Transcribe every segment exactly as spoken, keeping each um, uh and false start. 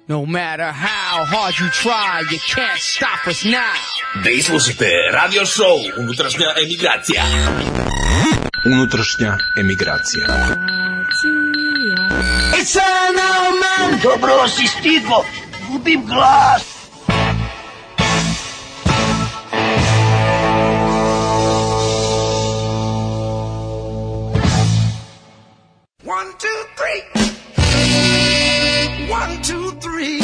No matter how hard you try, you can't stop us now. Vi slušate radio show Unutrašnja emigracija. Unutrašnja emigracija. It's an old man. Dobro si stigo, gubim glas. One, two, three. One, two, three.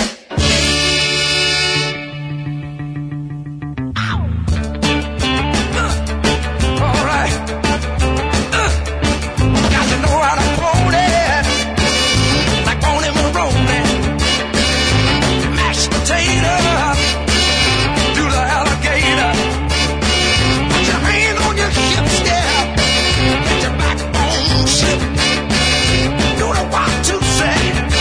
Ow. Uh, all right. Uh, got to know how to hold it. Like on him and rolling. Mashed potato. Do the alligator. Put your hand on your hip, step. Let your backbone slip. Do the one, two, say.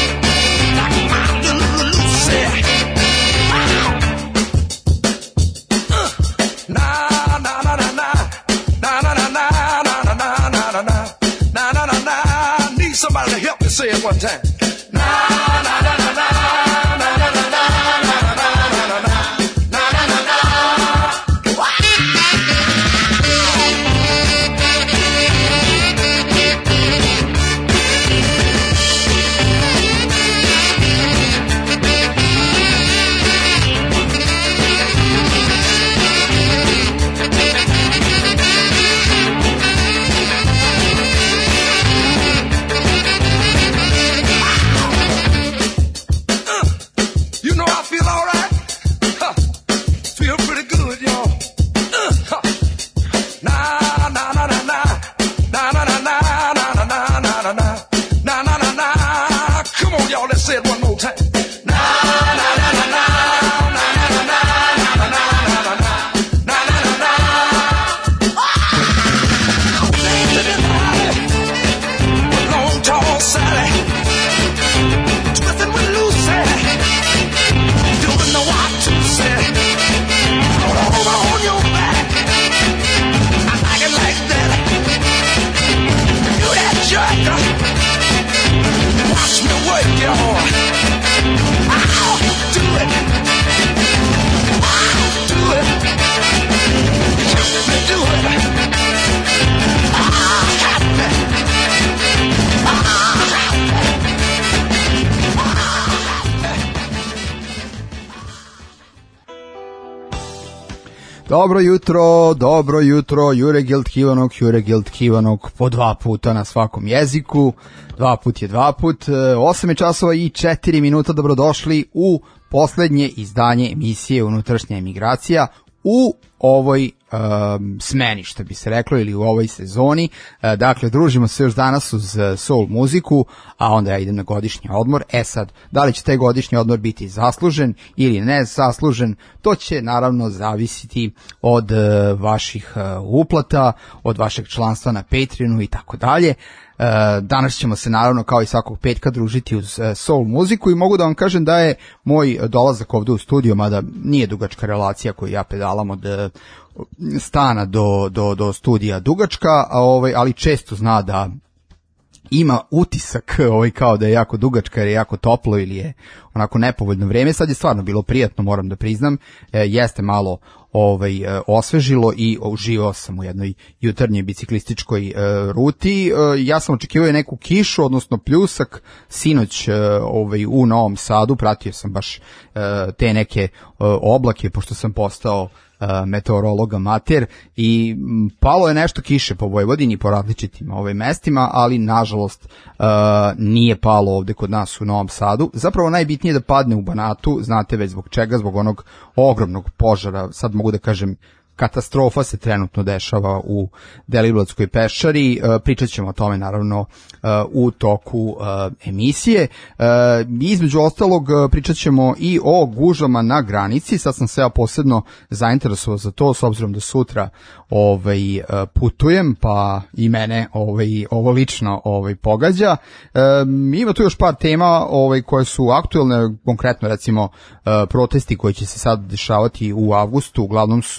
Somebody to help me say it one time. Na na na na na na na na na na na na na na. Say it one more time. Na na na na na na na na na na na na na na na. Long tall Sally, twisting with Lucy, doing the one two say. Hold on, hold on your back. I like it like that. Do that jerk. Watch me work, y'all. I'll do it. I'll do it. Let me do it. I'll have me. I'll have me. Dobro jutro, dobro jutro, Jure Gilt-Kivanog, Jure Gilt-Kivanog po dva puta na svakom jeziku, dva put je dva put, osam je časova i četiri minuta, dobrodošli u poslednje izdanje emisije Unutrašnja emigracija u ovoj um, smeni, što bi se reklo, ili u ovoj sezoni. Uh, dakle, družimo se još danas uz uh, soul muziku, a onda ja idem na godišnji odmor. E sad, da li će taj godišnji odmor biti zaslužen ili ne zaslužen, to će naravno zavisiti od uh, vaših uh, uplata, od vašeg članstva na Patreonu i tako dalje. Uh, danas ćemo se naravno kao i svakog petka družiti uz uh, soul muziku i mogu da vam kažem da je moj dolazak ovde u studio, mada nije dugačka relacija koju ja pedalam od uh, stana do, do, do studija dugačka, a ovaj, ali često zna da ima utisak ovaj, kao da je jako dugačka jer je jako toplo ili je onako nepovoljno vreme. Sad je stvarno bilo prijatno, moram da priznam, e, jeste malo ovaj, e, osvežilo i uživao sam u jednoj jutarnjoj biciklističkoj e, ruti. E, ja sam očekivao neku kišu, odnosno pljusak, sinoć e, ovaj, u Novom Sadu, pratio sam baš e, te neke e, oblake, pošto sam postao meteorolog amater i palo je nešto kiše po Vojvodini, po različitim ovaj mestima, ali nažalost uh, nije palo ovde kod nas u Novom Sadu. Zapravo najbitnije je da padne u Banatu, znate već zbog čega, zbog onog ogromnog požara, sad mogu da kažem katastrofa se trenutno dešava u Deliblatskoj peščari. Pričat ćemo o tome naravno u toku emisije. Između ostalog pričat ćemo i o gužvama na granici. Sad sam se ja posebno zainteresovao za to, s obzirom da sutra ovaj, putujem, pa i mene ovaj, ovo lično ovaj, pogađa. Ima tu još par tema ovaj, koje su aktuelne, konkretno recimo protesti koji će se sad dešavati u avgustu. Uglavnom su to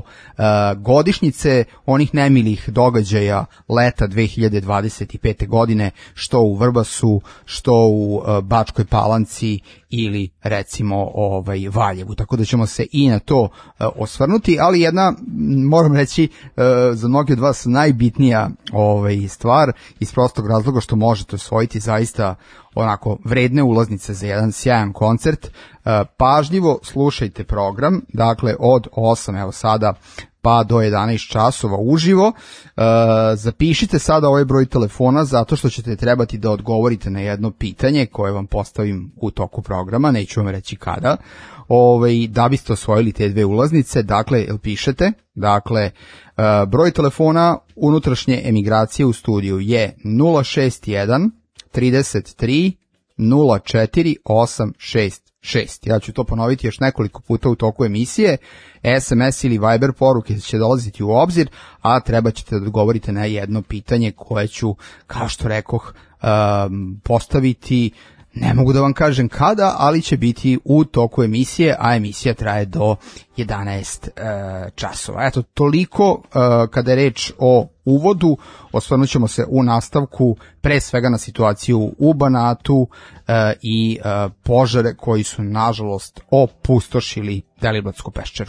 uh, godišnjice onih nemilih događaja leta dve hiljade dvadeset pete godine, što u Vrbasu, što u uh, Bačkoj Palanci ili recimo ovaj Valjevu. Tako da ćemo se i na to uh, osvrnuti, ali jedna, moram reći, uh, za mnogi od vas najbitnija ovaj stvar, iz prostog razloga što možete osvojiti zaista onako vredne ulaznice za jedan sjajan koncert. Uh, pažljivo slušajte program, dakle od osam, evo sada, pa do jedanaest časova uživo. Uh, zapišite sada ovaj broj telefona zato što ćete trebati da odgovorite na jedno pitanje koje vam postavim u toku programa, neću vam reći kada, ovaj, da biste osvojili te dve ulaznice. Dakle, jel pišete? Dakle, uh, broj telefona unutrašnje emigracije u studiju je nula šest jedan trideset tri nula četiri osam šest šest. Ja ću to ponoviti još nekoliko puta u toku emisije. S M S ili Viber poruke će dolaziti u obzir, a treba ćete da odgovorite na jedno pitanje koje ću, kao što rekoh, um, postaviti. Ne mogu da vam kažem kada, ali će biti u toku emisije, a emisija traje do jedanaest e, časova. Eto, toliko e, kada je reč o uvodu. Osvrnut ćemo se u nastavku pre svega na situaciju u Banatu e, i e, požare koji su nažalost opustošili Deliblatsku peščaru.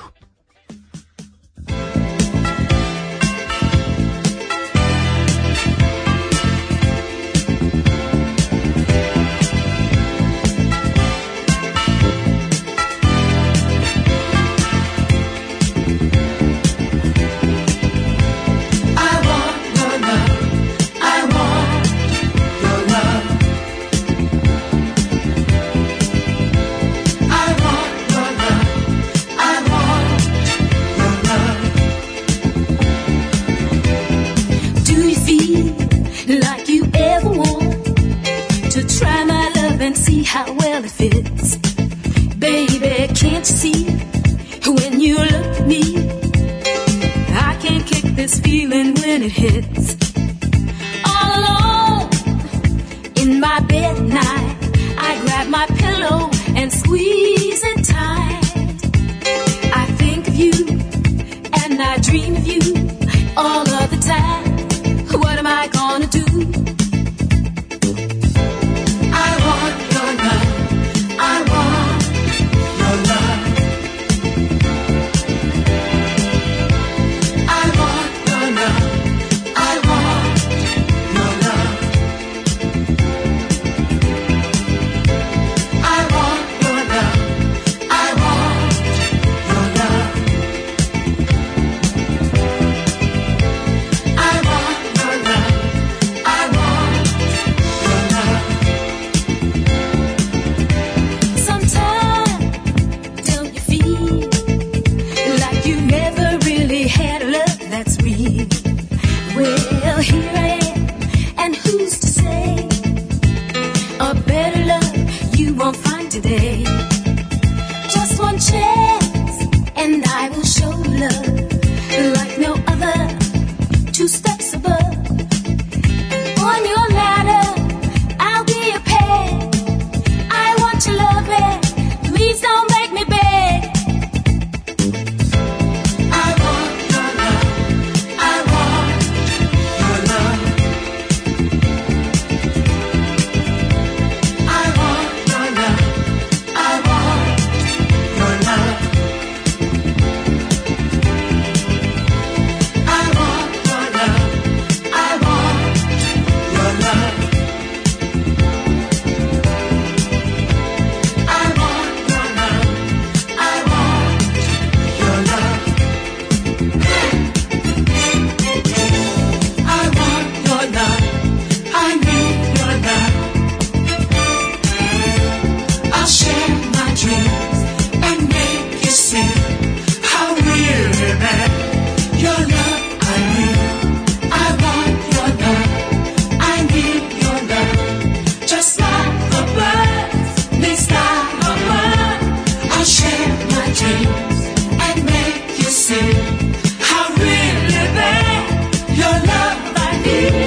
How well it fits, baby, can't you see, when you look at me, I can't kick this feeling when it hits. All alone, in my bed at night, I grab my pillow and squeeze it tight. I think of you, and I dream of you, all of the time. What am I gonna do? I want your love. I want your love. I want your love. I want your love. I want your love. I want your love. I want your love. I want your love. Sometimes don't you feel like you never really had a love that's real? Well, here I am, and who's to say a better love you won't find today? Just one chance, and I will show love like no other, two steps above. On your ladder, I'll be a pet. I want your love, and please don't make me beg. I want your love. I want your love. I want your love. I want your love. I want your love. I want your love. I want your love. I want your love. I want your love. I need your love. I'll share my dreams and make you see how really bad your love I need. I want your love. I need your love. Just like the birds, they fly above. I'll share my dreams and make you see how really bad your love I need.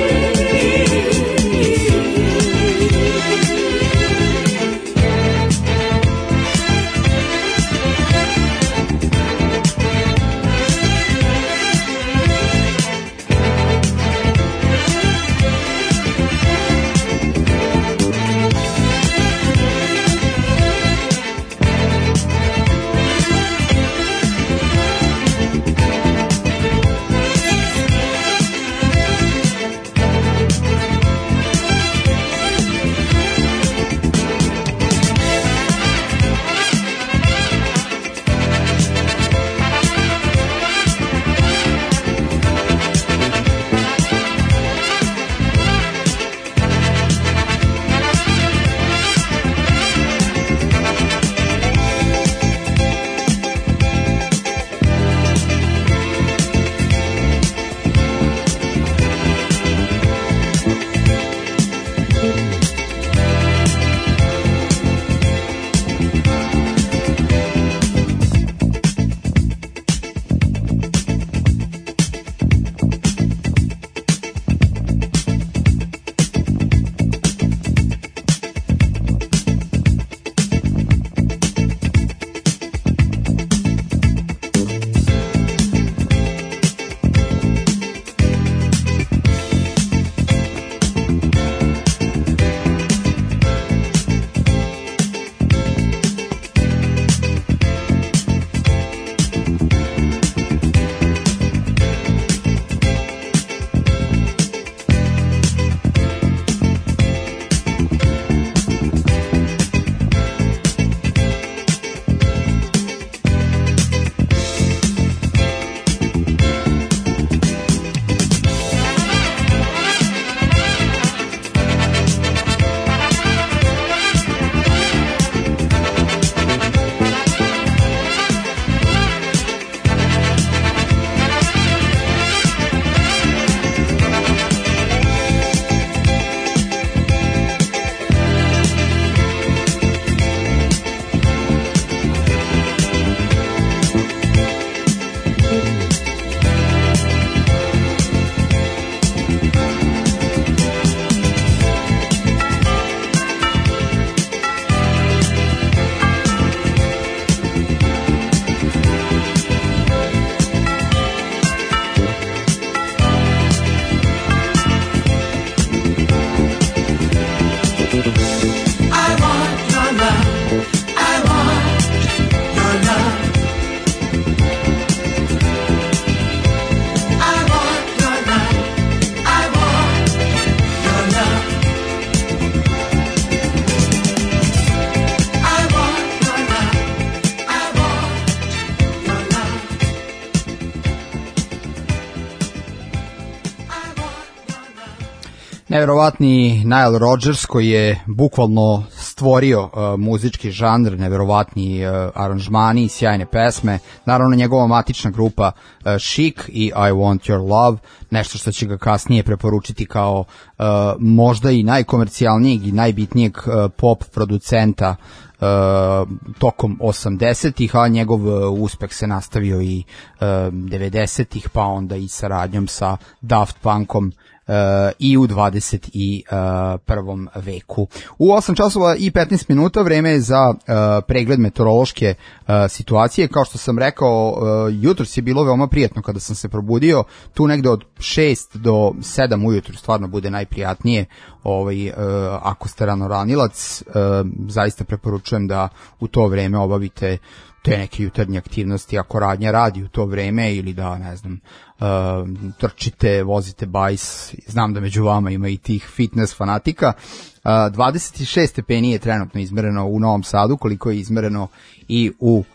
Neverovatni Nile Rodgers koji je bukvalno stvorio uh, muzički žanr, neverovatni uh, aranžmani, sjajne pesme, naravno njegova matična grupa uh, Chic i I Want Your Love, nešto što će ga kasnije preporučiti kao uh, možda i najkomercijalnijeg i najbitnijeg uh, pop producenta Uh, tokom osamdesetih, a njegov uh, uspeh se nastavio i uh, devedesetih, pa onda i saradnjom sa Daft Punkom Uh, i u dvadeset prvom veku. U osam časova i petnaest minuta vreme je za uh, pregled meteorološke uh, situacije. Kao što sam rekao, uh, jutros je bilo veoma prijatno kada sam se probudio, tu negde od šest do sedam ujutru stvarno bude najprijatnije. Ovaj, uh, ako ste rano ranilac, uh, zaista preporučujem da u to vreme obavite te neke jutarnje aktivnosti, ako radnja radi u to vreme ili da, ne znam, uh, trčite, vozite bajs, znam da među vama ima i tih fitness fanatika. Uh, dvadeset šest stepeni je trenutno izmereno u Novom Sadu, koliko je izmereno i u uh,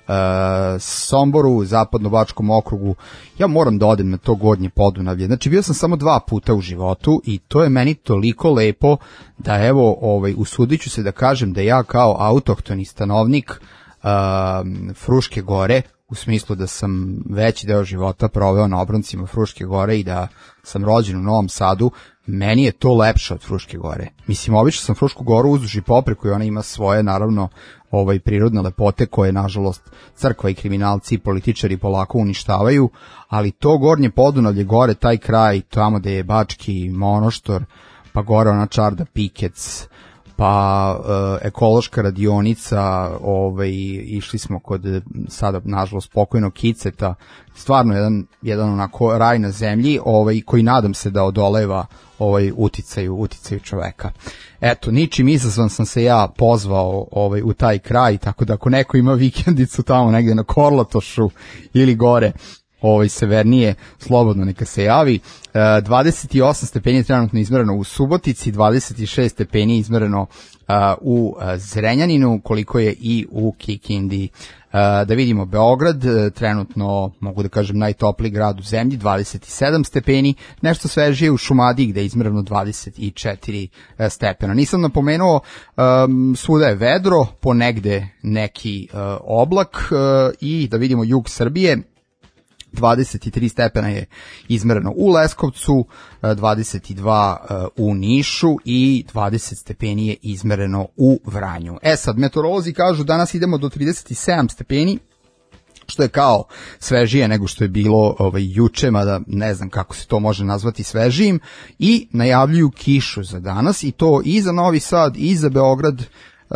Somboru, Zapadno-Bačkom okrugu. Ja moram da odem na to Gornje Podunavlje. Znači, bio sam samo dva puta u životu i to je meni toliko lepo da, evo, ovaj, usudit ću se da kažem da ja kao autohtoni stanovnik Uh, Fruške gore, u smislu da sam veći deo života proveo na obroncima Fruške gore i da sam rođen u Novom Sadu, meni je to lepše od Fruške gore. Mislim, obično sam Frušku goru uzduž i popreko i ona ima svoje, naravno, ovaj, prirodne lepote koje, nažalost, crkva i kriminalci i političari polako uništavaju, ali to Gornje Podunavlje gore, taj kraj, tamo gde je Bački Monoštor, pa gore ona Čarda Pikec, pa e, ekološka radionica, ovaj, išli smo kod sada nažalost pokojnog Kiceta, stvarno jedan, jedan onako raj na zemlji, ovaj, koji nadam se da odoleva ovaj, uticaju, uticaju čoveka. Eto, ničim izazvan sam se ja pozvao ovaj, u taj kraj, tako da ako neko ima vikendicu tamo negde na Korlatošu ili gore, ovaj severnije, slobodno neka se javi. E, dvadeset osam stepeni je trenutno izmereno u Subotici, dvadeset šest stepeni izmereno a, u a, Zrenjaninu, koliko je i u Kikindi. A, da vidimo Beograd, trenutno mogu da kažem najtopliji grad u zemlji, dvadeset sedam stepeni, nešto svežije u Šumadiji gde je izmereno dvadeset četiri stepena. Nisam napomenuo, um, svuda je vedro, ponegde neki uh, oblak uh, i da vidimo jug Srbije, dvadeset tri stepena je izmereno u Leskovcu, dvadeset dva u Nišu i dvadeset stepeni je izmereno u Vranju. E sad, meteorolozi kažu danas idemo do trideset sedam stepeni, što je kao svežije nego što je bilo ovaj, juče, mada ne znam kako se to može nazvati svežijim, i najavljuju kišu za danas, i to i za Novi Sad, i za Beograd, Uh,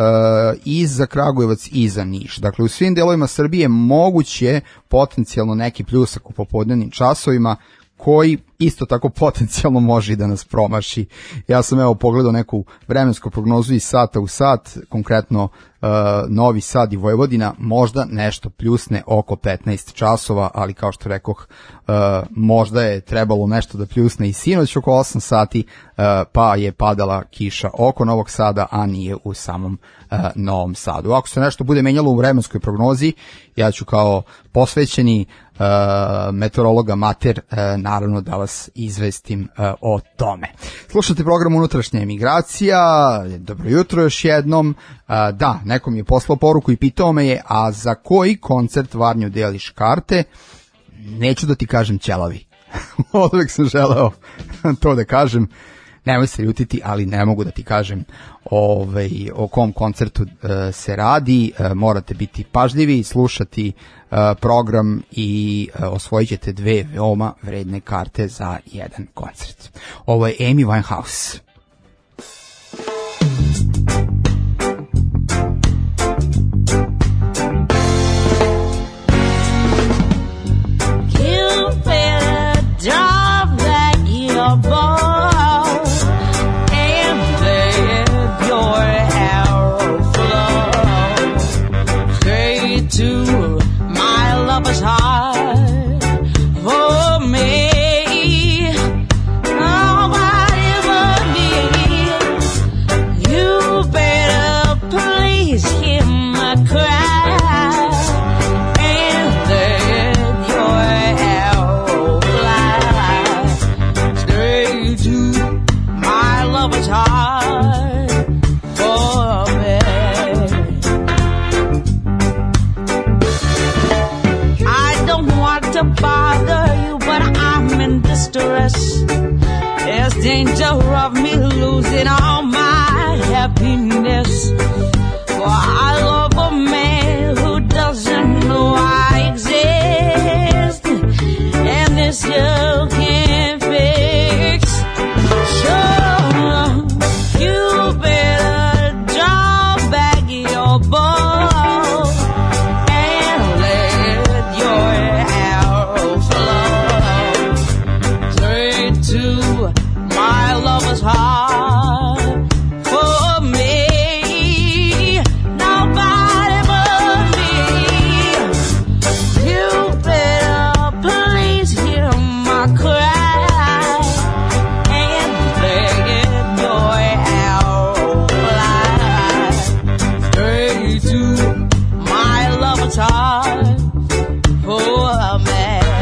i za Kragujevac i za Niš. Dakle, u svim delovima Srbije moguće potencijalno neki pljusak u popodnevnim časovima koji isto tako potencijalno može i da nas promaši. Ja sam evo pogledao neku vremensku prognozu iz sata u sat, konkretno uh, Novi Sad i Vojvodina, možda nešto pljusne oko petnaest časova, ali kao što rekoh, uh, možda je trebalo nešto da pljusne i sinoć oko osam sati, uh, pa je padala kiša oko Novog Sada, a nije u samom uh, Novom Sadu. Ako se nešto bude menjalo u vremenskoj prognozi, ja ću kao posvećeni Uh, meteorologa mater, uh, naravno da vas izvestim uh, o tome. Slušate program Unutrašnja emigracija, dobro jutro još jednom. Uh, da, nekom je poslao poruku i pitao me je, a za koji koncert Varnju deliš karte? Neću da ti kažem ćelavi. Odvek sam želeo to da kažem. Nemoj se ljutiti, ali ne mogu da ti kažem ovaj, o kom koncertu uh, se radi. Uh, morate biti pažljivi, slušati uh, program i uh, osvojit ćete dve veoma vredne karte za jedan koncert. Ovo je Amy Winehouse. You better drive like your boy. To my lover's heart for me, oh, whatever me, you better please hear my cry and let your arrow fly straight to my lover's danger of me losing all my happiness. For I love a man who doesn't know I exist, and this you can't fix. So you better draw back your bow and let your arrow flow straight to my lover's heart. For me, nobody but me. You better please hear my cry and let your arrow fly straight to my lover's heart. For me.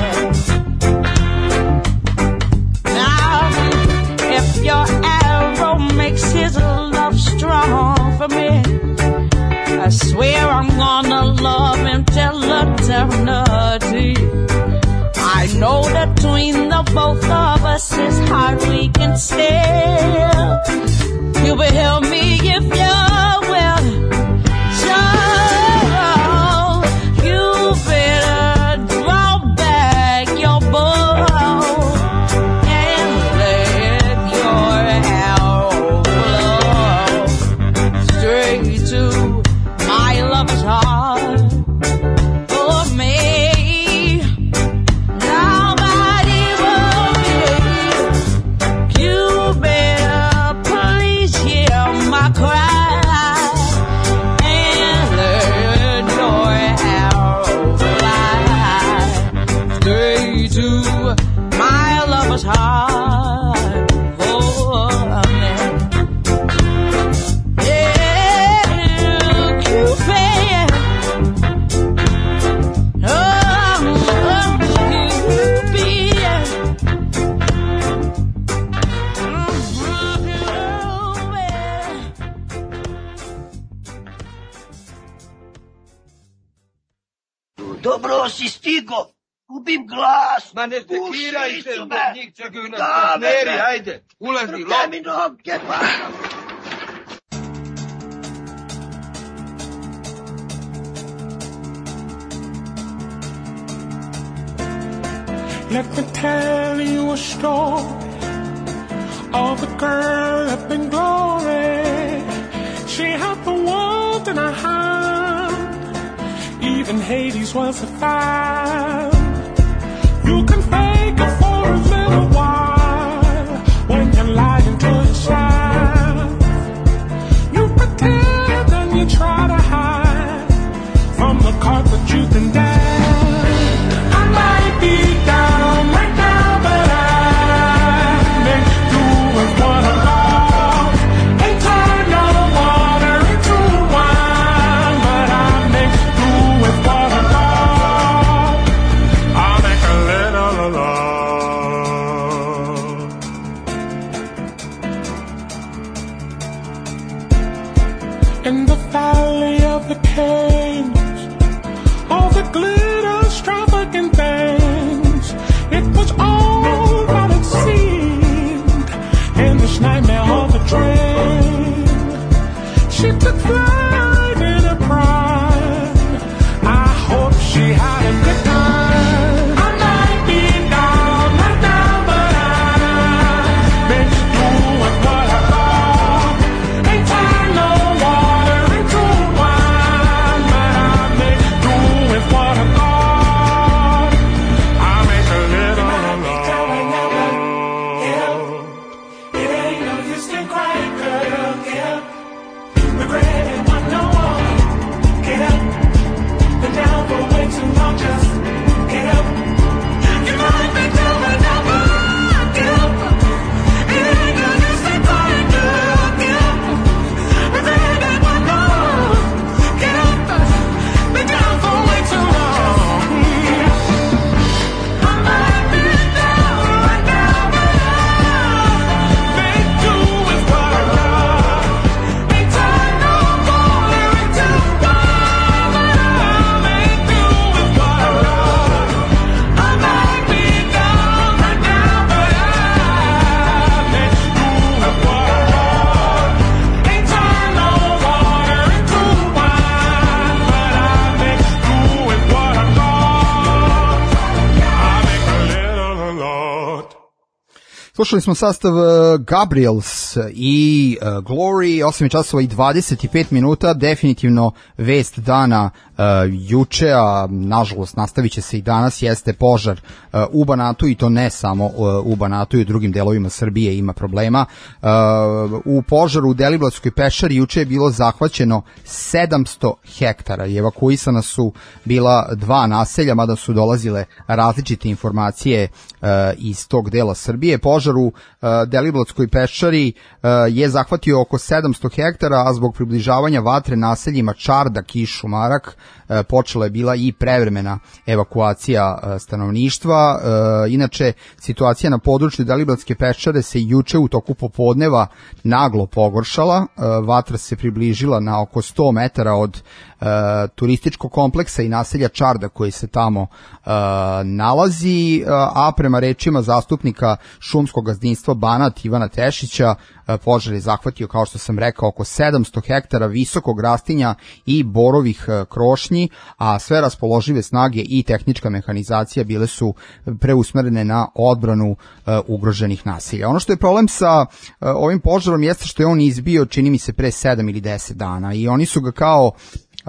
Now, if your arrow makes his love strong for me, I swear I'm gonna love him till eternity. I know that between the both of us is hard we can steal. You will help me if you will. So you better draw back your bow and let your arrow flow straight to my lover's heart. For me, nobody will be. You better please hear my cry and let your arrow fly straight to my lover's heart. For me. Yeah, Cupid. Oh, oh, Cupid. Dobro si stigo. Gubim glas. Ma ne tekiraj Uši se, su me. njih čekaju na Da, partneri, me. ajde, ulazi, Vrte lop. mi noge, pa. Let me tell you a story of a girl up in glory. She had the world in her hand. Even Hades was a fan. You can fake it for a little while when you're lying to yourself. You pretend and you try to hide from the carpet you've been down. I might be down right now, but I make do with what I love. Ain't turned no water into wine, but I make do with what I love. I make a little love. Slušali smo sastav Gabriels i uh, Glory, osam časova i dvadeset pet minuta, definitivno vest dana uh, juče, a nažalost nastavit će se i danas, jeste požar uh, u Banatu, i to ne samo uh, u Banatu, i u drugim delovima Srbije ima problema. Uh, u požaru u Deliblatskoj pešari juče je bilo zahvaćeno sedamsto hektara i evakuisana su bila dva naselja, mada su dolazile različite informacije uh, iz tog dela Srbije. Požar u uh, Deliblatskoj pešari uh, je zahvatio oko sedamsto hektara, a zbog približavanja vatre naseljima Čardak i Šumarak uh, počela je bila i prevremena evakuacija uh, stanovništva. Uh, inače, situacija na području Deliblatske pešare se juče u toku popodneva naglo pogoršala. Uh, vatra se približila na oko sto metara od uh, turističkog kompleksa i naselja Čardak koji se tamo uh, nalazi, uh, a prema rečima zastupnika šumskog gazdinstva Banat Ivana Tešića, požar je zahvatio, kao što sam rekao, oko sedamsto hektara visokog rastinja i borovih krošnji, a sve raspoložive snage i tehnička mehanizacija bile su preusmerene na odbranu ugroženih naselja. Ono što je problem sa ovim požarom jeste što je on izbio, čini mi se, pre sedam ili deset dana, i oni su ga kao Uh,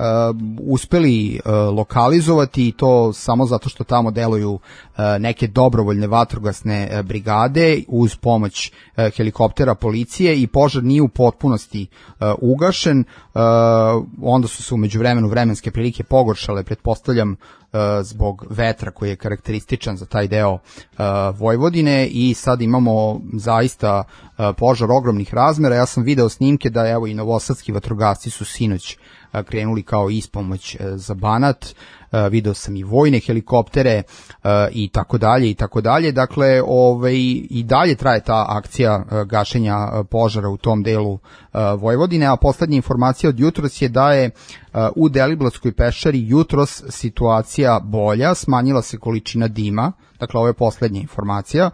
uspeli uh, lokalizovati, i to samo zato što tamo deluju uh, neke dobrovoljne vatrogasne uh, brigade uz pomoć uh, helikoptera policije, i požar nije u potpunosti uh, ugašen. Uh, onda su se u međuvremenu vremenske prilike pogoršale, pretpostavljam uh, zbog vetra koji je karakterističan za taj deo uh, Vojvodine, i sad imamo zaista uh, požar ogromnih razmera. Ja sam video snimke da evo i novosadski vatrogasci su sinoć krenuli kao ispomoć za Banat, video sam i vojne helikoptere i tako dalje i tako dalje. Dakle, ovaj, i dalje traje ta akcija gašenja požara u tom delu Vojvodine, a poslednja informacija od jutros je da je u Deliblatskoj pešari jutros situacija bolja, smanjila se količina dima, dakle ovo je poslednja informacija,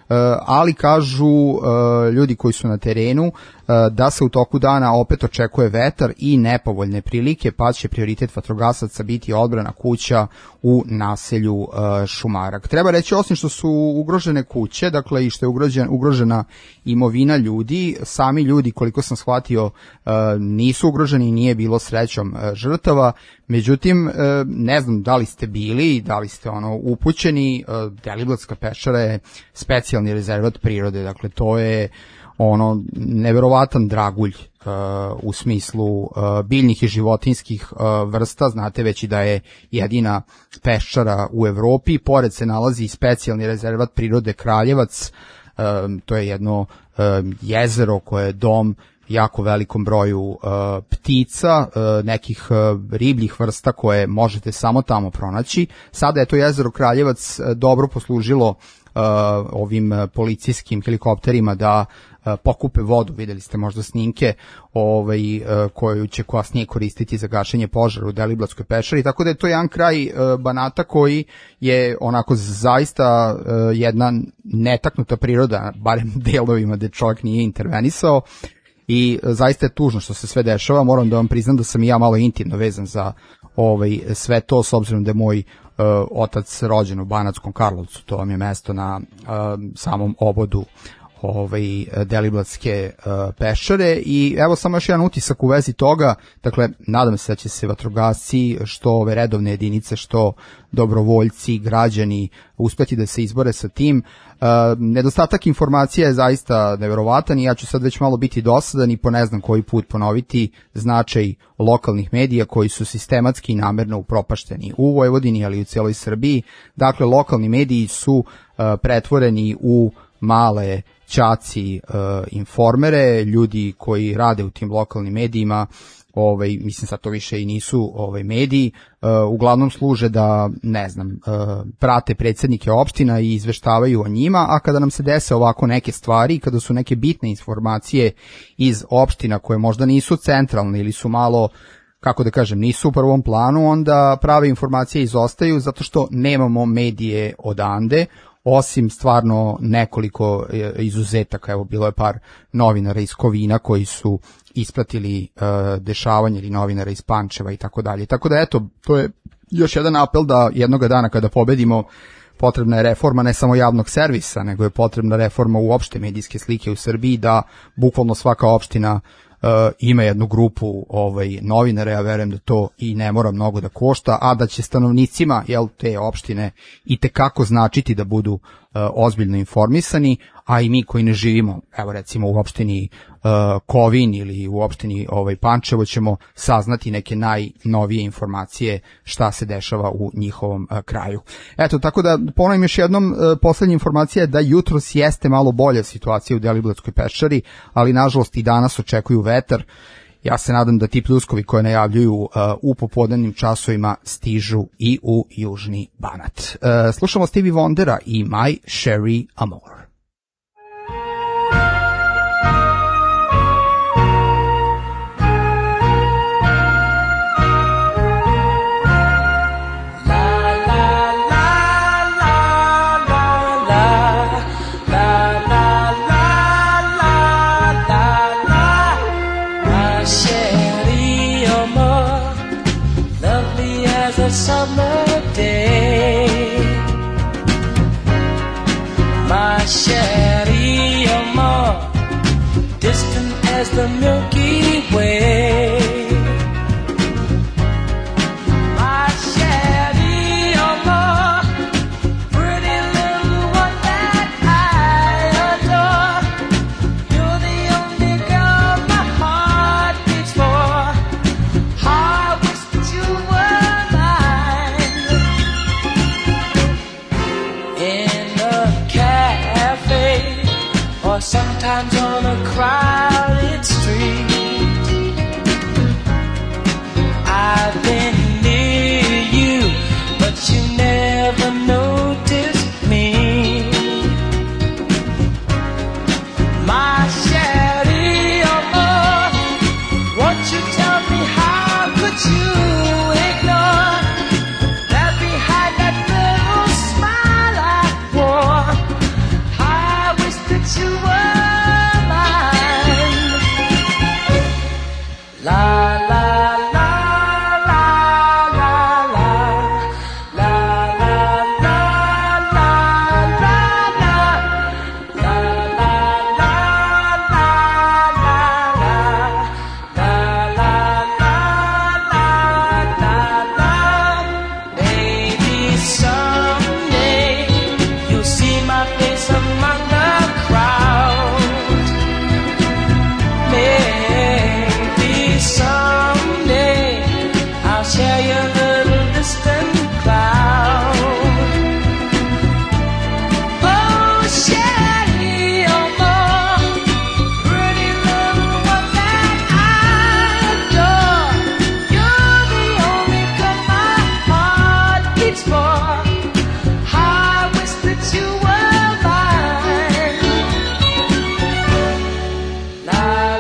ali kažu ljudi koji su na terenu da se u toku dana opet očekuje vetar i nepovoljne prilike, pa će prioritet vatrogasaca biti odbrana kuća u naselju Šumarak. Treba reći, osim što su ugrožene kuće, dakle i što je ugrožena, ugrožena imovina ljudi, sami ljudi, koliko sam shvatio, nisu ugroženi i nije bilo srećom žrtava. Međutim, ne znam da li ste bili, da li ste ono upućeni, Deliblatska pešara je specijalni rezervat prirode, dakle to je ono neverovatan dragulj uh, u smislu uh, biljnih i životinjskih uh, vrsta. Znate već i da je jedina peščara u Evropi. Pored se nalazi specijalni rezervat prirode Kraljevac, uh, to je jedno uh, jezero koje je dom jako velikom broju uh, ptica, uh, nekih uh, ribljih vrsta koje možete samo tamo pronaći. Sada je to jezero Kraljevac uh, dobro poslužilo uh, ovim uh, policijskim helikopterima da uh, pokupe vodu. Videli ste možda snimke ovaj, uh, koju će kasnije koristiti za gašenje požara u Deliblatskoj pešari, tako da je to jedan kraj uh, Banata koji je onako zaista uh, jedna netaknuta priroda, barem delovima gde čovjek nije intervenisao. I zaista je tužno što se sve dešava. Moram da vam priznam da sam i ja malo intimno vezan za ovaj, sve to, s obzirom da je moj uh, otac rođen u Banatskom Karlovcu, to vam je mesto na uh, samom obodu ovaj, Deliblatske uh, pešare. I evo samo još jedan utisak u vezi toga. Dakle, nadam se da će se vatrogasci, što ove redovne jedinice, što dobrovoljci, građani uspeti da se izbore sa tim. Uh, nedostatak informacija je zaista neverovatan i ja ću sad već malo biti dosadan i po ne znam koji put ponoviti značaj lokalnih medija koji su sistematski i namerno upropašteni u Vojvodini, ali i u cijeloj Srbiji. Dakle, lokalni mediji su uh, pretvoreni u male ćaci uh, informere, ljudi koji rade u tim lokalnim medijima, ovaj, mislim sad to više i nisu ovaj, mediji, uh, uglavnom služe da, ne znam, uh, prate predsjednike opština i izveštavaju o njima, a kada nam se dese ovako neke stvari, kada su neke bitne informacije iz opština koje možda nisu centralne ili su malo, kako da kažem, nisu u prvom planu, onda prave informacije izostaju zato što nemamo medije odande, osim stvarno nekoliko izuzetaka. Evo, bilo je par novinara iz Kovina koji su ispratili uh, dešavanje, ili novinara iz Pančeva i tako dalje. Tako da eto, to je još jedan apel da jednoga dana kada pobedimo potrebna je reforma ne samo javnog servisa, nego je potrebna reforma uopšte medijske slike u Srbiji, da bukvalno svaka opština Uh, ima jednu grupu ovaj, novinara, ja verujem da to i ne mora mnogo da košta, a da će stanovnicima jel, te opštine i tekako značiti da budu uh, ozbiljno informisani, a i mi koji ne živimo, evo recimo u opštini uh, Kovin ili u opštini ovaj, Pančevo ćemo saznati neke najnovije informacije šta se dešava u njihovom uh, kraju. Eto, tako da ponovim još jednom, uh, poslednja informacija je da jutros jeste malo bolja situacija u Deliblatskoj peščari, ali nažalost i danas očekuju vetar. Ja se nadam da ti pljuskovi koje najavljuju uh, u popodnevnim časovima stižu i u Južni Banat. Uh, slušamo Stevie Wondera i My Sherry Amore. Summer day, my Sherry Amore, distant as the Milky Way. My Sherry Amore, pretty little one that I adore. You're the only girl my heart beats for. I wish that you were or sometimes on a crowded street. I've been near you, but you never noticed me. My Sherry Amore, won't you tell me how could you ignore that behind that little smile I wore? You were mine. La la la la la la la la la la la la la la. Maybe someday you'll see my face among the someday I'll share your little distant cloud. Oh, Sherry Amore, pretty little one that I adore. You're the only girl my heart beats for. I wish that you were mine. La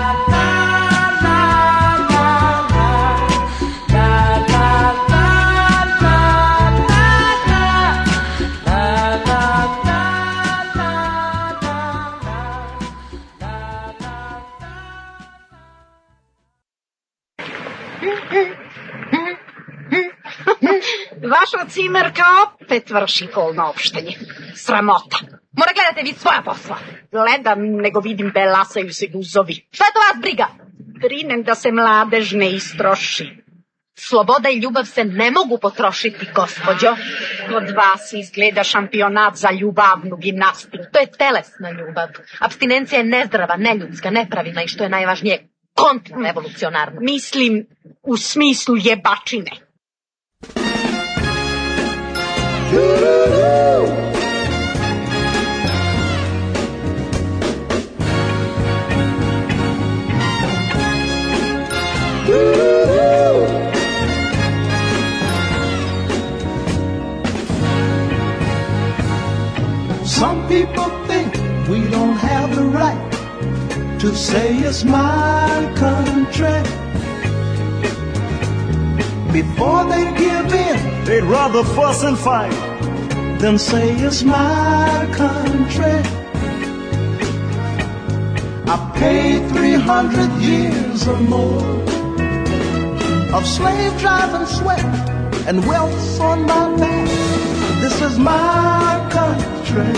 Vaša cimerka opet vrši polno opštenje. Sramota. Mora gledate vi svoja posla. Gledam, nego vidim belasaju se guzovi. Šta je to vas briga? Brinem da se mladež ne istroši. Sloboda i ljubav se ne mogu potrošiti, gospođo. Kod vas izgleda šampionat za ljubavnu gimnastiku. To je telesna ljubav. Apstinencija je nezdrava, neljudska, nepravilna i što je najvažnije, kontrarevolucionarna. Mislim u smislu jebačine. Some people think we don't have the right to say it's my country. Before they give in, they'd rather fuss and fight than say it's my country. I paid three hundred years or more of slave driving sweat and wealth on my back. This is my country.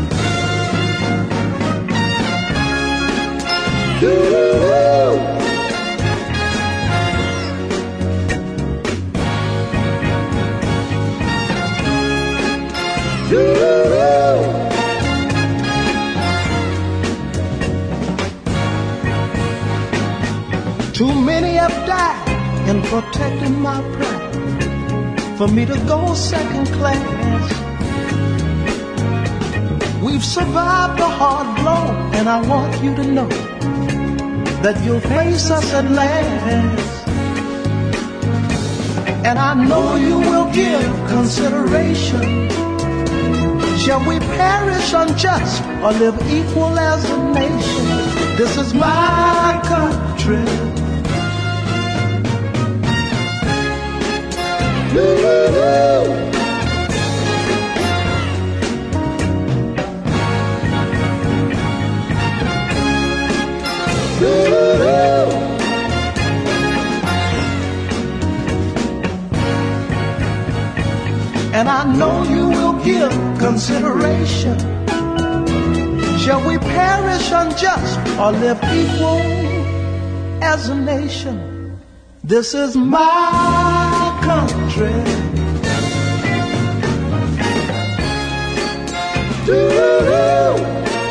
Ooh. Too many have died in protecting my pride, for me to go second class. We've survived the hard blow, and I want you to know that you'll face us at last. And I know you will give consideration. Shall we perish unjust or live equal as a nation? This is my country. Ooh. And I know you will give consideration. Shall we perish unjust or live equal as a nation? This is my country. Ooh.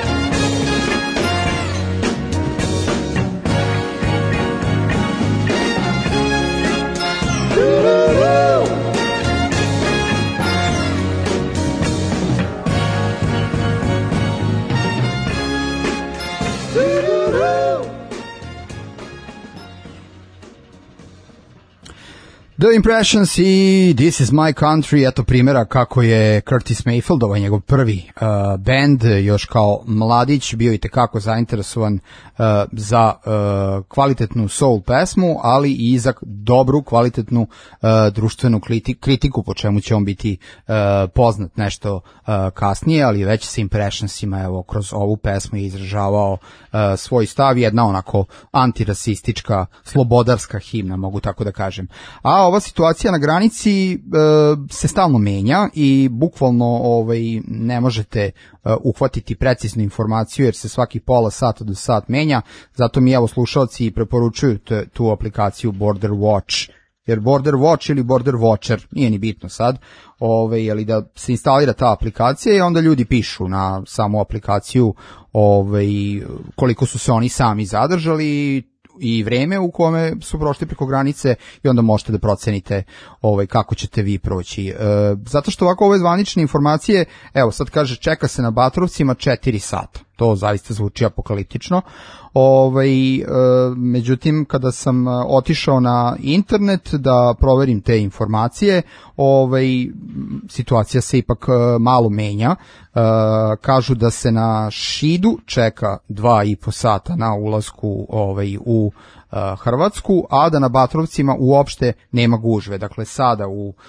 The Impressions i This is my country, eto primjera kako je Curtis Mayfield, ovaj njegov prvi uh, band, još kao mladić bio i tekako zainteresovan uh, za uh, kvalitetnu soul pesmu, ali i za dobru, kvalitetnu uh, društvenu kritiku, po čemu će on biti uh, poznat nešto uh, kasnije, ali već sa Impressionsima, evo, kroz ovu pesmu je izražavao uh, svoj stav, jedna onako antirasistička, slobodarska himna, mogu tako da kažem. A ova situacija na granici e, se stalno menja i bukvalno ovaj, ne možete e, uhvatiti preciznu informaciju jer se svaki pola sata do sat menja, zato mi evo slušalci preporučuju te, tu aplikaciju Border Watch, jer Border Watch ili Border Watcher, nije ni bitno sad, ovaj, ali da se instalira ta aplikacija i onda ljudi pišu na samu aplikaciju ovaj, koliko su se oni sami zadržali i vreme u kome su prošli preko granice i onda možete da procenite ovaj, kako ćete vi proći. E, zato što ovako ove zvanične informacije, evo sad kaže čeka se na Batrovcima četiri sata. To zaista zvuči apokaliptično. Ovaj, e, međutim, kada sam otišao na internet da proverim te informacije, ovaj, situacija se ipak malo menja. E, kažu da se na Šidu čeka dva i po sata na ulasku ovaj, u Hrvatsku, a da na Batrovcima uopšte nema gužve. Dakle, sada u uh,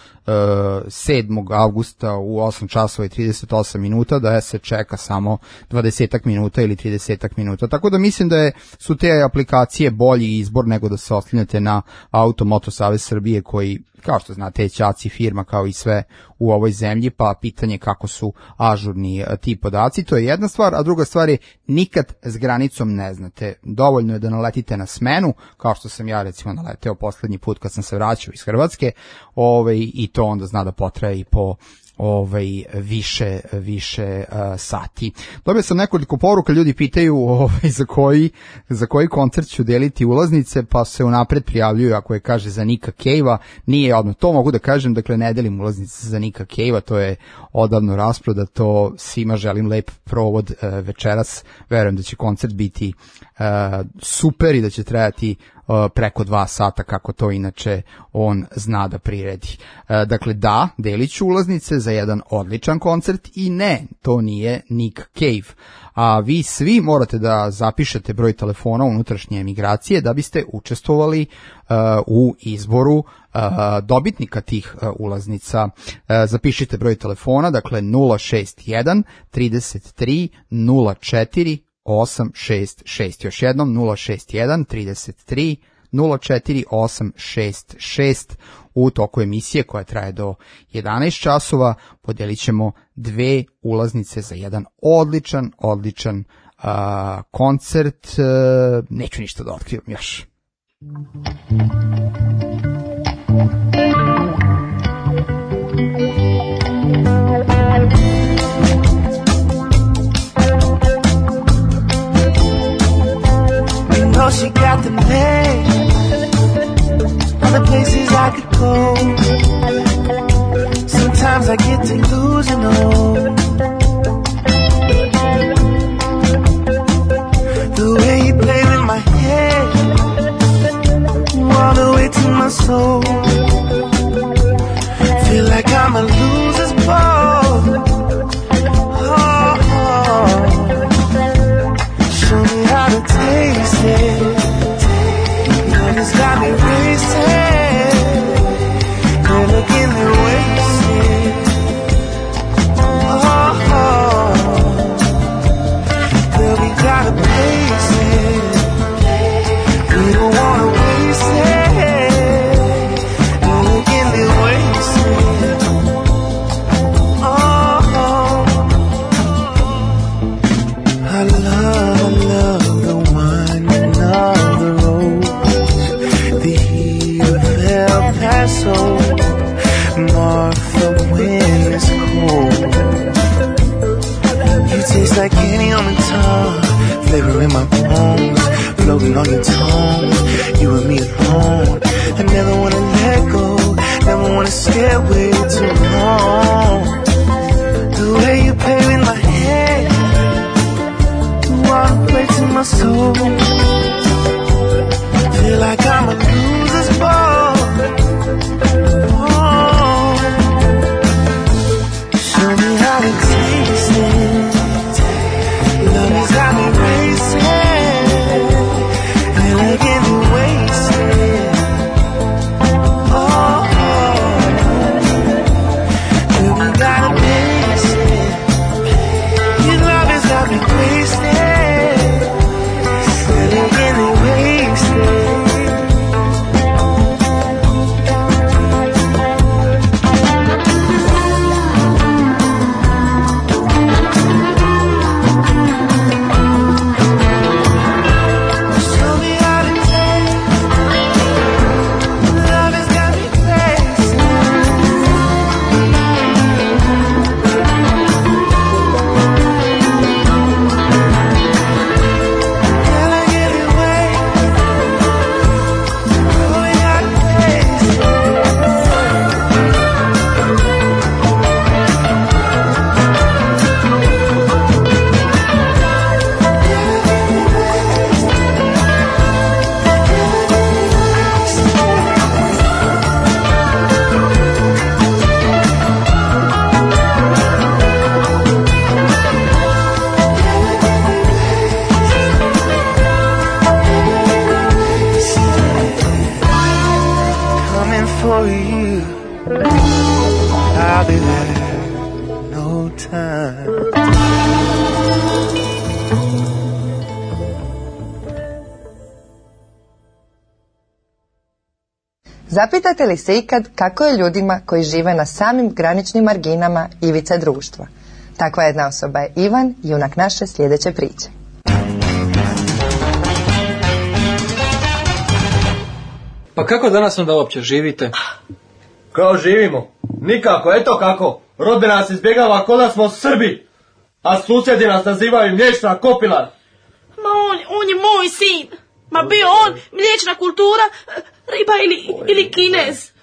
sedmog avgusta u osam časova i trideset osam minuta da se čeka samo dvadeset minuta ili trideset minuta. Tako da mislim da je, su te aplikacije bolji izbor nego da se oslanjate na Auto Moto Savez Srbije koji, kao što znate, je ćaci firma kao i sve u ovoj zemlji, pa pitanje kako su ažurni ti podaci, to je jedna stvar, a druga stvar je nikad s granicom ne znate. Dovoljno je da naletite na smenu, kao što sam ja recimo naleteo poslednji put kad sam se vraćao iz Hrvatske, ovaj, i to onda zna da potraje i po ovaj više više uh, sati. Dobio sam nekoliko poruka, ljudi pitaju ovaj za koji za koji koncert ću deliti ulaznice, pa se unapred prijavljuju ako je kaže za Nika Cave-a, nije odmah to mogu da kažem, dakle ne delim ulaznice za Nika Cave-a, to je odavno rasprodato, svima želim lep provod uh, večeras, verujem da će koncert biti uh, super i da će trajati preko dva sata kako to inače on zna da priredi. E, dakle da, delit ću ulaznice za jedan odličan koncert i ne, to nije Nick Cave. A vi svi morate da zapišete broj telefona unutrašnje emigracije da biste učestvovali uh, u izboru uh, dobitnika tih uh, ulaznica. Uh, zapišite broj telefona, dakle nula šest jedan trideset tri nula četiri osam šest šest. Još jednom nula šest jedan trideset tri nula četiri osam šest šest. U toku emisije koja traje do jedanaest časova podelit ćemo dve ulaznice za jedan odličan, odličan uh, koncert. Uh, neću ništa da otkrivam još. know she got the name, all the places I could go. Sometimes I get to losing hope. The way you play with my head, all the way to my soul. Feel like I'm a loser's ball. Oh, oh. Show me how to taste it. Love has got me racing. You're looking to waste it. Oh, oh. Girl, we gotta place it. We don't wanna waste it. You're looking to waste it. Oh, oh. I love, I love the wine and all the rose, the heat of El Paso, Martha when it's cold. You taste like candy on the tongue, flavor in my bones, floating on your tongue. You and me alone. I never wanna let go, never wanna stay away too long. The way you play with my head, all the way to my soul. Feel like I'm a loser's ball. Oh. Show me how to taste it. Love has got me racing. Feel like I'm wasted. Oh. Girl, we gotta pace it. Your love has got me wasted. Zapitate li se ikad kako je ljudima koji žive na samim graničnim marginama ivice društva? Takva jedna osoba je Ivan, junak naše sljedeće priče. Pa kako danas onda uopće živite? Kao živimo? Nikako, eto kako. Rodbina nas izbjegava ko da smo Srbi, a susjedi nas nazivaju mliječna kopilar. Ma on, on je moj sin. Ma bio on mliječna kultura, riba ili, ili Kinez.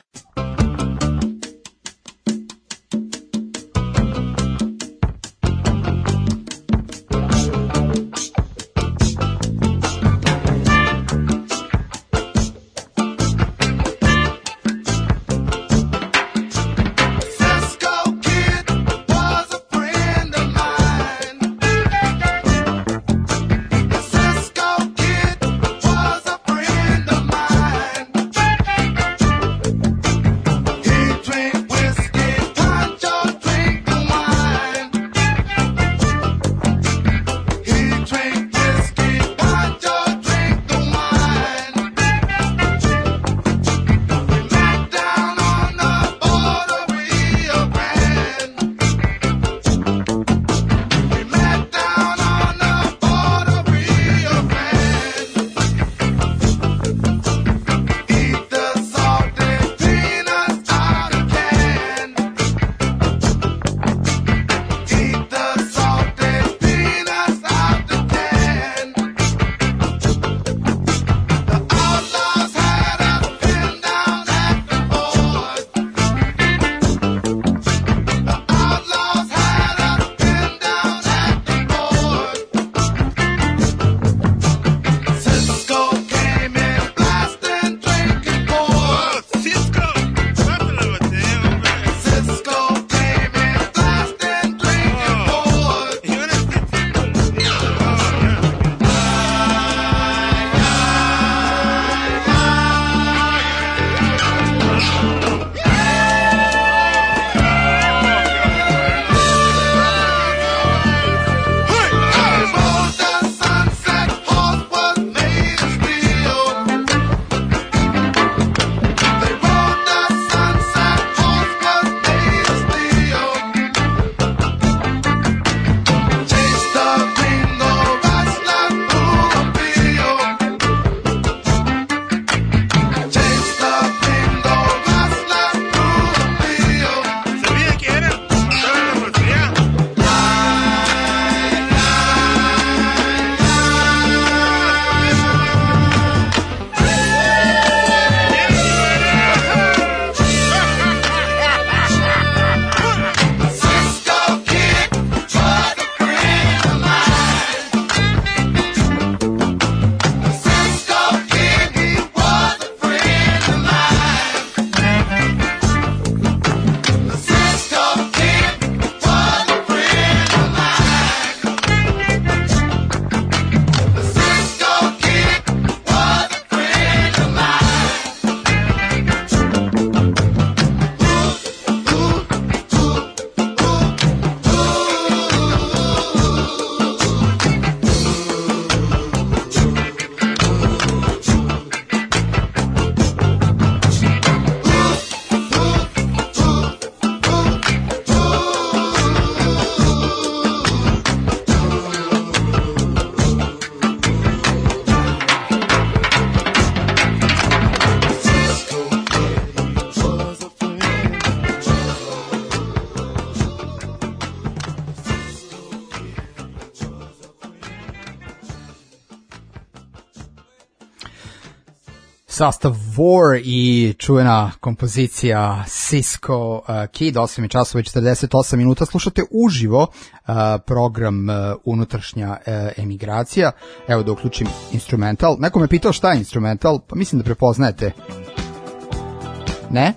sastav War i čuvena kompozicija Cisco uh, Kid, osam časova i četrdeset osam minuta, slušate uživo uh, program uh, Unutrašnja uh, emigracija. Evo da uključim instrumental. Neko me pitao šta je instrumental, pa mislim da prepoznajete. Ne?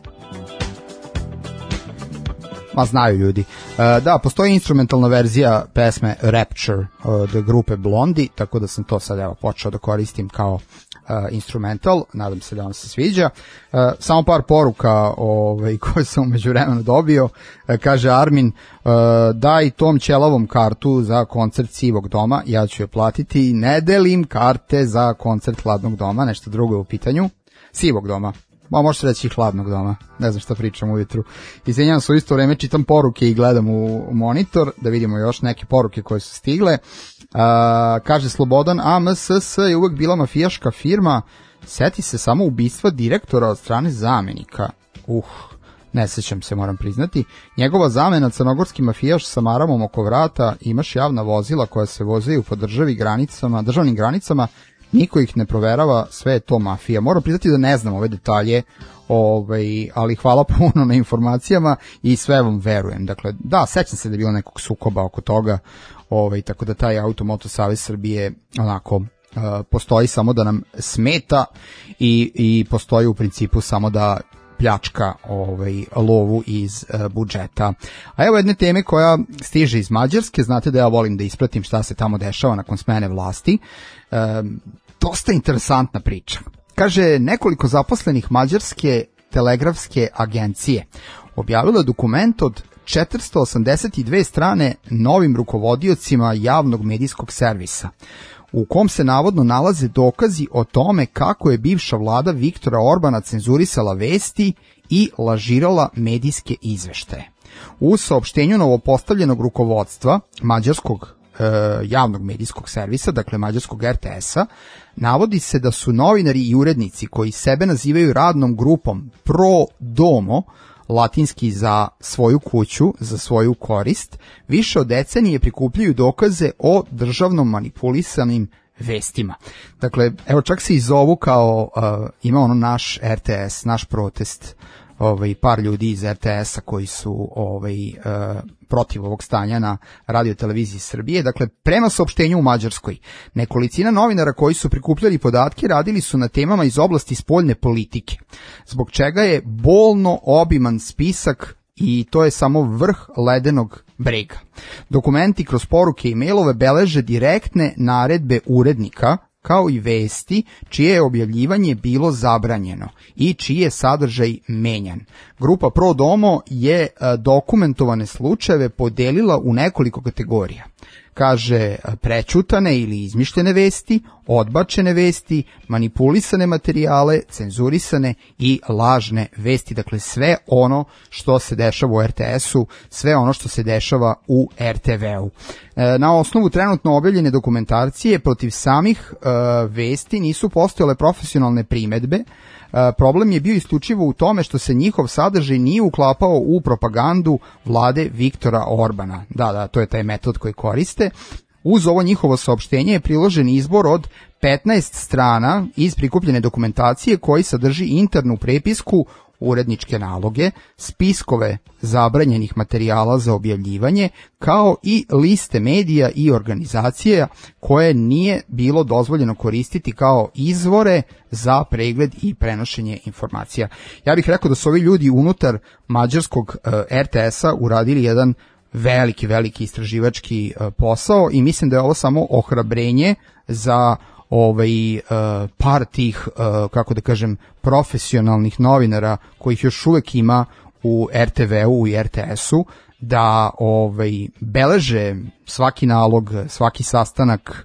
Ma znaju ljudi. Uh, da, postoji instrumentalna verzija pesme Rapture od grupe Blondie, tako da sam to sad evo počeo da koristim kao Uh, instrumental, nadam se da vam se sviđa. Uh, samo par poruka ovaj, koje sam umeđu vremenu dobio. Uh, kaže Armin, uh, daj tom ćelavom kartu za koncert Sivog doma, ja ću je platiti. Ne delim karte za koncert Hladnog doma, nešto drugo je u pitanju. Sivog doma. Ma možete reći Hladnog doma, ne znam šta pričam ujutru. Izvinjavam se, u isto vreme čitam poruke i gledam u monitor, da vidimo još neke poruke koje su stigle. Uh, kaže Slobodan, A M S S je uvek bila mafijaška firma, seti se samo ubistva direktora od strane zamenika. Uh, ne sećam se, moram priznati. Njegova zamena, crnogorski mafijaš sa maramom oko vrata, imaš javna vozila koja se vozaju po državi granicama, državnim granicama, niko ih ne proverava, sve je to mafija. Moram priznati da ne znam ove detalje, ovaj, ali hvala puno na informacijama i sve vam verujem. Dakle, da, sećam se da je bilo nekog sukoba oko toga, ovaj, tako da taj Automoto Savez Srbije onako uh, postoji samo da nam smeta i, i postoji u principu samo da pljačka ovaj, lovu iz uh, budžeta. A evo jedne teme koja stiže iz Mađarske, znate da ja volim da ispratim šta se tamo dešava nakon smene vlasti. Uh, dosta interesantna priča. Kaže, nekoliko zaposlenih mađarske telegrafske agencije objavilo je dokument od četiristo osamdeset dve strane novim rukovodiocima javnog medijskog servisa, u kom se navodno nalaze dokazi o tome kako je bivša vlada Viktora Orbana cenzurisala vesti i lažirala medijske izveštaje. U saopštenju novopostavljenog rukovodstva mađarskog e, javnog medijskog servisa, dakle mađarskog R T S-a, navodi se da su novinari i urednici koji sebe nazivaju radnom grupom Pro Domo, latinski za svoju kuću, za svoju korist, više od decenije prikupljaju dokaze o državnom manipulisanim vestima. Dakle, evo čak se i zovu kao, uh, ima ono naš R T S, naš protest, ovaj, par ljudi iz R T S-a koji su ovaj, uh, protiv ovog stanja na radio televiziji Srbije. Dakle, prema saopštenju u Mađarskoj, nekolicina novinara koji su prikupljali podatke radili su na temama iz oblasti spoljne politike, zbog čega je bolno obiman spisak i to je samo vrh ledenog brega. Dokumenti kroz poruke i mailove beleže direktne naredbe urednika, kao i vesti čije je objavljivanje bilo zabranjeno i čiji je sadržaj menjan. Grupa Pro Domo je dokumentovane slučajeve podelila u nekoliko kategorija. Kaže, prećutane ili izmišljene vesti, odbačene vesti, manipulisane materijale, cenzurisane i lažne vesti. Dakle, sve ono što se dešava u R T S-u, sve ono što se dešava u R T V-u. Na osnovu trenutno objavljene dokumentacije protiv samih uh, vesti nisu postojale profesionalne primedbe. Uh, problem je bio isključivo u tome što se njihov sadržaj nije uklapao u propagandu vlade Viktora Orbana. Da, da, to je taj metod koji koriste. Uz ovo njihovo saopštenje je priložen izbor od petnaest strana iz prikupljene dokumentacije koji sadrži internu prepisku, uredničke naloge, spiskove zabranjenih materijala za objavljivanje, kao i liste medija i organizacija koje nije bilo dozvoljeno koristiti kao izvore za pregled i prenošenje informacija. Ja bih rekao da su ovi ljudi unutar mađarskog uh, R T S-a uradili jedan veliki, veliki istraživački uh, posao i mislim da je ovo samo ohrabrenje za ovaj uh, par tih, uh, kako da kažem, profesionalnih novinara kojih još uvek ima u R T V-u i R T S-u, da ovaj beleže svaki nalog, svaki sastanak,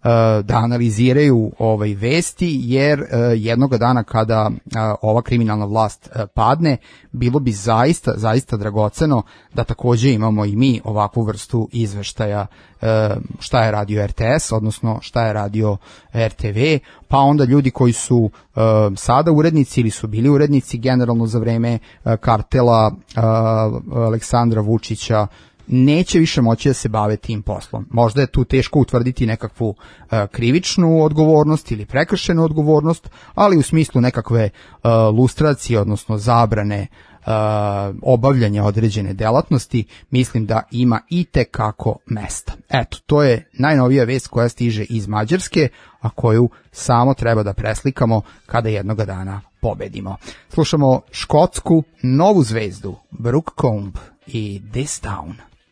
da analiziraju ovaj vesti, jer jednoga dana kada ova kriminalna vlast padne, bilo bi zaista, zaista dragoceno da takođe imamo i mi ovakvu vrstu izveštaja šta je radio R T S, odnosno šta je radio R T V, pa onda ljudi koji su sada urednici ili su bili urednici generalno za vreme kartela Aleksandra Vučića, neće više moći da se bave tim poslom. Možda je tu teško utvrditi nekakvu uh, krivičnu odgovornost ili prekršenu odgovornost, ali u smislu nekakve uh, lustracije, odnosno zabrane uh, obavljanja određene delatnosti, mislim da ima i tekako mesta. Eto, to je najnovija vest koja stiže iz Mađarske, a koju samo treba da preslikamo kada jednoga dana pobedimo. Slušamo škotsku novu zvezdu Brooke Combe i This Town.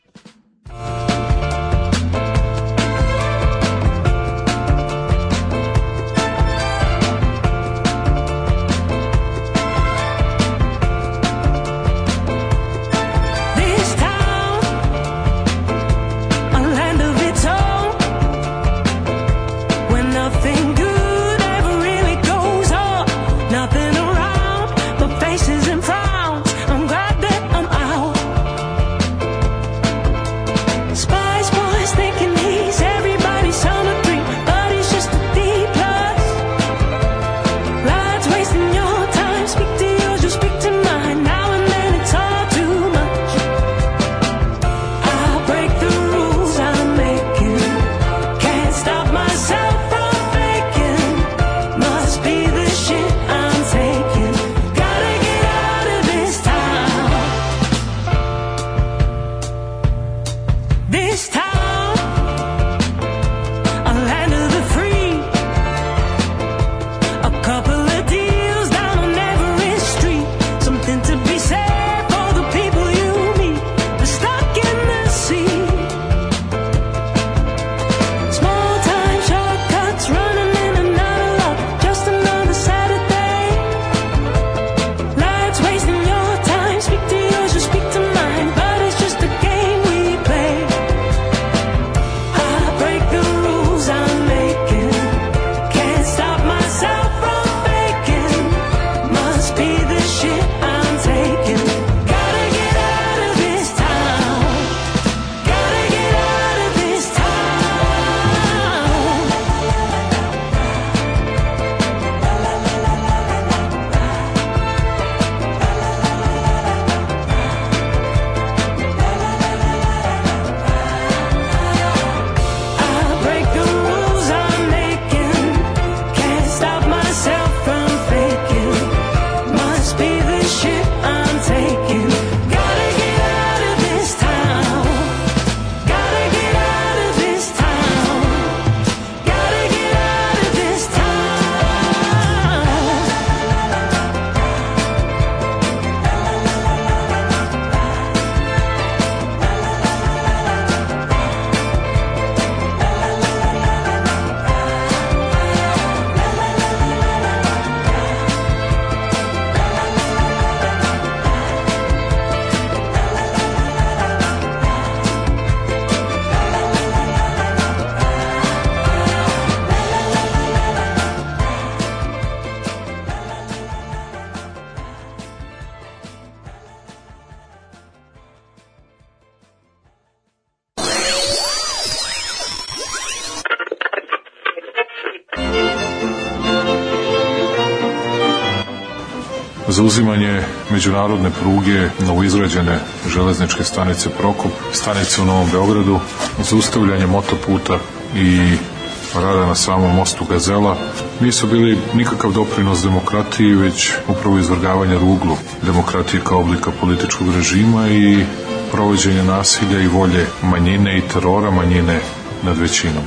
Zauzimanje međunarodne pruge novoizgrađene železničke stanice Prokop, stanice u Novom Beogradu, zaustavljanje motoputa i rada na samom mostu Gazela nisu bili nikakav doprinos demokratiji, već upravo izvrgavanje ruglu demokratije kao oblika političkog režima i provođenje nasilja i volje manjine i terora manjine nad većinom.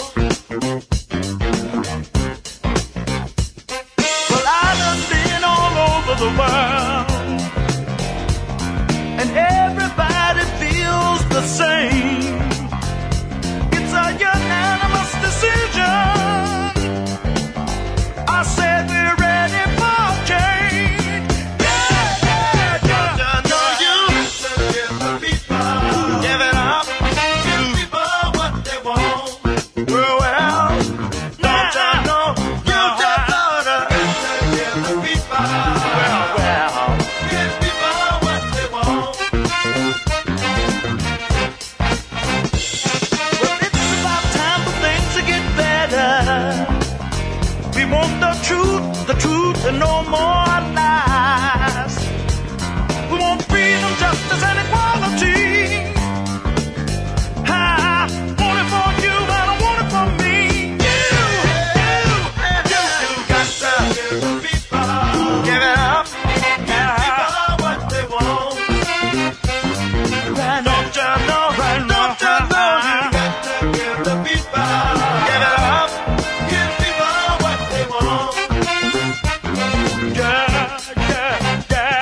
Well, I done been all truth, the truth, and no more lies. We want freedom, justice, and equality. I want it for you, and I want it for me. You, you, you, you got to give the people, give it up, give people what they want. Right, don't you know, right, don't you know, you got to give the people, give it up, give people what they want. Yeah, yeah, yeah.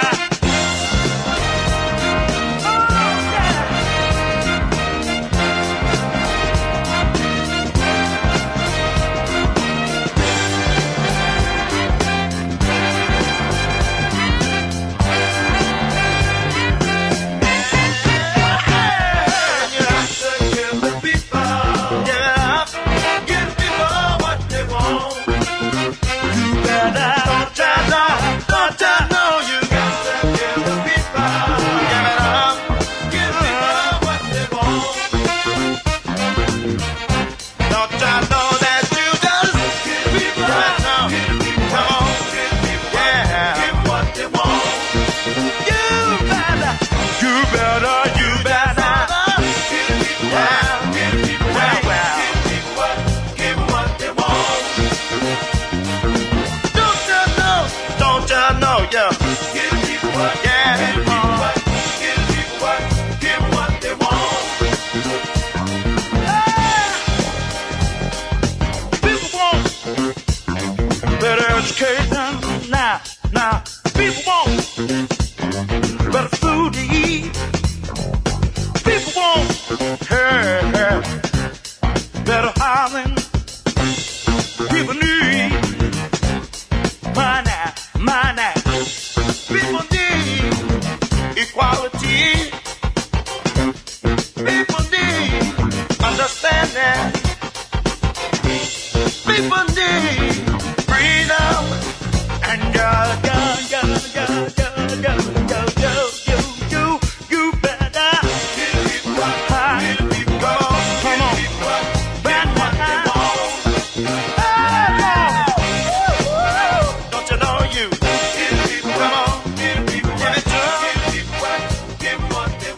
Now, now, people want better food to eat. People want hey, hey, better housing. People need money, money. People need equality. People need understanding. People need freedom. And go, go, go, go, go, go, go, go, you, you, you better give me what, give me what, come on, give me what, give what they want. Oh, don't you know you? Give me what, come on, give me what, give it to them. Give me what, give what they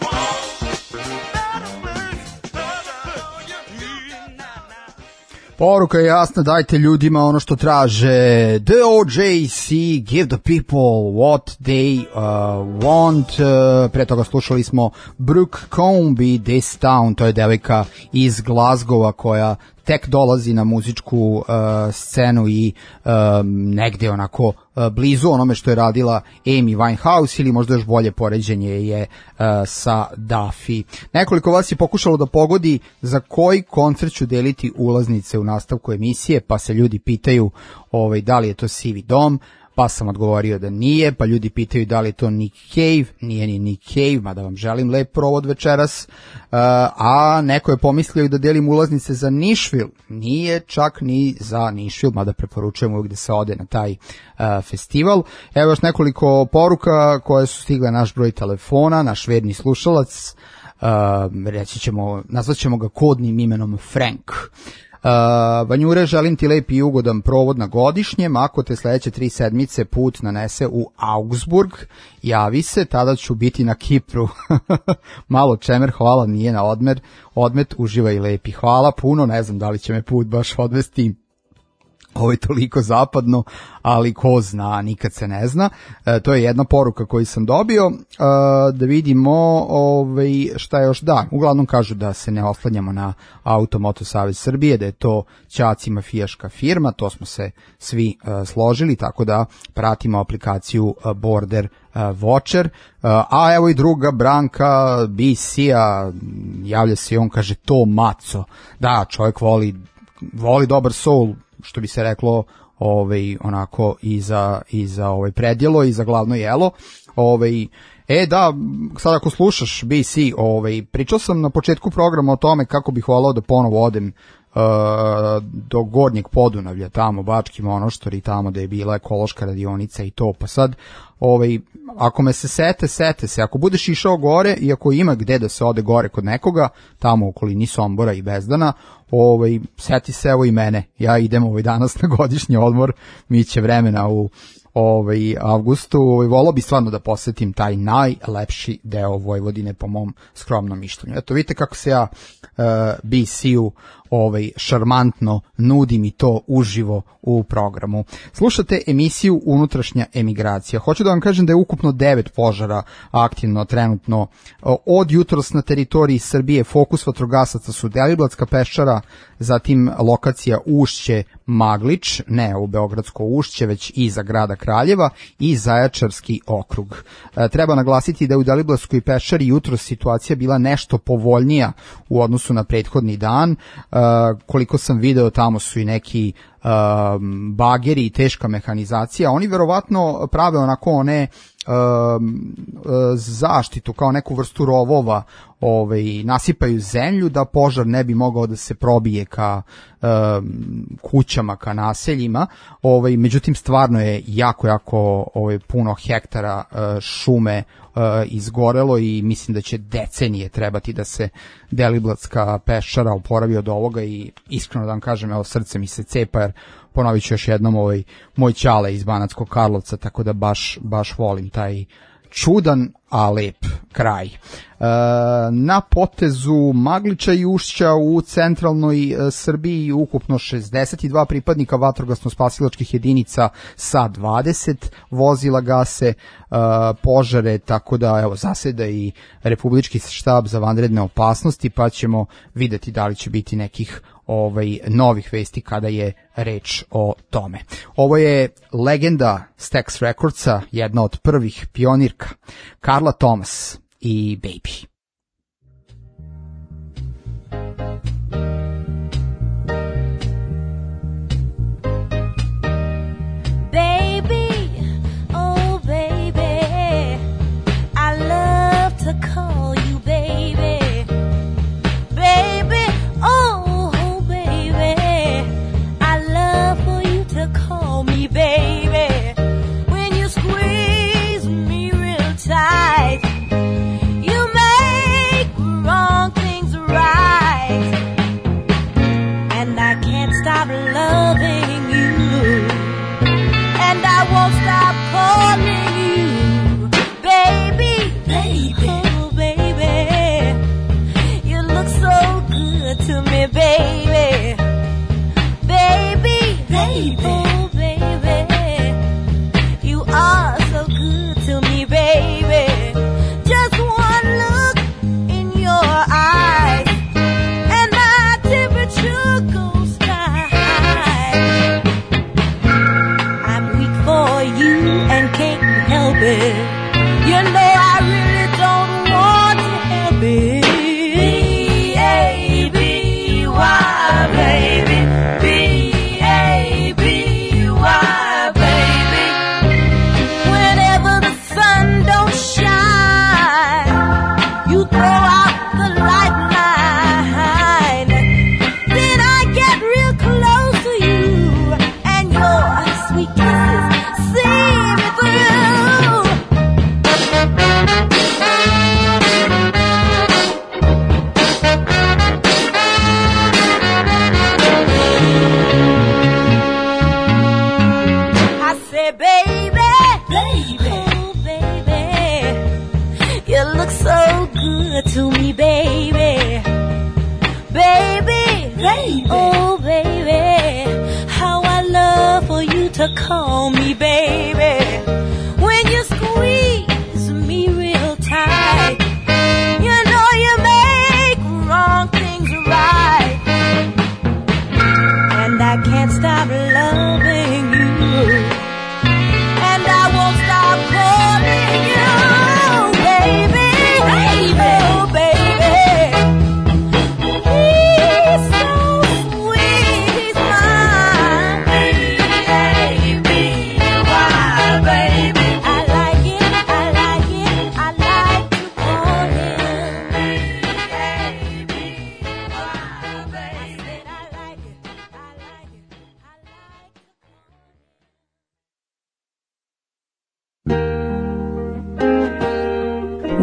want. Poruka je jasna, dajte ljudima ono što traže. The O J C, give the people what they uh, want. Uh, pre toga slušali smo Brooke Combe, This Town, to je devojka iz Glasgowa koja tek dolazi na muzičku uh, scenu i um, negde onako uh, blizu onome što je radila Amy Winehouse, ili možda još bolje poređenje je uh, sa Duffy. Nekoliko vas je pokušalo da pogodi za koji koncert ću deliti ulaznice u nastavku emisije, pa se ljudi pitaju ovaj, da li je to Sivi dom, pa sam odgovorio da nije, pa ljudi pitaju da li je to Nick Cave, nije ni Nick Cave, mada vam želim lep provod večeras, uh, a neko je pomislio da delim ulaznice za Nashville, nije čak ni za Nashville, mada preporučujem uvijek da se ode na taj uh, festival. Evo još nekoliko poruka koje su stigle na naš broj telefona, naš verni slušalac, uh, reći ćemo, nazvat ćemo ga kodnim imenom Frank. Uh, Vanjure, želim ti lep i ugodan provod na godišnjem, ako te sledeće tri sedmice put nanese u Augsburg, javi se, tada ću biti na Kipru. Malo čemer, hvala, nije na odmer, odmet, uživaj lepi, hvala puno, ne znam da li će me put baš odvesti ovo je toliko zapadno, ali ko zna, nikad se ne zna. E, to je jedna poruka koju sam dobio. E, da vidimo ovaj, šta je još. Da, uglavnom kažu da se ne oslanjamo na Auto Moto Savez Srbije, da je to ćaci mafijaška firma, to smo se svi e, složili, tako da pratimo aplikaciju e, Border e, Watcher. E, a evo i druga Branka B C-a, javlja se i on, kaže to maco. Da, čovjek voli, voli dobar soul, što bi se reklo, ovaj onako i za i za ovaj predjelo i za glavno jelo. Ovaj e da, sad ako slušaš B C, ovaj pričao sam na početku programa o tome kako bih voleo da ponovo odem do Gornjeg Podunavlja, tamo Bački Monoštor i tamo da je bila ekološka radionica i to, pa sad ovaj, ako me se sete, sete se, ako budeš išao gore i ako ima gde da se ode gore kod nekoga, tamo u okolini Sombora i Bezdana, ovaj, seti se evo i mene, ja idem ovaj danas na godišnji odmor, mi će vremena u ovaj avgustu, ovaj voleo bi stvarno da posetim taj najlepši deo Vojvodine po mom skromnom mišljenju. Eto vidite kako se ja uh, B C-u ovaj šarmantno nudim i to uživo u programu. Slušate emisiju Unutrašnja emigracija. Hoću da vam kažem da je ukupno devet požara aktivno trenutno od jutros na teritoriji Srbije. Fokus vatrogasaca su Deliblatska peščara, zatim lokacija Ušće Maglič, ne u Beogradsko Ušće, već iza grada Kraljeva i Zaječarski okrug. E, treba naglasiti da je u Deliblatskoj peščari jutros situacija bila nešto povoljnija u odnosu na prethodni dan. E, koliko sam video, tamo su i neki um, bageri i teška mehanizacija. Oni verovatno prave onako one um, zaštitu, kao neku vrstu rovova, ovaj, nasipaju zemlju da požar ne bi mogao da se probije ka um, kućama, ka naseljima. Ovaj, međutim, stvarno je jako, jako ovaj, puno hektara uh, šume Uh, izgorelo i mislim da će decenije trebati da se Deliblatska peščara oporavi od ovoga i iskreno da vam kažem, evo srce mi se cepa jer ponovit ću još jednom ovaj moj ćale iz Banatskog Karlovca, tako da baš, baš volim taj čudan, a lep kraj. E, na potezu Magliča i Ušća u centralnoj e, Srbiji ukupno šezdeset dva pripadnika vatrogasno-spasilačkih jedinica sa dvadeset vozila gase e, požare, tako da evo zaseda i Republički štab za vanredne opasnosti, pa ćemo videti da li će biti nekih ovaj novih vesti kada je reč o tome. Ovo je legenda Stax Recordsa, jedna od prvih pionirka, Carla Thomas i Baby. Baby, oh baby, I love to call you baby. Baby, oh call me baby. When you squeeze me real tight, you make wrong things right, and I can't stop loving you, and I won't stop calling you baby, baby, oh baby. You look so good to me, baby, baby, baby. Oh, baby, you are so good to me, baby. Just one look in your eyes, and my temperature goes sky high. I'm weak for you and can't help it. You know I really don't want to help it. B A B Y, baby. To me, baby, baby, baby, oh baby, how I love for you to call me baby. When you squeeze me real tight, you know you make wrong things right, and I can't stop loving you, and I won't stop calling you baby. Baby, oh baby, he's so sweet, he's mine. B A B Y,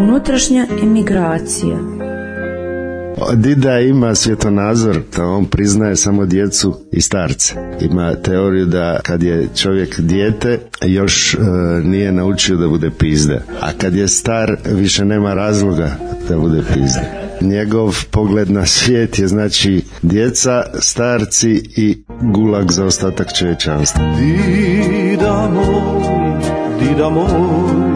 Unutrašnja emigracija. Dida ima svjetonazor da on priznaje samo djecu i starce. Ima teoriju da kad je čovjek dijete još e, nije naučio da bude pizda, a kad je star više nema razloga da bude pizda. Njegov pogled na svijet je znači djeca, starci i gulag za ostatak čovječanstva. Dida moj, dida moj.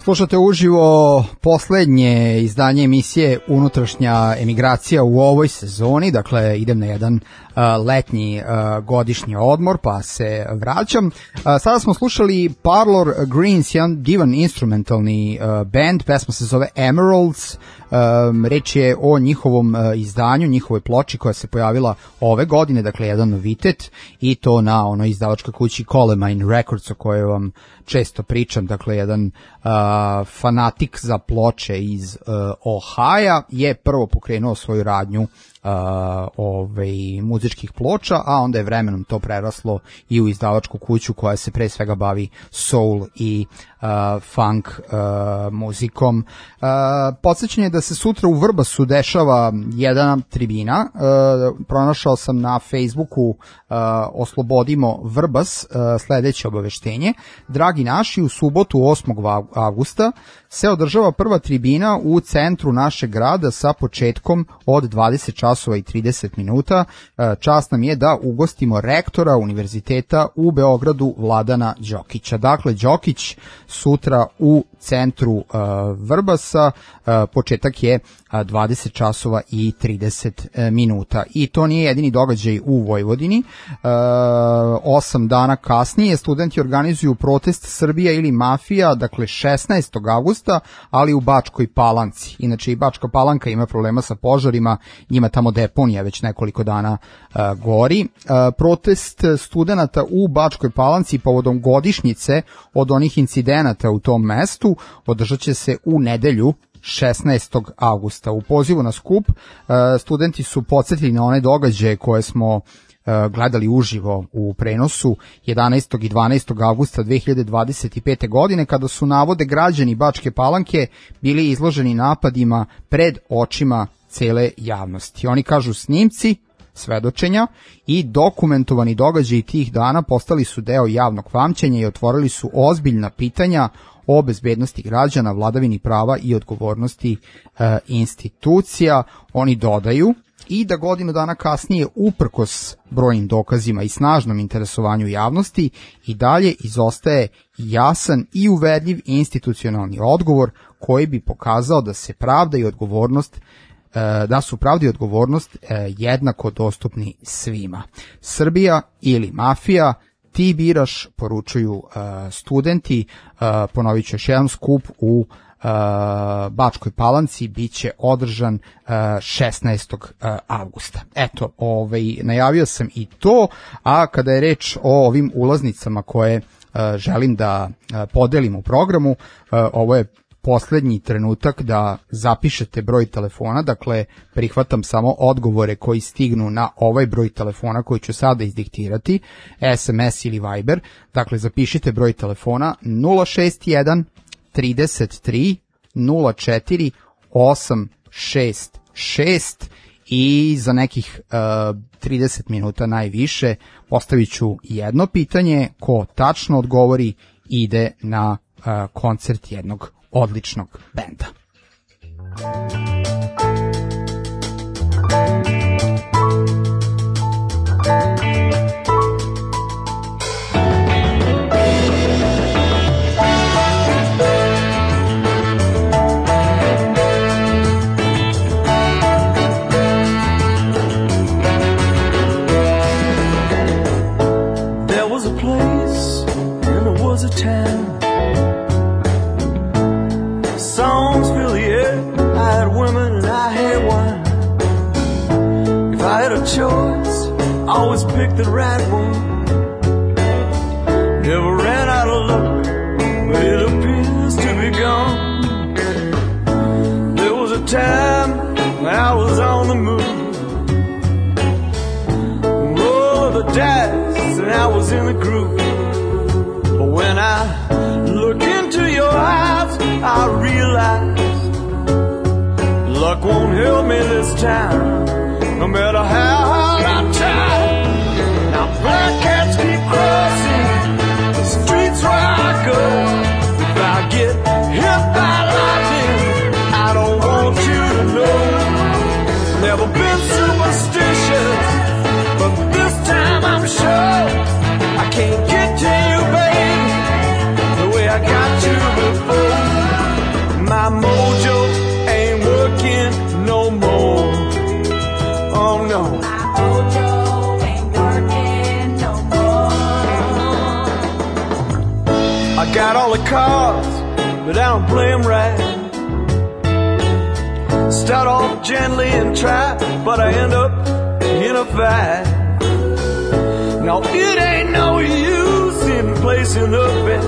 Slušate uživo poslednje izdanje emisije Unutrašnja emigracija u ovoj sezoni, dakle idem na jedan uh, letnji uh, godišnji odmor pa se vraćam. Uh, sada smo slušali Parlor Greens, jedan divan instrumentalni uh, band, pesma se zove Emeralds. Um, reč je o njihovom uh, izdanju, njihovoj ploči koja se pojavila ove godine, dakle jedan novitet, i to na onoj izdavačkoj kući Colemine Records o kojoj vam često pričam, dakle jedan uh, fanatik za ploče iz uh, Ohaja je prvo pokrenuo svoju radnju Uh, ovaj, muzičkih ploča, a onda je vremenom to preraslo i u izdavačku kuću koja se pre svega bavi soul i uh, funk uh, muzikom. Uh, podsjećanje je da se sutra u Vrbasu dešava jedna tribina, uh, pronašao sam na Facebooku uh, Oslobodimo Vrbas uh, sledeće obaveštenje. Dragi naši, u subotu osmog avgusta se održava prva tribina u centru našeg grada sa početkom od dvadeset časova i trideset minuta. Čast nam je da ugostimo rektora Univerziteta u Beogradu Vladana Đokića. Dakle, Đokić sutra u centru uh, Vrbasa, uh, početak je uh, dvadeset časova i trideset minuta. I to nije jedini događaj u Vojvodini. Uh, osam dana kasnije studenti organizuju protest Srbija ili mafija, dakle šesnaestog avgusta, ali u Bačkoj Palanci. Inače i Bačka Palanka ima problema sa požarima, njima tamo deponija već nekoliko dana uh, gori. Uh, protest studenata u Bačkoj Palanci povodom godišnjice od onih incidenata u tom mestu održat će se u nedelju šesnaestog avgusta. U pozivu na skup studenti su podsjetili na one događaje koje smo gledali uživo u prenosu jedanaestog i dvanaestog avgusta dve hiljade dvadeset pete. godine, kada su navode građani Bačke Palanke bili izloženi napadima pred očima cele javnosti. Oni kažu snimci, svedočenja i dokumentovani događaji tih dana postali su deo javnog pamćenja i otvorili su ozbiljna pitanja o bezbednosti građana, vladavini prava i odgovornosti e, institucija. Oni dodaju i da godinu dana kasnije, uprkos brojnim dokazima i snažnom interesovanju javnosti, i dalje izostaje jasan i uverljiv institucionalni odgovor koji bi pokazao da se pravda i odgovornost da su pravda i odgovornost jednako dostupni svima. Srbija ili mafija, ti biraš, poručuju studenti. Ponovit ću još jedan skup u Bačkoj Palanci, bit će održan šesnaestog avgusta. Eto, ovaj, najavio sam i to, a kada je reč o ovim ulaznicama koje želim da podelim u programu, ovo je poslednji trenutak da zapišete broj telefona, dakle prihvatam samo odgovore koji stignu na ovaj broj telefona koji ću sada izdiktirati, es em es ili Viber. Dakle, zapišite broj telefona nula šest jedan trideset tri nula četiri osam šest šest i za nekih uh, trideset minuta najviše postavit ću jedno pitanje. Ko tačno odgovori ide na uh, koncert jednog odličnog benda. There was a place and there was a town. Songs fill the air, I had women and I had wine. If I had a choice, I always picked the right one. Never ran out of luck, but it appears to be gone. There was a time when I was on the move, roll of the dice and I was in the groove. But when I look into your eyes, I realize luck won't help me this time, no matter how hard I try. Now black cats keep crossing the streets where I go. If I get hit by lightning, I don't want you to know. Never been superstitious, but this time I'm sure I can't get to you, baby, the way I got you before. all the cards, but I don't play them right. Start off gently and try, but I end up in a fight. Now it ain't no use in placing a bet.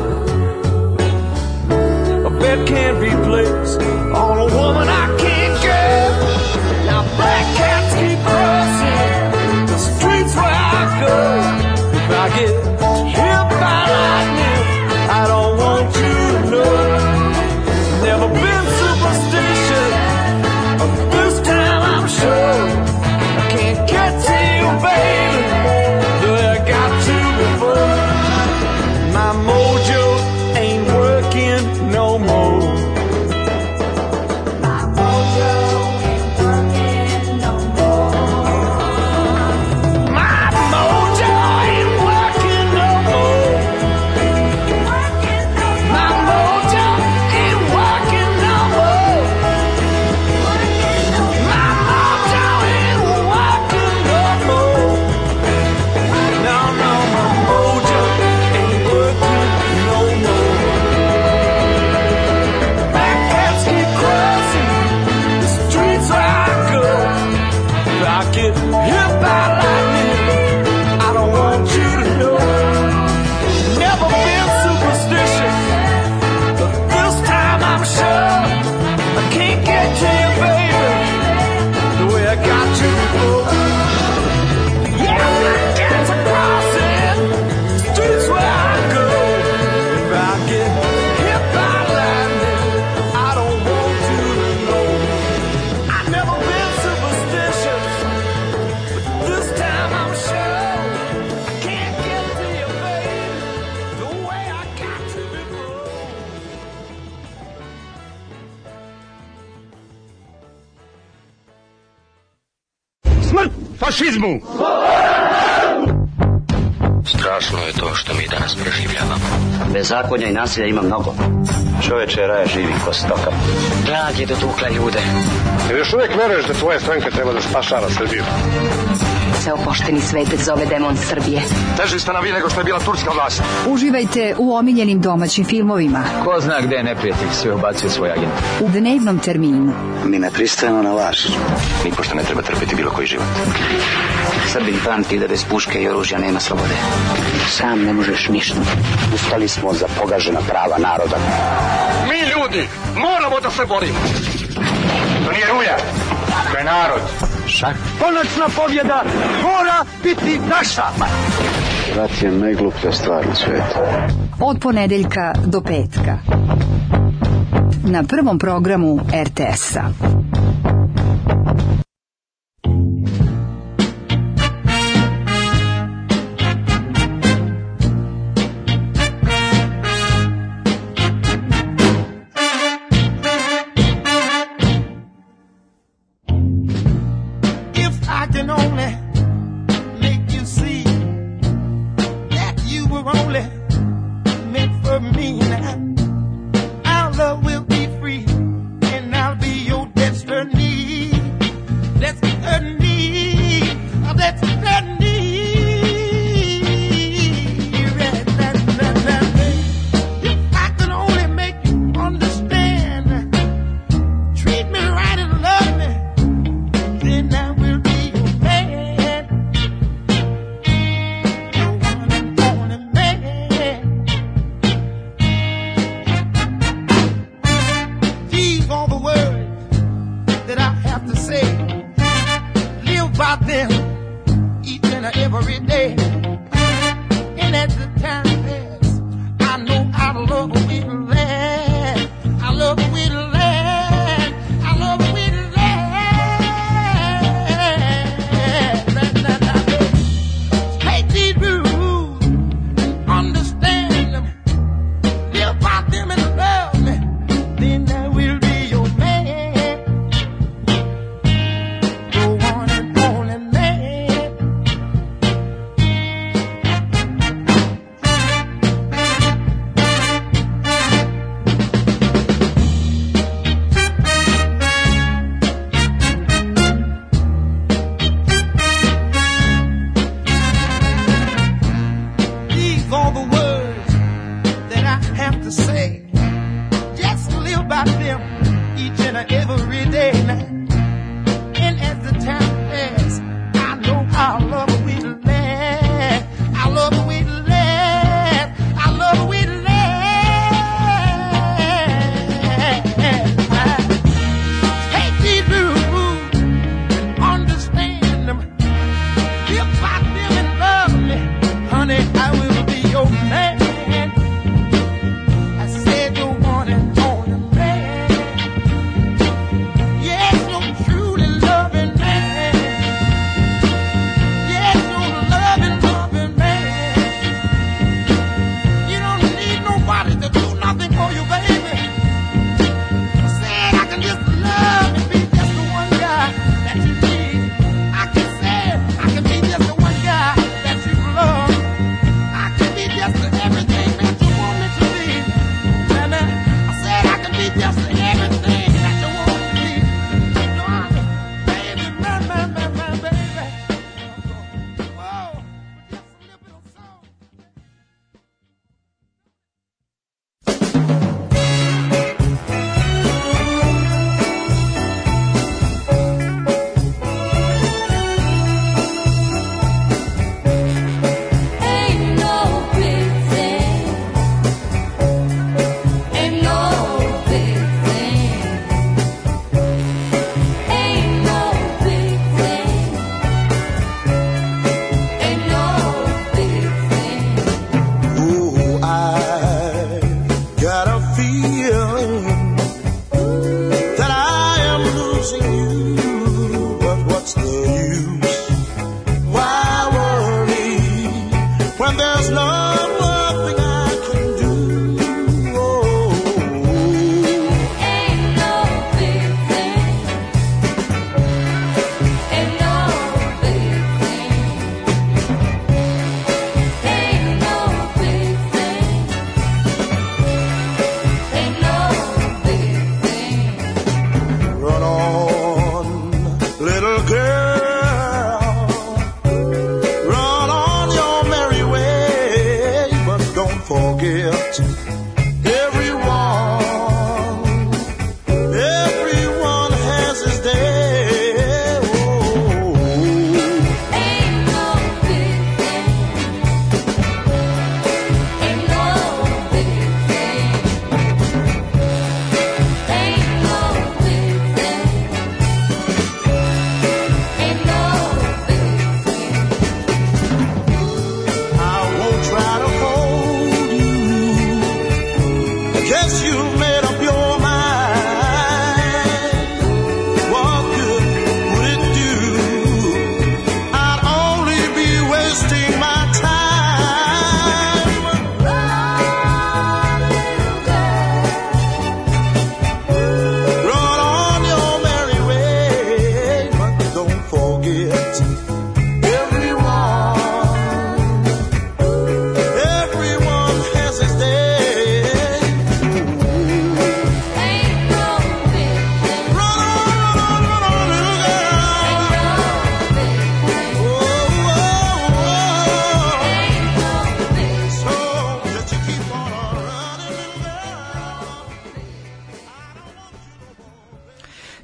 A bet can't be placed on a woman I can't get. Now black cats keep crossing the streets where I go. If I get hit by lightning, I don't want you to know. Never been superstitious, but this time I'm sure I can't get to you, baby, the way I got to before. My mojo ain't working no more. My mojo ain't working no more. My mojo ain't working no more. My mojo ain't working no more. My mojo ain't working no more. No, no, my mojo ain't working no more. Black cats keep crossing the streets where I go. If I get hit by lightning, I don't want you to know. Never been superstitious, but this time I'm sure I can't get to you, baby, the way I got to before. Yeah, black cats are crossing the streets where I go. If I get hit by lightning, I don't want you to know. I've never been superstitious, but this time I'm sure I can't get to you, baby, the way I got to before. Smrt fašizmu! Strašno je to što mi danas proživljavamo. Bezakonja i nasilja ima mnogo. Čoveče, raja živi ko stoka. Blag je dotukla ljude. Jer još uvijek veruješ da tvoja stranka treba da spašava Srbiju. Ceo pošteni svet zove demon Srbije. Teži ste na vi nego što je bila turska vlast. Uživajte u omiljenim domaćim filmovima. Ko zna gde je neprijatelj, sve ubacuje svoj agent. U dnevnom terminu. Mi ne pristajemo na laž. Nipošto ne treba trpiti bilo koji život. Srbin pamti da bez puške i oružja nema slobode. Sam ne možeš ništa. Ustali smo za pogažena prava naroda. Mi ljudi moramo da se borimo. To nije ruja, to je narod. Šah. Konačna pobjeda mora biti naša. Rat je najgluplja stvar na svijetu. Od ponedeljka do petka. Na prvom programu er te es-a.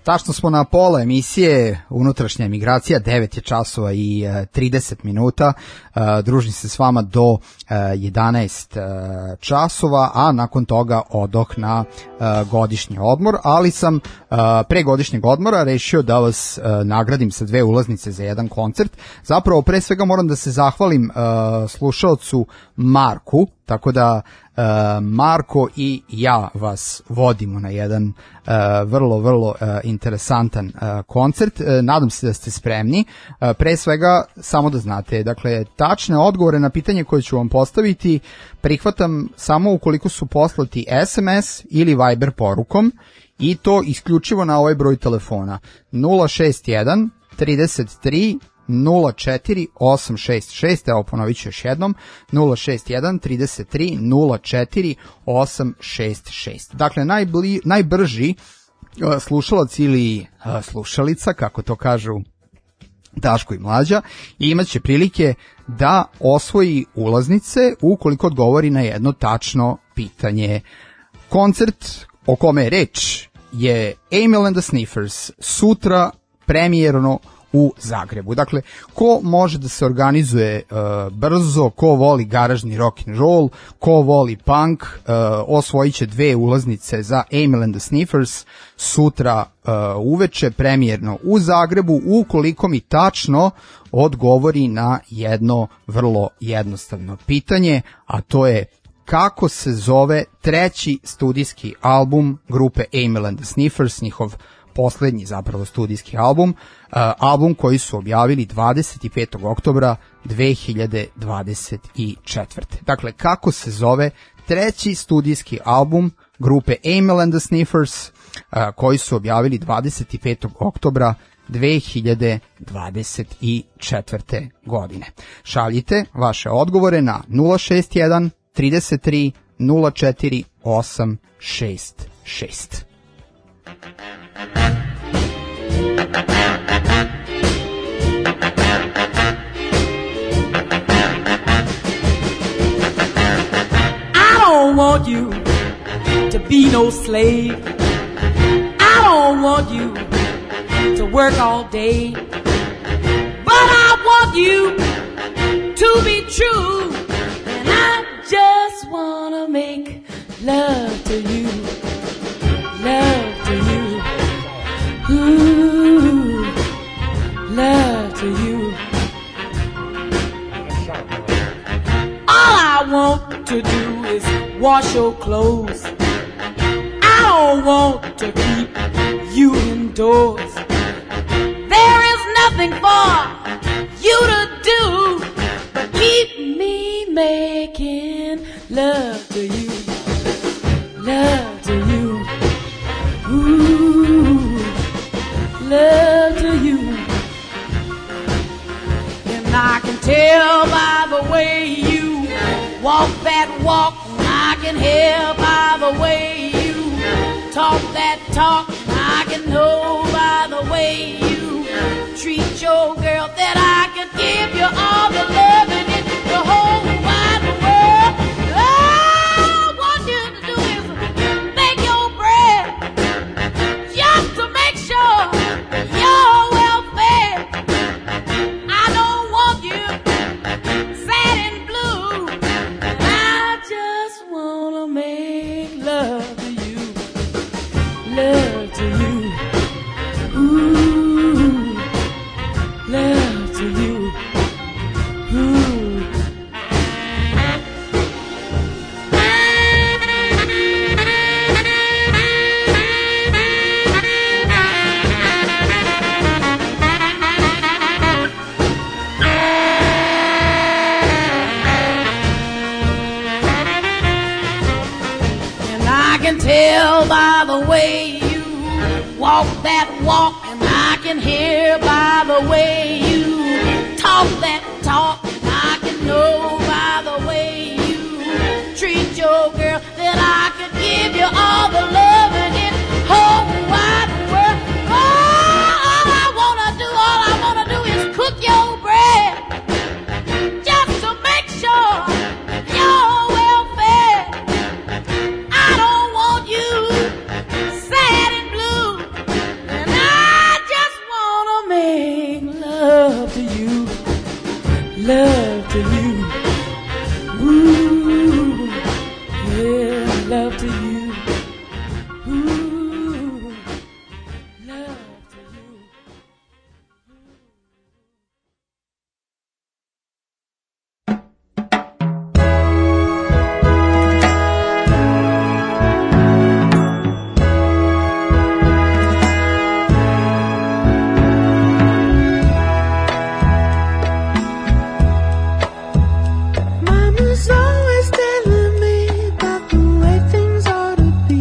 Tačno smo na pola emisije Unutrašnja emigracija, devet je časova i trideset minuta. Družim se s vama do jedanaest časova, a nakon toga odoh na godišnji odmor, ali sam pre godišnjeg odmora rešio da vas nagradim sa dve ulaznice za jedan koncert. Zapravo, pre svega moram da se zahvalim slušaocu Marku, tako da Uh, Marko i ja vas vodimo na jedan uh, vrlo, vrlo uh, interesantan uh, koncert. Uh, nadam se da ste spremni. Uh, pre svega, samo da znate, dakle, tačne odgovore na pitanje koje ću vam postaviti prihvatam samo ukoliko su poslati es em es ili Viber porukom, i to isključivo na ovaj broj telefona nula šest jedan trideset tri nula četiri osam šest šest, evo ponovit ću još jednom, nula šest jedan trideset tri nula četiri osam šest šest. Dakle, najbli, najbrži uh, slušalac ili uh, slušalica, kako to kažu Daško i Mlađa, imat će prilike da osvoji ulaznice ukoliko odgovori na jedno tačno pitanje. Koncert o kome je reč je Emil and the Sniffers, sutra premijerno u Zagrebu. Dakle, ko može da se organizuje uh, brzo, ko voli garažni rock and roll, ko voli punk, uh, osvojit će dve ulaznice za Emil and the Sniffers sutra uh, uveče premijerno u Zagrebu, ukoliko mi tačno odgovori na jedno vrlo jednostavno pitanje, a to je kako se zove treći studijski album grupe Emil and the Sniffers, njihov poslednji zapravo studijski album, uh, album koji su objavili dvadeset petog oktobra dve hiljade dvadeset četvrte. Dakle, kako se zove treći studijski album grupe Emil and the Sniffers uh, koji su objavili dvadeset petog oktobra dve hiljade dvadeset četvrte. godine. Šaljite vaše odgovore na nula šest jedan trideset tri nula četiri osam šest šest. I don't want you to be no slave. I don't want you to work all day. But I want you to be true. And I just want to make love to you. Love to you. Ooh, love to you. All I want to do is wash your clothes. I don't want to keep you indoors. There is nothing for you to do but keep me making love to you. Love to you. Ooh, love to you. And I can tell by the way you walk that walk, and I can hear by the way you talk that talk, and I can know by the way you treat your girl that I could give you all the love in it, the whole wide world. All I want you to do is make your bread, just to make sure you're well fed. I don't want you sad and blue, and I just wanna make love to you, love to you. Ooh, love to you. Ooh. Tell by the way you walk that walk, and I can hear by the way you talk that talk, and I can know by the way you treat your girl that I could give you all the love in it whole wide world. Oh, all I wanna do, all I wanna do is cook your bread, just to make sure you're well fed. I don't want you sad and blue, and you. Ooh, yeah, love to you. Ooh, love to you. Mama's always telling me about the way things ought to be.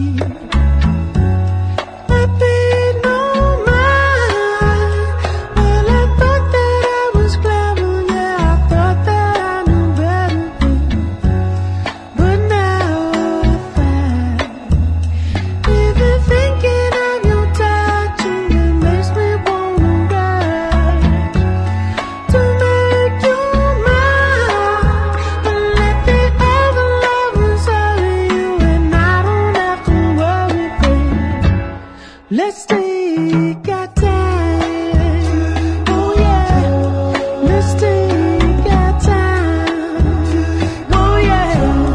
I paid no mind. Well, I thought that I was clever, yeah, I thought that I knew better then. But now I find, even thinking of your touch, it makes me wanna ride to make you mine. But let the other lovers hurry you, and I don't have to worry, babe. Let's take our time. Oh yeah, let's take our time. Oh yeah.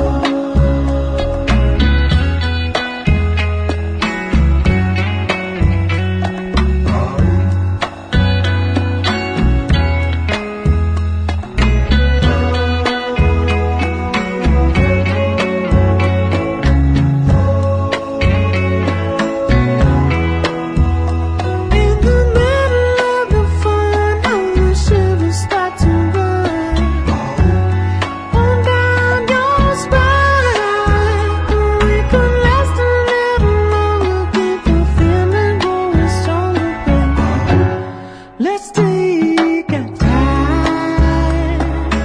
In the middle of the fun, all the shivers start to run on down your spine. We could last a little longer, keep the feeling going stronger, baby. Let's take our time.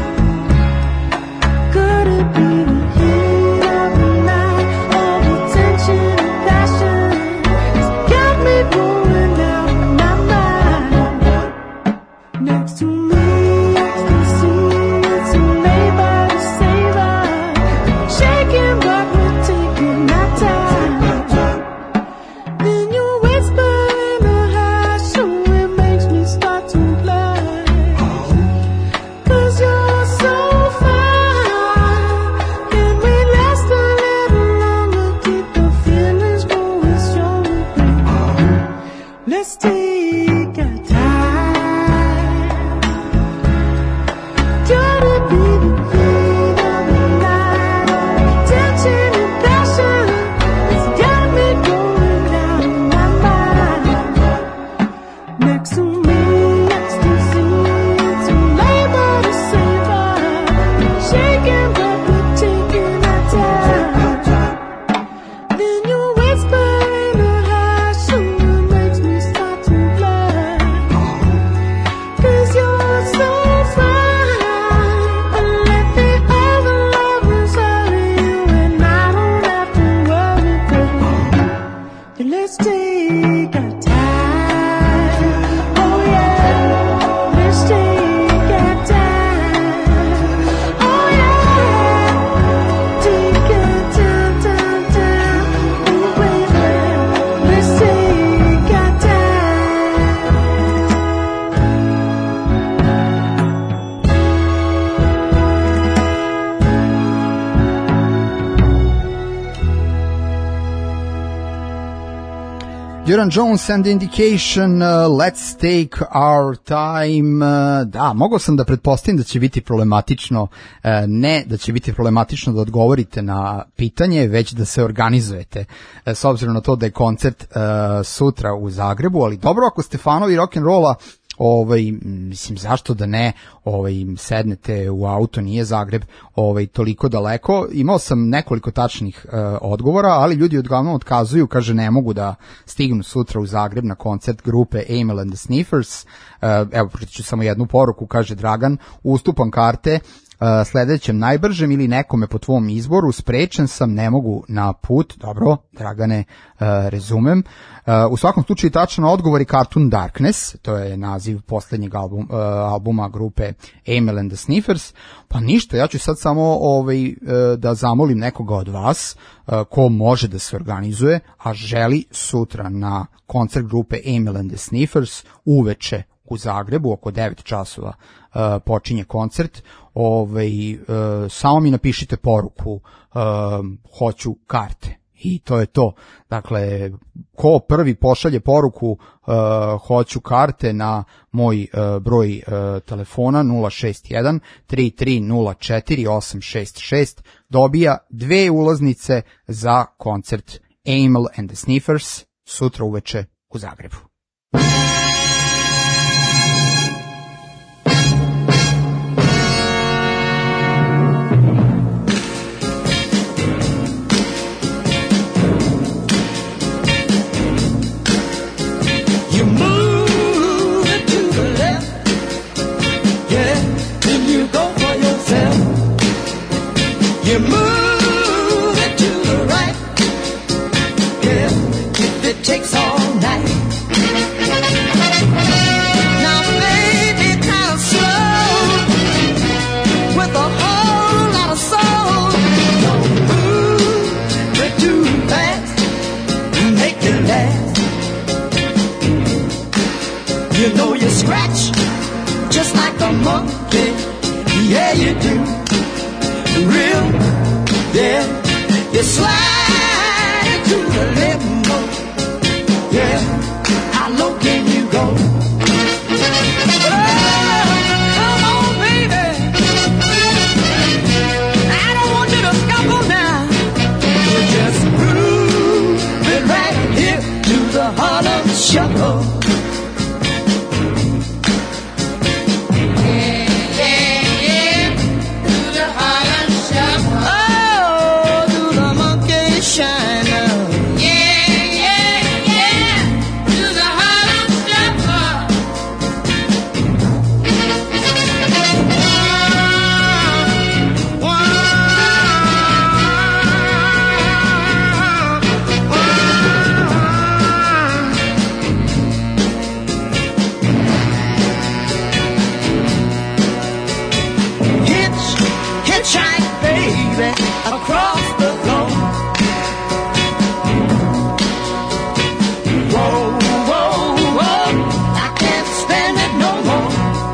Could it be the heat of the night, all the tension and passion? It's got me going out of my mind. Next to me, ecstasy, it's a labor to savor. Shaking, but we're taking our time. Then you whisper in a hush, so it makes me start to blush. 'Cause you're so fine. Can we last a little longer, keep the feelings going stronger, baby? Let's take our time. Could it be the heat of the night, or tension and passion? It's got me going out of my mind. Next to me, ecstasy, it's a labor to savor. Shaking, but we're taking our time. Then you whisper in a hush, so it makes me start to blush. 'Cause you're so fine. But let the other lovers hurry you, and I don't have to worry, baby. Let's take our time. Oh yeah, let's take our time. Oh yeah, take our time, time, time. Oh baby, let's take our time. Duran Jones and the Indication, uh, Let's Take Our Time. Uh, da, mogao sam da pretpostavim da će biti problematično, uh, ne da će biti problematično da odgovorite na pitanje, već da se organizujete, uh, s obzirom na to da je koncert uh, sutra u Zagrebu, ali dobro, ako ste fanovi rock'n'rolla, ovaj, mislim, zašto da ne, ovaj, sednete u auto, nije Zagreb ovaj, toliko daleko. Imao sam nekoliko tačnih uh, odgovora, ali ljudi odglavnom otkazuju, kaže ne mogu da stignu sutra u Zagreb na koncert grupe Amyl and the Sniffers. Uh, evo, pročiću samo jednu poruku, kaže Dragan, ustupam karte Uh, sledećem najbržem ili nekome po tvom izboru, sprečen sam, ne mogu na put. Dobro, Dragane, uh, rezumem. Uh, u svakom slučaju tačan odgovor je Cartoon Darkness, to je naziv poslednjeg album, uh, albuma grupe Amyl and the Sniffers. Pa ništa, ja ću sad samo ovaj, uh, da zamolim nekoga od vas uh, ko može da se organizuje, a želi sutra na koncert grupe Amyl and the Sniffers uveče u Zagrebu, oko devet časova uh, počinje koncert. Ovaj, uh, samo mi napišite poruku, uh, hoću karte. I to je to. Dakle, ko prvi pošalje poruku uh, hoću karte na moj uh, broj uh, telefona nula šest jedan tri tri nula četiri osam šest šest dobija dve ulaznice za koncert Amyl and the Sniffers sutra uveče u Zagrebu. You move it to the right, yeah, if it takes all night. Now baby, kind of slow, with a whole lot of soul. Don't move it too fast, make it last. You know you scratch, just like a monkey, yeah you do. Real, yeah, you slide to the limbo, yeah, how low can you go? Oh, come on, baby, I don't want you to stumble now, you just groove it right here to the Harlem Shuffle. Across the floor. Whoa, whoa, whoa, I can't stand it no more.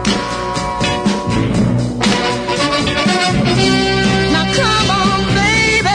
Now come on, baby.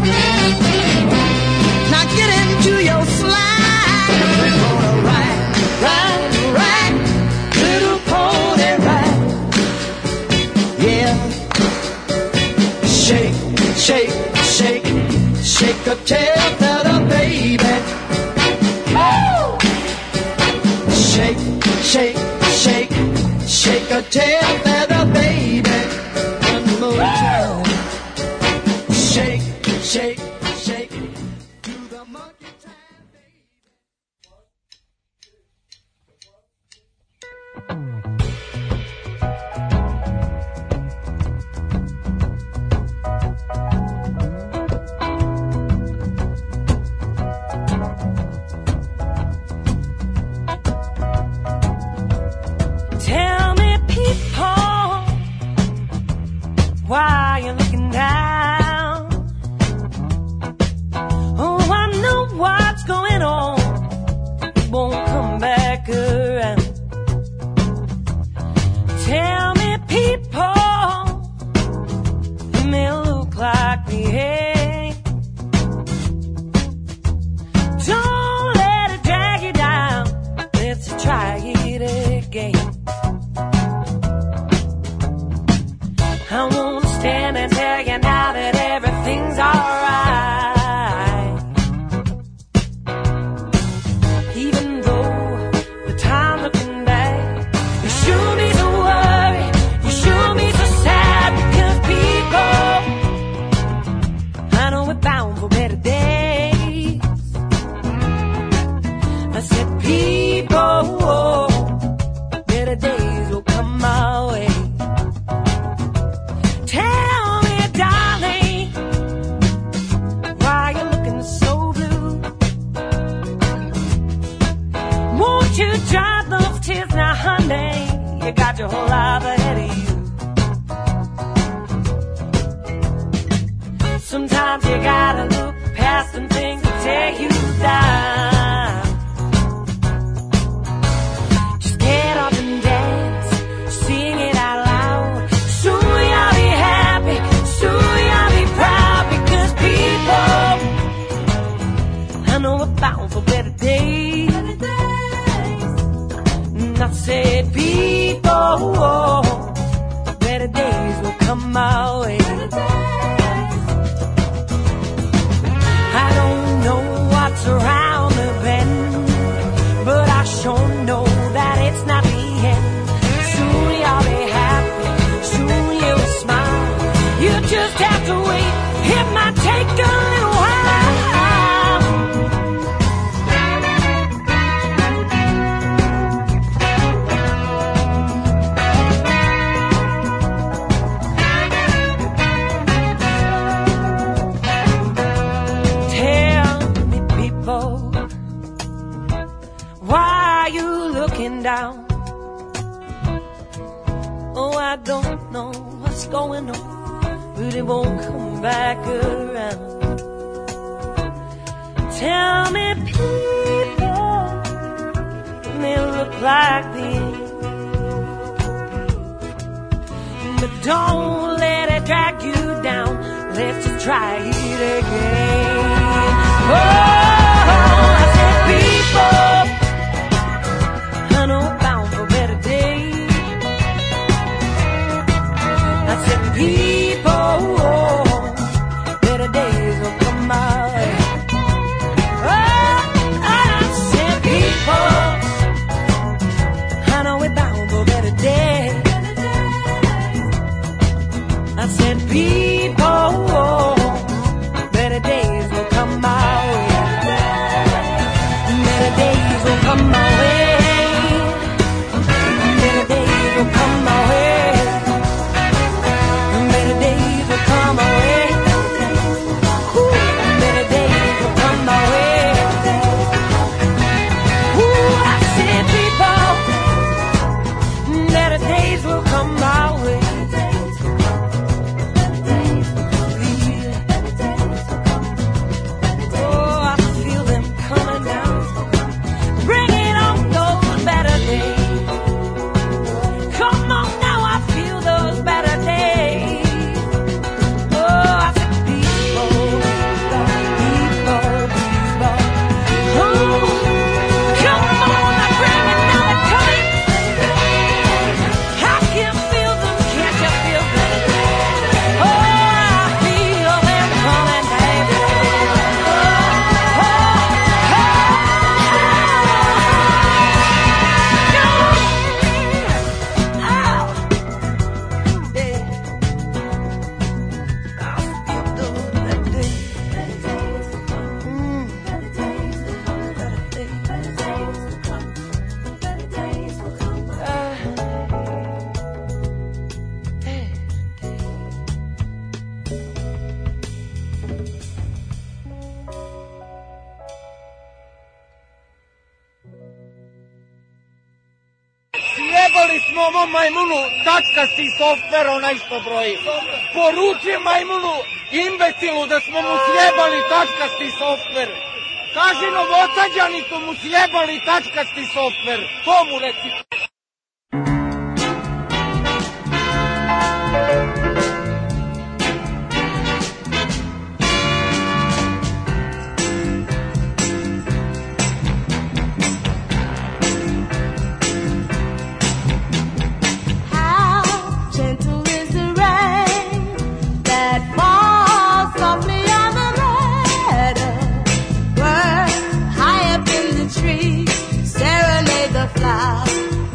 Now get into your slide. We're gonna ride, ride, ride, little pony ride. Yeah. Shake. Shake, shake, shake a tail feather, baby. Woo! Shake, shake, shake, shake a tail feather, baby. One more time. Shake, shake, shake. Do the monkey time, baby. Why you looking down? Oh, I know what's going on. It won't come back around. Tell me, people, you may look like the end. Don't let it drag you down. Let's try it again. I won't stand and tell you now that everything's alright. Even though the time looking back, you sure me so worried, you sure me so sad, because people, I know we're bound for better days. I said people, better days will come my way. Tell me, darling, why you looking so blue? Won't you dry those tears now, honey? You got your whole life ahead of you. Sometimes you gotta look past some things that tear you down. Just get up and come my way. I don't know what's around the bend, but I sure know that it's not the end. Soon you'll be happy, soon you'll smile. You just have to wait, it might take a little while. Down. Oh, I don't know what's going on, but it won't come back around. Tell me, people, they look like this, but don't let it drag you down. Let's just try it again. Oh, I said, people, bound for better days. I said, people, better days will come my way. Oh, I said, people, I know we're bound for better days. I said, people, better days will come my way. Better days will come my way. Come my way. Better days will come my way. Ooh, better days will come my way. Ooh, I said, people, better days will come my way. Oh, I feel them coming down. Bring it on, those better days. Come on now, I feel those better days. Oh, I said, people, people, people. Oh, come on, I bring it now, they're coming. I can feel them, can't you feel them? Oh, I feel them coming, baby. Oh, oh, oh, Sjebali smo ovom majmunu tačkasti softver, onaj što broji. Poruči majmunu, imbecilu, da smo mu sjebali tačkasti softver. Kaži Novosađani su mu sjebali tačkasti softver. To mu reci. Tree, serenade the flowers.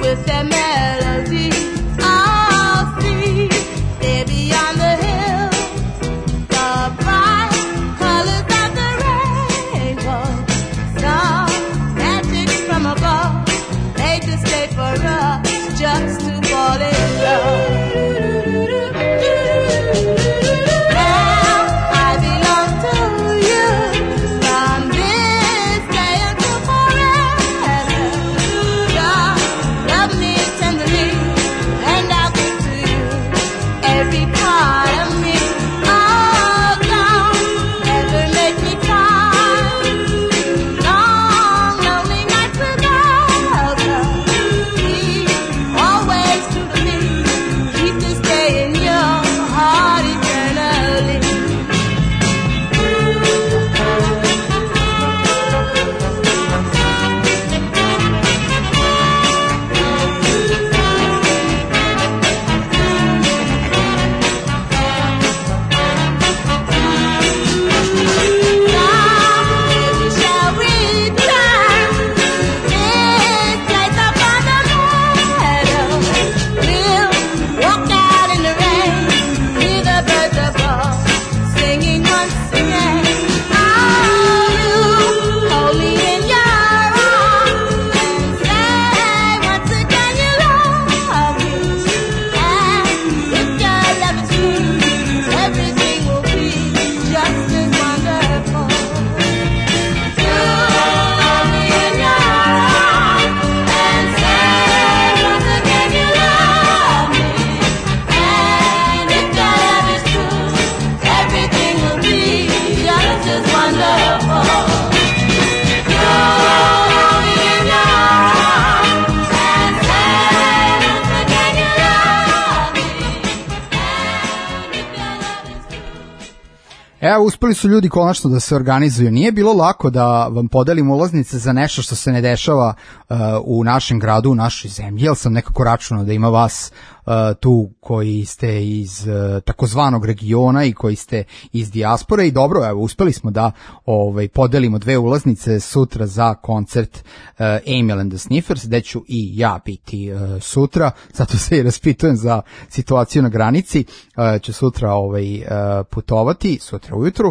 Evo, uspeli su ljudi konačno da se organizuju. Nije bilo lako da vam podelim ulaznice za nešto što se ne dešava uh, u našem gradu, u našoj zemlji, jer sam nekako računao da ima vas uh, tu koji ste iz uh, takozvanog regiona i koji ste iz dijaspore i dobro, evo, uspeli smo da ovaj, podelimo dve ulaznice sutra za koncert uh, Emil and the Sniffers, gde ću i ja biti uh, sutra, zato se i raspitujem za situaciju na granici, uh, ću sutra ovaj, uh, putovati, sutra ujutru,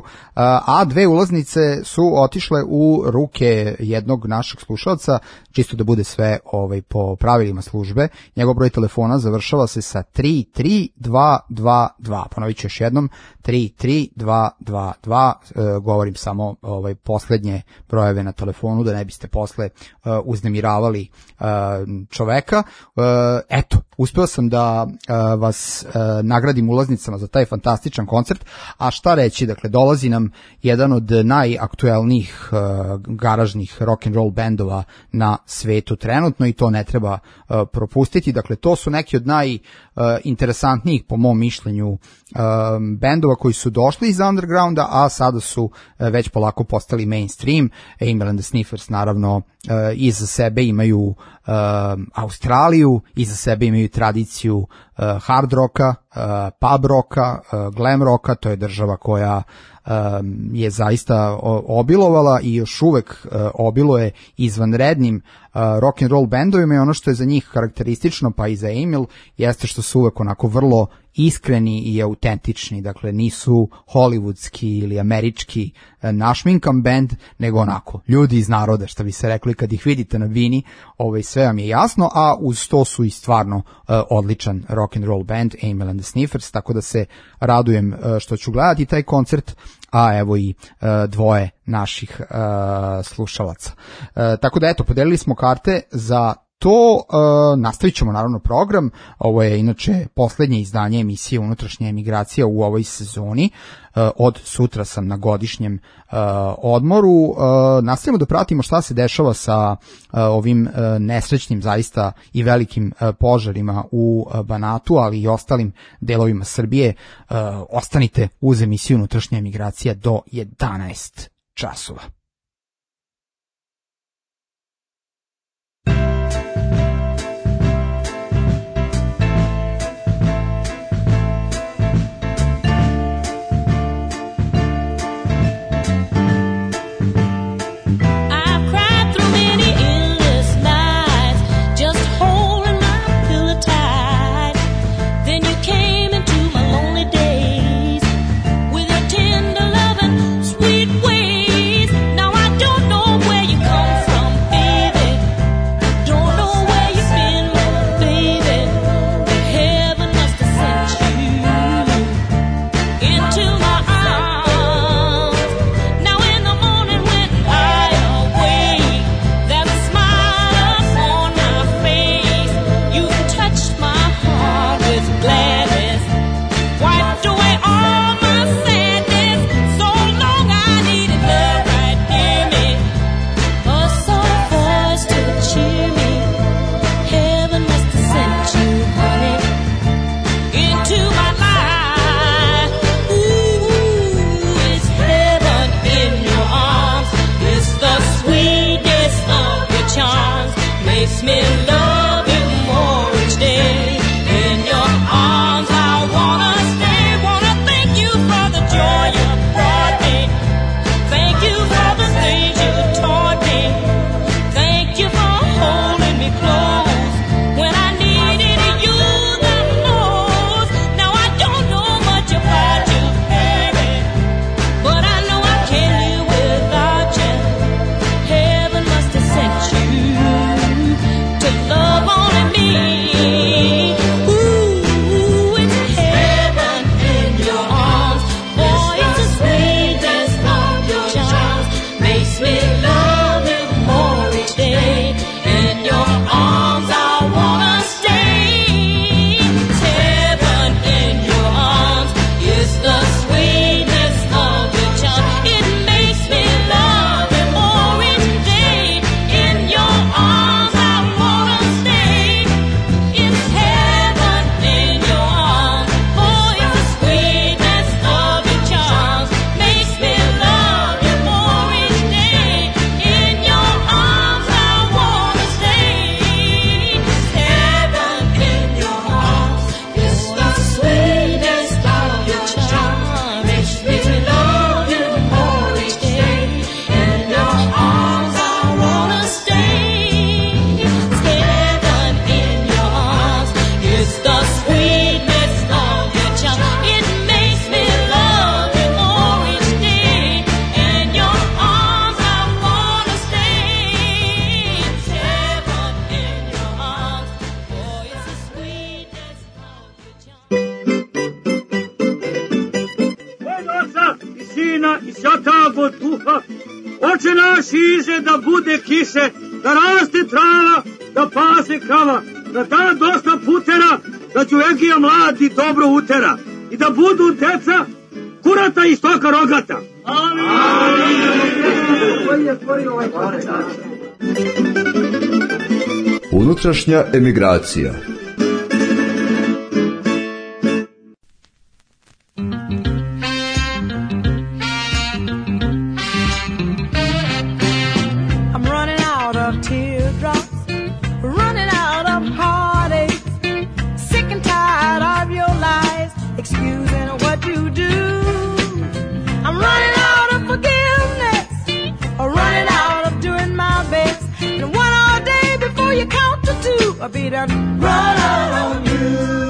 a dve ulaznice su otišle u ruke jednog našeg slušalca, čisto da bude sve ovaj, po pravilima službe. Njegov broj telefona završava se sa tri tri dva dva dva. Ponovit ću još jednom, tri tri dva dva dva. E, govorim samo ovaj, poslednje brojeve na telefonu, da ne biste posle e, uznemiravali e, čoveka. E, eto, uspeo sam da e, vas e, nagradim ulaznicama za taj fantastičan koncert, a šta reći, dakle, dolazi nam jedan od najaktuelnijih uh, garažnih rock and roll bendova na svetu trenutno i to ne treba uh, propustiti. Dakle, to su neki od najinteresantnijih, uh, po mom mišljenju, uh, bendova koji su došli iz undergrounda, a sada su uh, već polako postali mainstream. Emil and the Sniffers, naravno, uh, iza sebe imaju uh, Australiju, iza sebe imaju tradiciju uh, hard roka, uh, pub roka, uh, glam roka, to je država koja Um, je zaista obilovala i još uvek uh, obiluje izvanrednim uh, rock and roll bendovima i ono što je za njih karakteristično, pa i za Emil, jeste što su uvek onako vrlo iskreni i autentični, dakle nisu hollywoodski ili američki uh, našminkan bend, nego onako ljudi iz naroda, što bi se rekli, kad ih vidite na bini, ovaj, sve vam je jasno, a uz to su i stvarno uh, odličan rock and roll band Emil and the Sniffers, tako da se radujem uh, što ću gledati taj koncert, a evo i uh, dvoje naših uh, slušalaca. Uh, tako da eto, podelili smo karte za to, uh, nastavit ćemo naravno program, ovo je inače poslednje izdanje emisije Unutrašnja emigracija u ovoj sezoni, uh, od sutra sam na godišnjem uh, odmoru, uh, nastavimo da pratimo šta se dešava sa uh, ovim uh, nesrećnim zaista i velikim uh, požarima u uh, Banatu, ali i ostalim delovima Srbije. Uh, ostanite uz emisiju Unutrašnja emigracija do jedanaest časova. With your tender loving, sweet ways. Oče naš iže da bude kiše, da raste trava, da pase krava, da da dosta putera, da Đuvegija mladi dobro utera i da budu deca kurata i stoka rogata. Unutrašnja emigracija. I'll be done run out on you.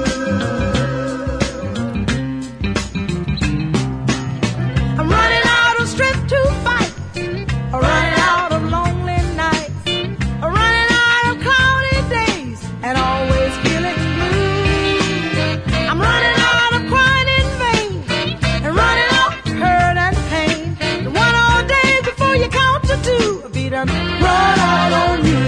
I'm running out of strength to fight. I'm running out of lonely nights. I'm running out of cloudy days and always feeling blue. I'm running out of crying in vain and running out of hurt and pain. And one all day before you count to two, I'll be done run out on you.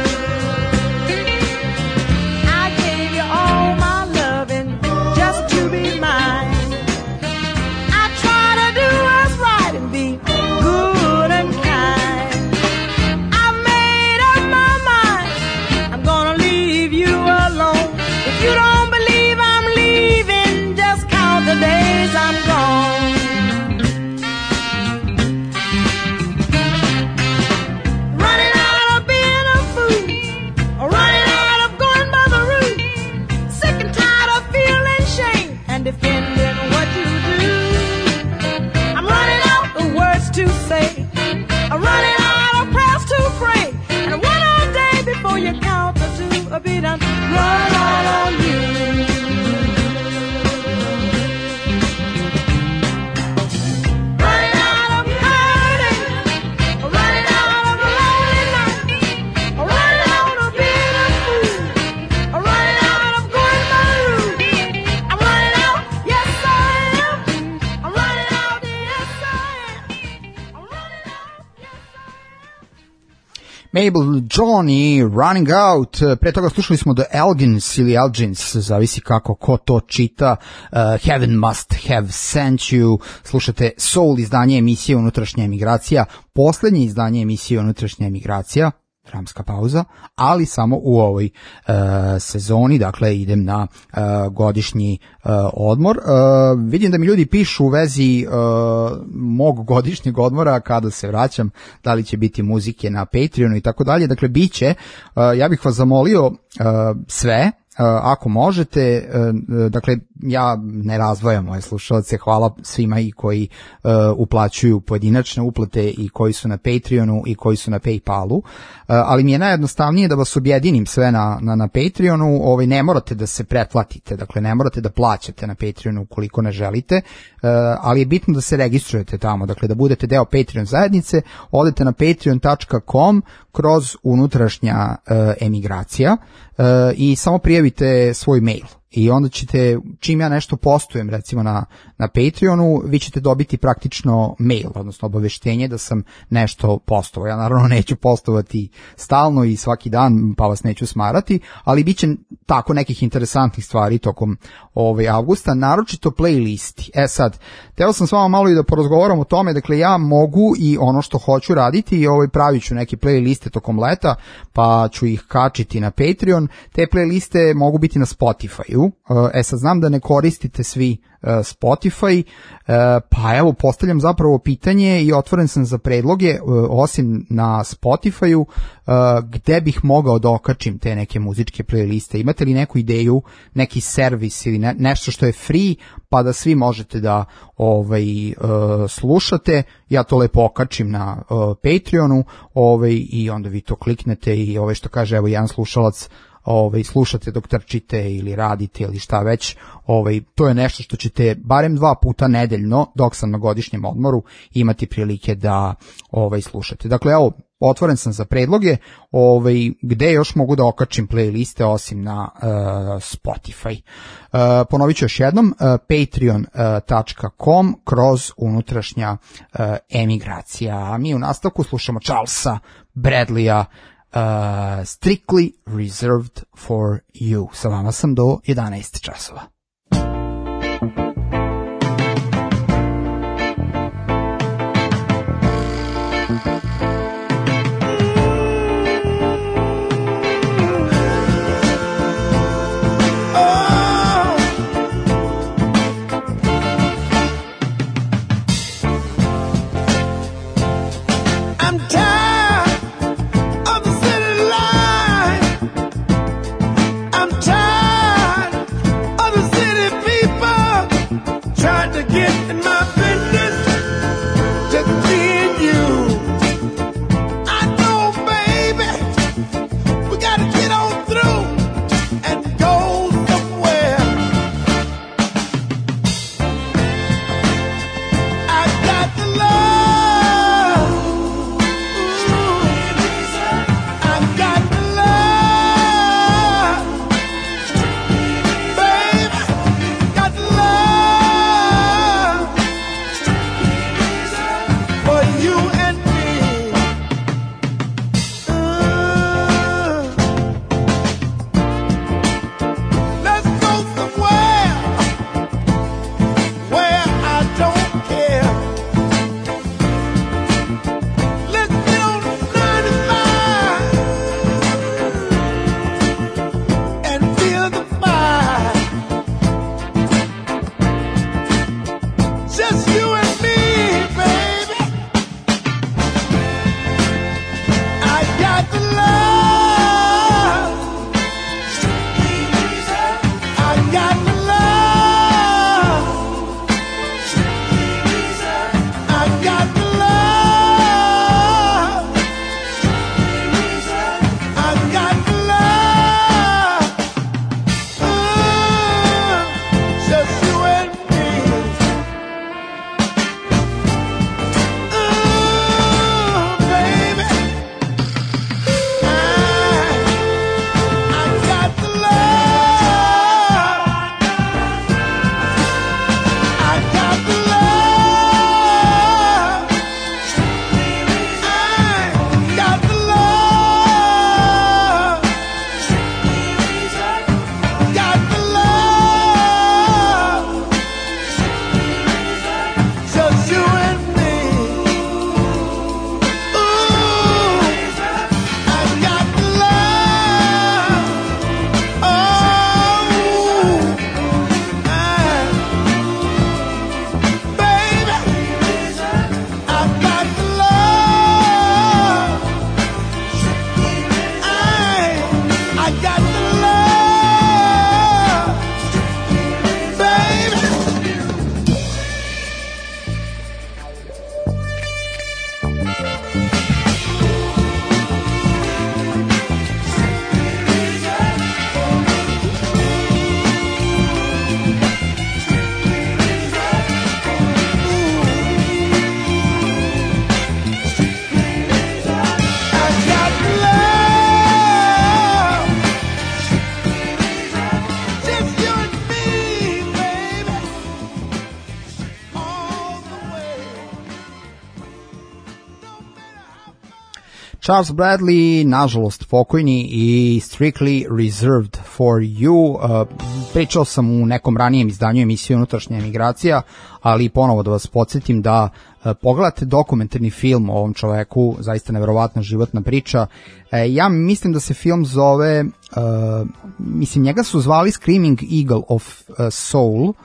Mabel Johnny, Running Out. Pre toga slušali smo The Elgins ili Elgins, zavisi kako ko to čita. uh, Heaven Must Have Sent You. Slušate Soul izdanje emisije Unutrašnja emigracija, poslednje izdanje emisije Unutrašnja emigracija, dramska pauza, ali samo u ovoj uh, sezoni, dakle idem na uh, godišnji uh, odmor. Uh, vidim da mi ljudi pišu u vezi uh, mog godišnjeg odmora, kada se vraćam, da li će biti muzike na Patreonu i tako dalje, dakle bit će. Uh, ja bih vas zamolio uh, sve, Uh, ako možete, uh, dakle ja ne razdvajam moje slušalce, hvala svima i koji uh, uplaćuju pojedinačne uplate i koji su na Patreonu i koji su na PayPalu, uh, ali mi je najjednostavnije da vas objedinim sve na, na, na Patreonu. Ovaj, ne morate da se pretplatite, dakle ne morate da plaćate na Patreonu ukoliko ne želite, uh, ali je bitno da se registrujete tamo, dakle da budete deo Patreon zajednice. Odete na patreon tačka com kroz unutrašnja uh, emigracija uh, i samo prijavite svoj mail. I onda ćete, čim ja nešto postujem recimo na, na Patreonu, vi ćete dobiti praktično mail, odnosno obaveštenje da sam nešto postovao. Ja naravno neću postovati stalno i svaki dan, pa vas neću smarati, ali bit će tako nekih interesantnih stvari tokom ovaj, avgusta, naročito playlisti. E sad, teo sam s vama malo i da porazgovaram o tome, dakle ja mogu i ono što hoću raditi i ovaj, pravit ću neke playliste tokom leta, pa ću ih kačiti na Patreon. Te playliste mogu biti na Spotify. E sad znam da ne koristite svi Spotify, pa evo postavljam zapravo pitanje i otvoren sam za predloge, osim na Spotify-u, gde bih mogao da okačim te neke muzičke playliste. Imate li neku ideju, neki servis ili ne, nešto što je free, pa da svi možete da ovaj, slušate? Ja to lepo okačim na Patreonu, ovaj, i onda vi to kliknete i ovaj, što kaže, evo jedan slušalac, ovaj, slušate dok trčite ili radite ili šta već, ovaj, to je nešto što ćete barem dva puta nedeljno dok sam na godišnjem odmoru imati prilike da ovaj, slušate. Dakle, evo, otvoren sam za predloge, ovaj, gde još mogu da okačim playliste osim na uh, Spotify. Uh, ponovit ću još jednom, uh, patreon dot com kroz unutrašnja uh, emigracija. A mi u nastavku slušamo Charlesa Bradleya, uh, Strictly Reserved for You. Sa vama sam do jedanaest časova. Charles Bradley, nažalost pokojni, i Strictly Reserved for You. Uh, pričao sam u nekom ranijem izdanju emisije Unutrašnja emigracija, ali ponovo da vas podsjetim da uh, pogledate dokumentarni film o ovom čoveku, zaista neverovatna životna priča. Uh, ja mislim da se film zove, uh, mislim njega su zvali Screaming Eagle of uh, Soul, uh,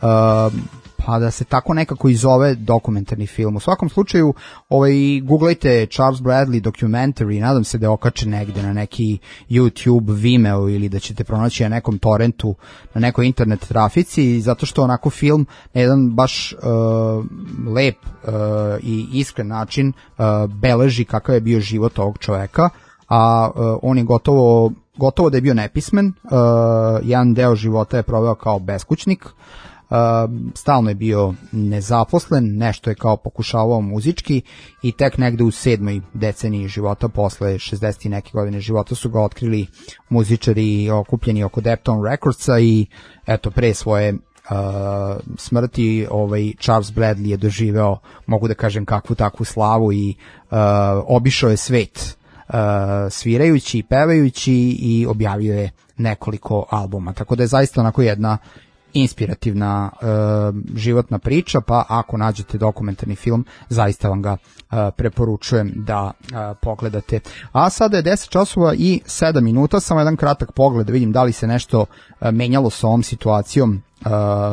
pa da se tako nekako i zove dokumentarni film. U svakom slučaju, ovaj, googlajte Charles Bradley documentary, nadam se da je okačen negde na neki YouTube, Vimeo, ili da ćete pronaći na nekom torrentu, na nekoj internet trafici, zato što onako film na jedan baš uh, lep uh, i iskren način uh, beleži kakav je bio život ovog čoveka, a uh, on je gotovo, gotovo da je bio nepismen, uh, jedan deo života je proveo kao beskućnik. stalno je bio nezaposlen, nešto je kao pokušavao muzički i tek negde u sedmoj deceniji života, posle šezdeset i neke godine života, su ga otkrili muzičari okupljeni oko Defton Recordsa i eto, pre svoje Uh, smrti ovaj Charles Bradley je doživeo, mogu da kažem, kakvu takvu slavu i uh, obišao je svet uh, svirajući i pevajući i objavio je nekoliko albuma, tako da je zaista onako jedna inspirativna uh, životna priča, pa ako nađete dokumentarni film, zaista vam ga uh, preporučujem da uh, pogledate. A sada je deset časova i sedam minuta, samo jedan kratak pogled da vidim da li se nešto uh, menjalo sa ovom situacijom Uh,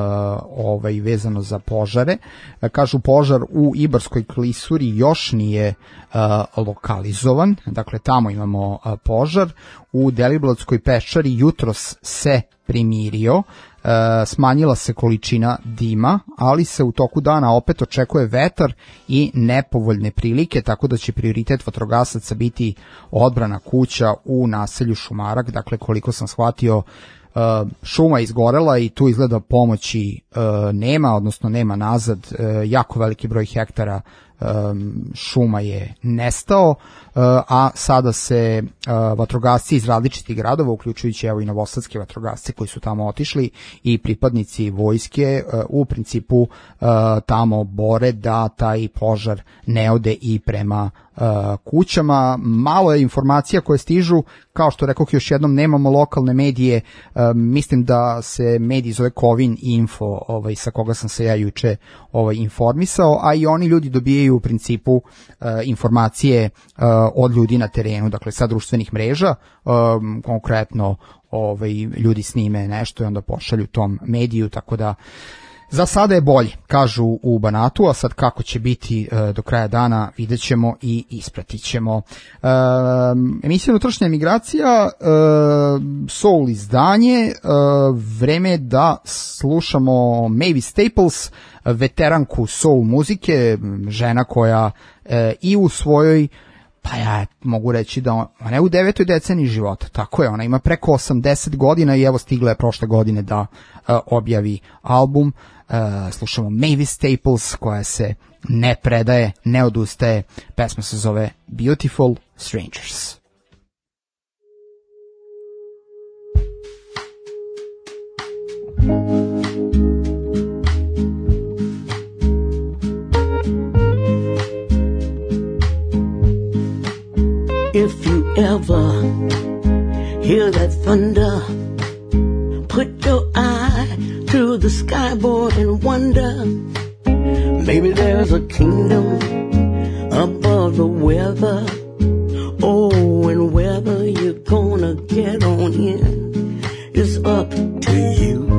ovaj, vezano za požare. Uh, kažu požar u Ibarskoj klisuri još nije uh, lokalizovan, dakle tamo imamo uh, požar. U Deliblatskoj peščari jutros se primirio, uh, smanjila se količina dima, ali se u toku dana opet očekuje vetar i nepovoljne prilike, tako da će prioritet vatrogasaca biti odbrana kuća u naselju Šumarak. Dakle, koliko sam shvatio, Uh, šuma izgorela i tu izgleda pomoći uh, nema, odnosno nema nazad. Uh, jako veliki broj hektara um, šuma je nestao, uh, a sada se uh, vatrogasci iz različitih gradova, uključujući evo i novosadske vatrogasce koji su tamo otišli i pripadnici vojske, uh, u principu uh, tamo bore da taj požar ne ode i prema uh, kućama. Malo je informacija koje stižu, kao što rekoh još jednom, nemamo lokalne medije, uh, mislim da se medij zove Kovin Info, ovaj, sa koga sam se ja juče ovaj, informisao, a i oni ljudi dobijaju u principu uh, informacije uh, od ljudi na terenu, dakle sa društvenih mreža, um, konkretno ovaj, ljudi snime nešto i onda pošalju tom mediju, tako da za sada je bolje, kažu u Banatu, a sad kako će biti e, do kraja dana vidjet ćemo i ispratit ćemo. E, emisija Unutrašnja emigracija, e, Soul izdanje, e, vreme je da slušamo Mavis Staples, veteranku soul muzike, žena koja e, i u svojoj, pa ja mogu reći da ona je u devetoj deceniji života, tako je, ona ima preko osamdeset godina i evo stigla je prošle godine da uh, objavi album. Uh, slušamo Mavis Staples koja se ne predaje, ne odustaje, pesma se zove Beautiful Strangers. If you ever hear that thunder, put your eye to the skyboard and wonder, maybe there's a kingdom above the weather. Oh, and whether you're gonna get on in is up to you.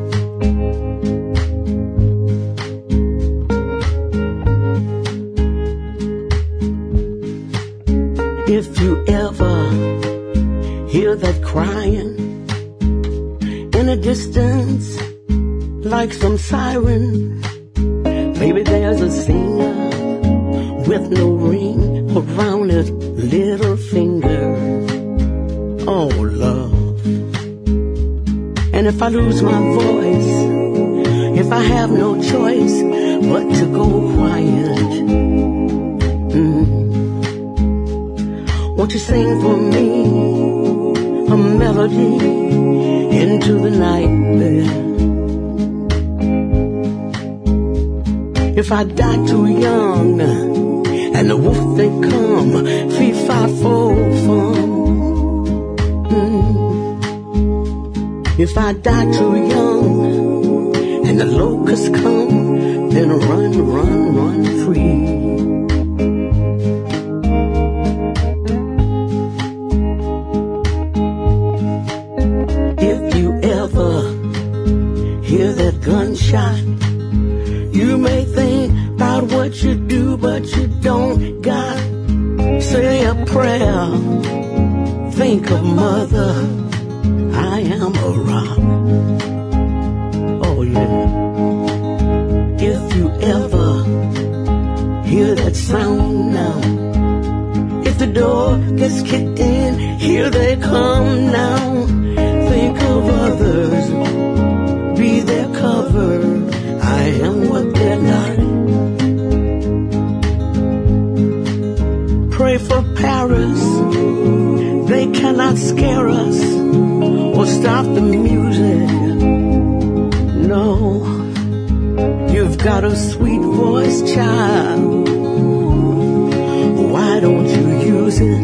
If you ever hear that crying in a distance like some siren, maybe there's a singer with no ring around his little finger. Oh, love. And if I lose my voice, if I have no choice but to go quiet, mm, won't you sing for me a melody into the night, baby? If I die too young and the wolf they come, fee fi fo fum. Mm. If I die too young and the locusts come, then run, run, run free. Hear that gunshot, you may think about what you do, but you don't got. Say a prayer, think of mother, I am a rock. Oh yeah. If you ever hear that sound now, if the door gets kicked in, here they come now. Think of others, be their cover. scare us or stop the music. No, you've got a sweet voice, child. Why don't you use it?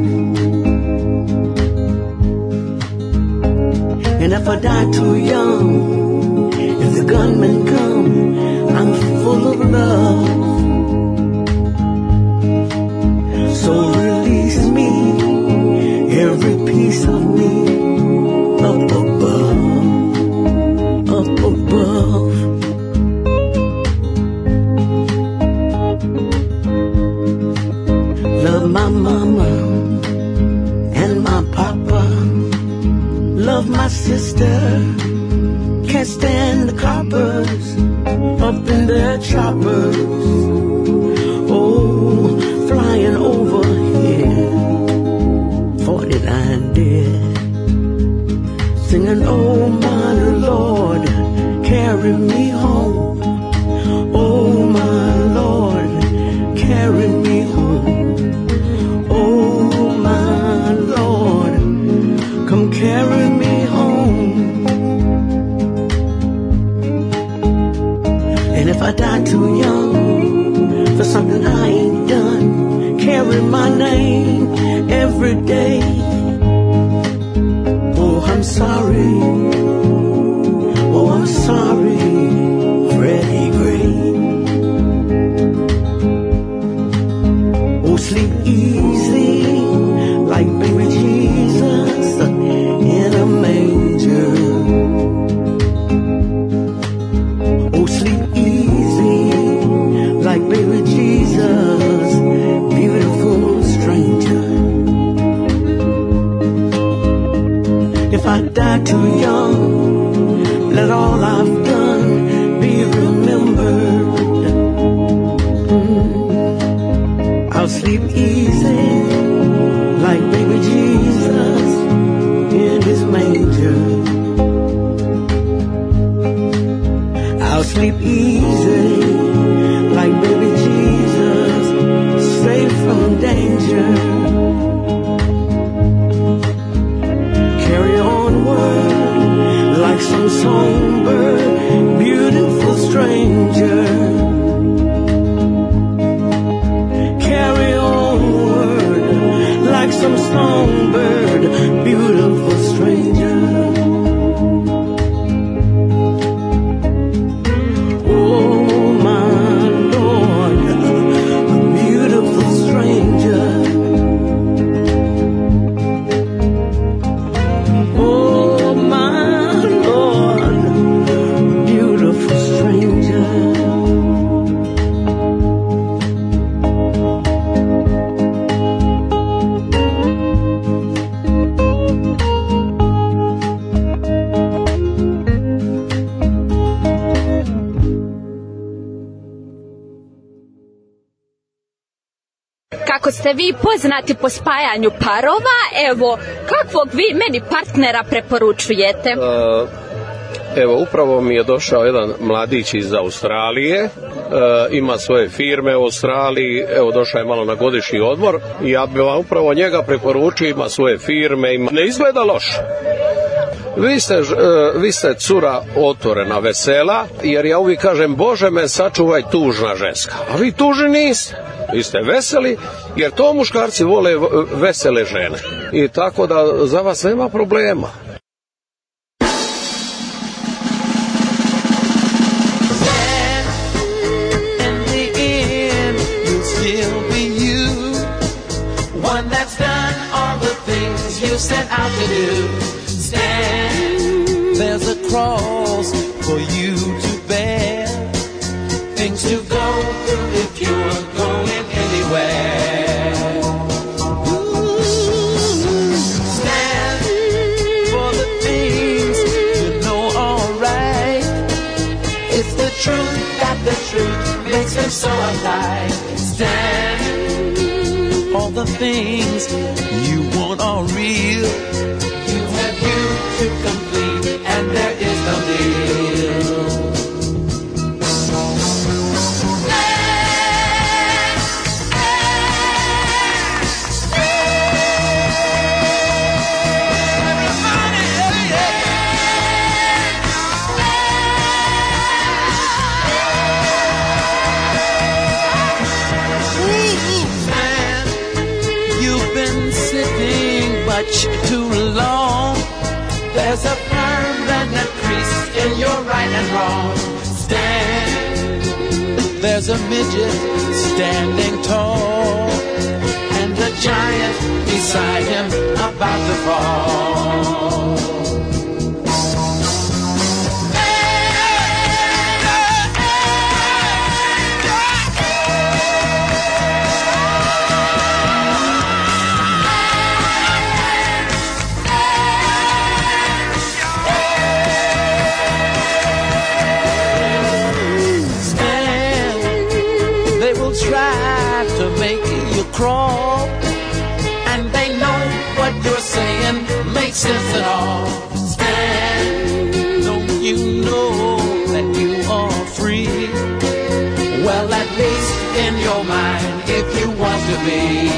And if I die too young, if the gunmen come, I'm full of love. So release me, every piece of me, up above, up above. Love my mama and my papa. Love my sister. Can't stand the coppers up in their choppers. Oh, flying over here, forty-nine dead. Singing, oh my Lord, carry me home. Oh my Lord, carry me home. Oh my Lord, come carry me home. And if I die too young for something I ain't done, carry my name every day. Oh, I'm sorry. Oh, I'm sorry, Freddie Gray. Oh, sleep easy like baby Jesus in a manger. Oh, sleep easy like baby Jesus, beautiful stranger. If I die too young, let all I've done be remembered. Mm. I'll sleep easy like baby Jesus in his manger. I'll sleep easy like baby Jesus, safe from danger. Carry onward like some songbird, beautiful stranger. Carry onward like some songbird, beautiful stranger. Oh my Lord, a beautiful stranger. Oh my Lord, beautiful stranger. Kako ste vi poznati po spajanju parova, evo, kakvog vi meni partnera preporučujete? Uh, evo, upravo mi je došao jedan mladić iz Australije, uh, ima svoje firme u Australiji, evo, došao je malo na godišnji odmor i ja bih vam upravo njega preporučio, ima svoje firme, ima... ne izgleda loše. Vi ste, uh, vi ste cura otvorena, vesela, jer ja uvijek kažem, Bože me sačuvaj tužna ženska, a vi tužni niste. Vi ste veseli, jer to muškarci vole vesele žene. I tako da za vas nema problema. There's a cross for you to bear, things to go through if you're going anywhere. Ooh, stand for the things you know are right. It's the truth that the truth makes them so alive. Stand, all the things you want are real. You have you to complete, and there is no deal. stretch too long. There's a permanent crease in your right and wrong. Stand, there's a midget standing tall, and the giant beside him about to fall. Try to make you crawl, and they know what you're saying makes sense at all. Stand, don't you know that you are free? Well, at least in your mind, if you want to be.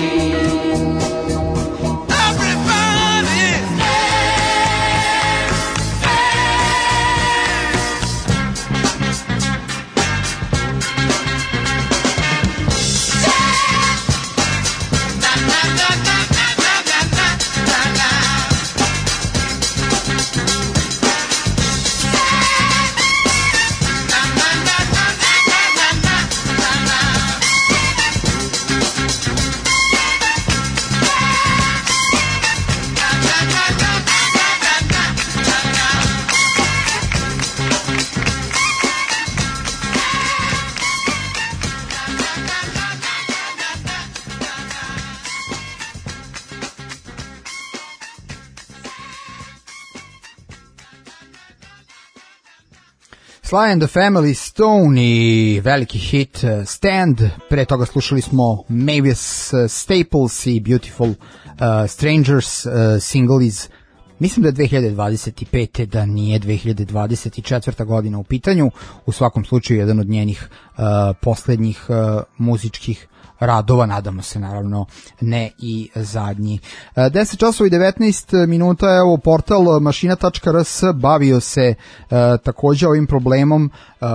Sly and the Family Stone i veliki hit Stand, pre toga slušali smo Mavis Staples i Beautiful uh, Strangers, uh, single iz, mislim da je dve hiljade dvadeset pete, da nije dve hiljade dvadeset četvrta godina u pitanju, u svakom slučaju jedan od njenih uh, poslednjih uh, muzičkih radova, nadamo se naravno ne i zadnji. deset časova i devetnaest minuta, evo portal mašina tačka r s bavio se e, takođe ovim problemom e,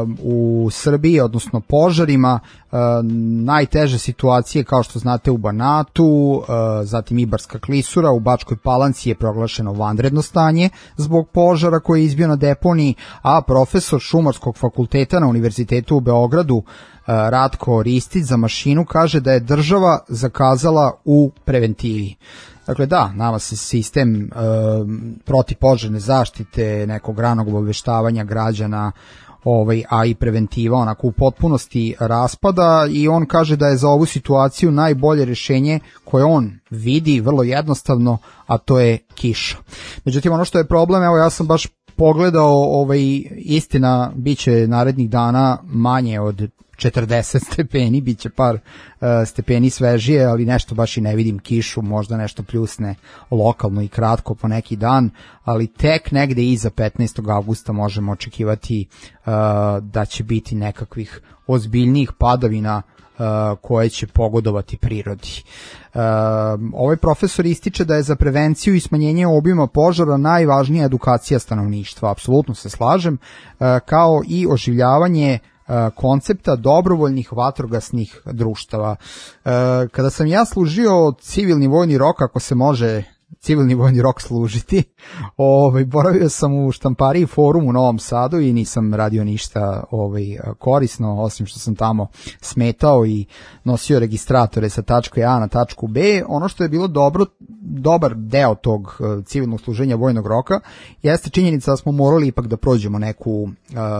u Srbiji, odnosno požarima, e, najteže situacije kao što znate u Banatu, e, zatim Ibarska klisura, u Bačkoj Palanci je proglašeno vanredno stanje zbog požara koji je izbio na deponiji, a profesor Šumarskog fakulteta na Univerzitetu u Beogradu Ratko Ristić za mašinu kaže da je država zakazala u preventivi. Dakle da, nama se sistem e, protivpožarne zaštite, nekog ranog obaveštavanja građana, ovaj, a i preventiva onako u potpunosti raspada, i on kaže da je za ovu situaciju najbolje rješenje koje on vidi vrlo jednostavno, a to je kiša. Međutim, ono što je problem, evo ja sam baš pogledao, ovaj, istina, biće narednih dana manje od četrdeset stepeni, bit će par uh, stepeni svežije, ali nešto baš i ne vidim kišu, možda nešto pljusne lokalno i kratko po neki dan, ali tek negde iza petnaestog avgusta možemo očekivati uh, da će biti nekakvih ozbiljnijih padavina uh, koje će pogodovati prirodi. Uh, ovaj profesor ističe da je za prevenciju i smanjenje obima požara najvažnija edukacija stanovništva, apsolutno se slažem, uh, kao i oživljavanje koncepta dobrovoljnih vatrogasnih društava. Kada sam ja služio civilni vojni rok, ako se može civilni vojni rok služiti, ovaj, boravio sam u štampariji Forum u Novom Sadu i nisam radio ništa ovaj, korisno, osim što sam tamo smetao i nosio registratore sa tačke A na tačku B. Ono što je bilo dobro, dobar deo tog civilnog služenja vojnog roka jeste činjenica da smo morali ipak da prođemo neku um,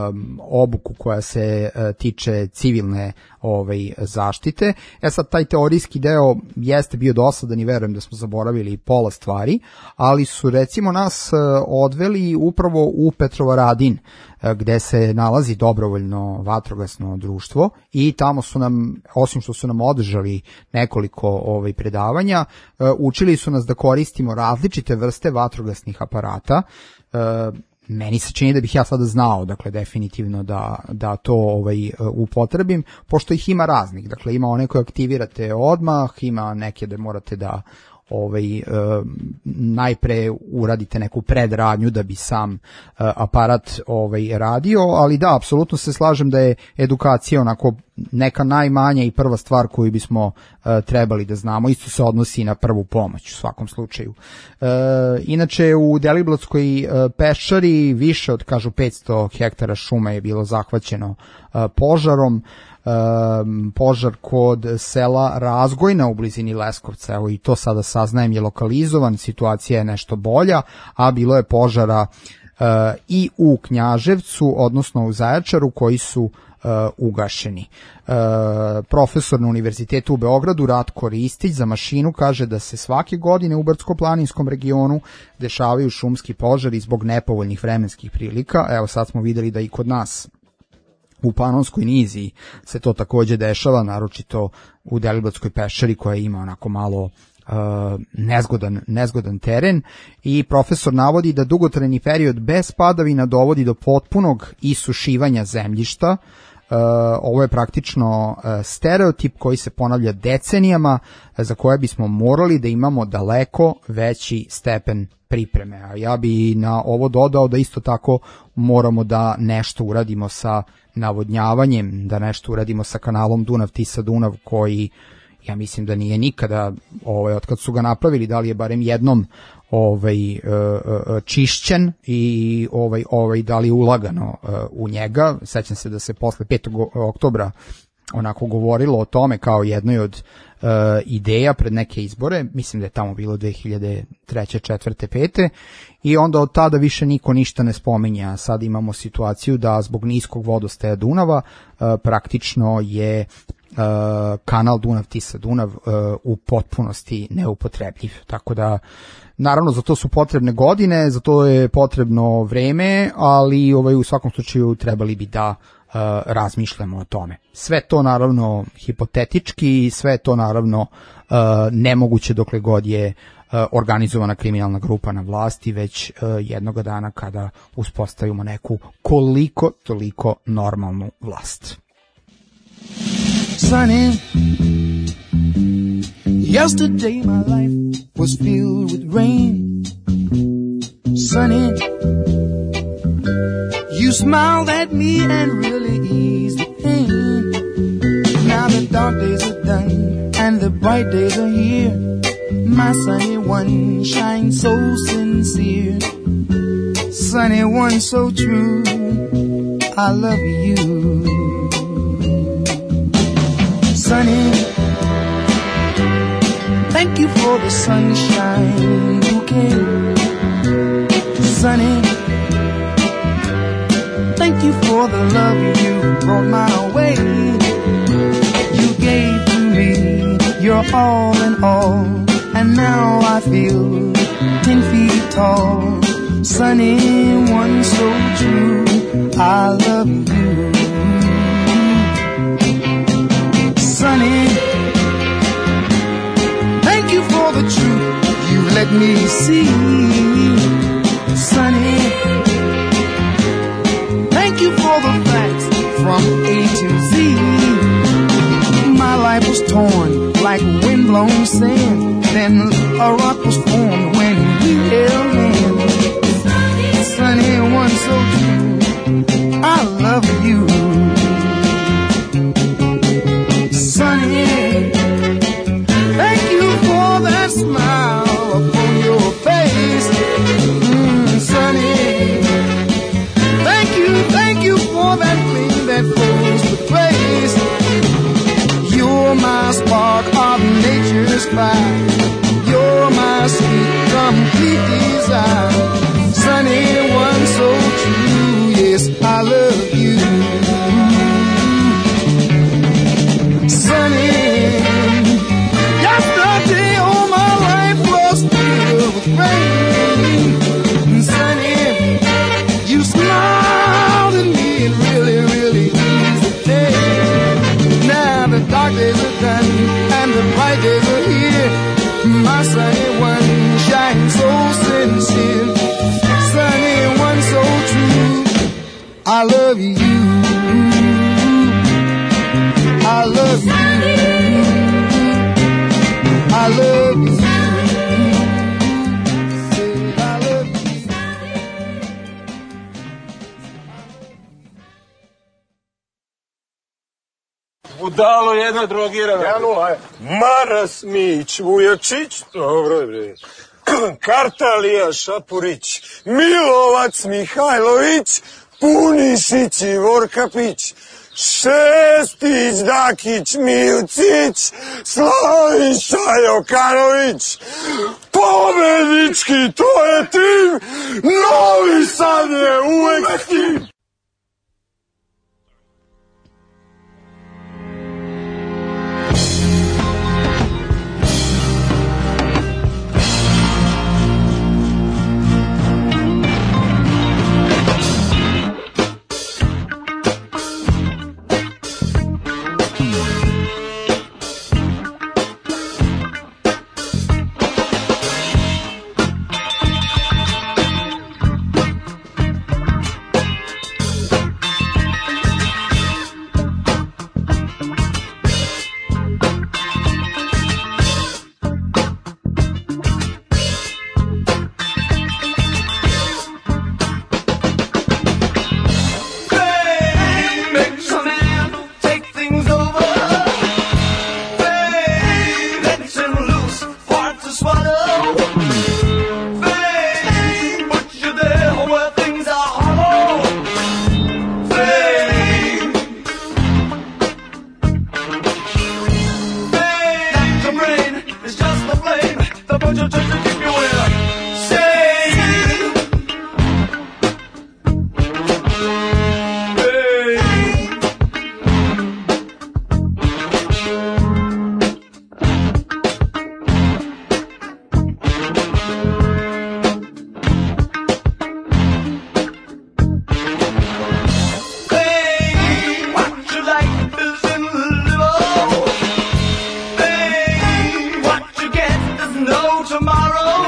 obuku koja se uh, tiče civilne ovaj, zaštite. E sad, taj teorijski deo jeste bio dosadan i verujem da smo zaboravili pola stvari, ali su recimo nas odveli upravo u Petrovaradin, gde se nalazi dobrovoljno vatrogasno društvo, i tamo su nam, osim što su nam održali nekoliko ovaj, predavanja, učili su nas da koristimo različite vrste vatrogasnih aparata. Meni se čini da bih ja sada znao, dakle, definitivno da, da to ovaj, upotrebim, pošto ih ima raznih. Dakle, ima one koje aktivirate odmah, ima neke da morate da ovaj, e, najpre uradite neku predradnju da bi sam e, aparat ovaj, radio, ali da, apsolutno se slažem da je edukacija onako neka najmanja i prva stvar koju bismo uh, trebali da znamo. Isto se odnosi na prvu pomoć u svakom slučaju. Uh, inače u Deliblatskoj uh, peščari više od, kažu, petsto hektara šume je bilo zahvaćeno uh, požarom. Um, požar kod sela Razgojna u blizini Leskovca, evo i to sada saznajem, je lokalizovan, situacija je nešto bolja, a bilo je požara uh, i u Knjaževcu, odnosno u Zaječaru, koji su uh, ugašeni. Uh, profesor na Univerzitetu u Beogradu Ratko Ristić za Mašinu kaže da se svake godine u brdsko-planinskom regionu dešavaju šumski požari zbog nepovoljnih vremenskih prilika. Evo sad smo videli da i kod nas u Panonskoj niziji se to takođe dešava, naročito u Deliblatskoj peščari koja ima onako malo uh, nezgodan, nezgodan teren, i profesor navodi da dugotrajni period bez padavina dovodi do potpunog isušivanja zemljišta. Uh, ovo je praktično uh, stereotip koji se ponavlja decenijama, uh, za koje bismo morali da imamo daleko veći stepen pripreme. A ja bi na ovo dodao da isto tako moramo da nešto uradimo sa navodnjavanjem, da nešto uradimo sa kanalom Dunav-Tisa-Dunav, koji ja mislim da nije nikada, ovaj, otkad su ga napravili, da li je barem jednom ovaj čišćen i ovaj ovaj da li je ulagano u njega. Sećam se da se posle petog oktobra onako govorilo o tome kao jednoj od uh, ideja pred neke izbore, mislim da je tamo bilo dve hiljade treće, četvrte, pete, i onda od tada više niko ništa ne spominja. Sad imamo situaciju da zbog niskog vodostaja Dunava uh, praktično je uh, kanal Dunav-Tisa-Dunav uh, u potpunosti neupotrebljiv. Tako da, naravno, za to su potrebne godine, za to je potrebno vreme, ali ovaj, u svakom slučaju trebali bi da Uh, razmišljamo o tome. Sve to naravno hipotetički, sve to naravno uh, nemoguće dokle god je uh, organizovana kriminalna grupa na vlasti, već uh, jednoga dana kada uspostavimo neku koliko toliko normalnu vlast. Sunny, yesterday my life was filled with rain. Sunny, you smiled at me and really eased the pain. Now the dark days are done and the bright days are here. My sunny one shines so sincere. Sunny one so true, I love you. Sunny, thank you for the sunshine bouquet. Sunny, thank you for the love you brought my way. You gave to me your all in all, and now I feel ten feet tall. Sunny one so true, I love you. Sunny, thank you for the truth you let me see. Sunny, thank you for the facts from A to Z. My life was torn like windblown sand, then a rock was formed when we held hands. Sunny one so true, I love you. Sunny, thank you for that smile upon your face. Mm, Sunny, thank you, thank you for that gleam that flows with grace. You're my spark of nature's fire. You're my sweet, complete desire. Sunny one so true, yes, I love you. Sunny, yesterday all my life was filled with rain. Sunny, you smiled at me and really, really eased the day. Now the dark days are done and the bright days are here. My sunny one shines so sincere. Sunny one so true, I love you. I love you. I love you. I love you. budalo jedna drogirana. Ja nula, Maras Mić, Vujačić, dobro bre. Kartalija Šapurić, Milovac Mihajlović, Punišić i Vorkapić, Šestić, Dakić, Milcić, Slaviša Jokanović, pobednički, to je tim, Novi Sad je uvek tim. Tomorrow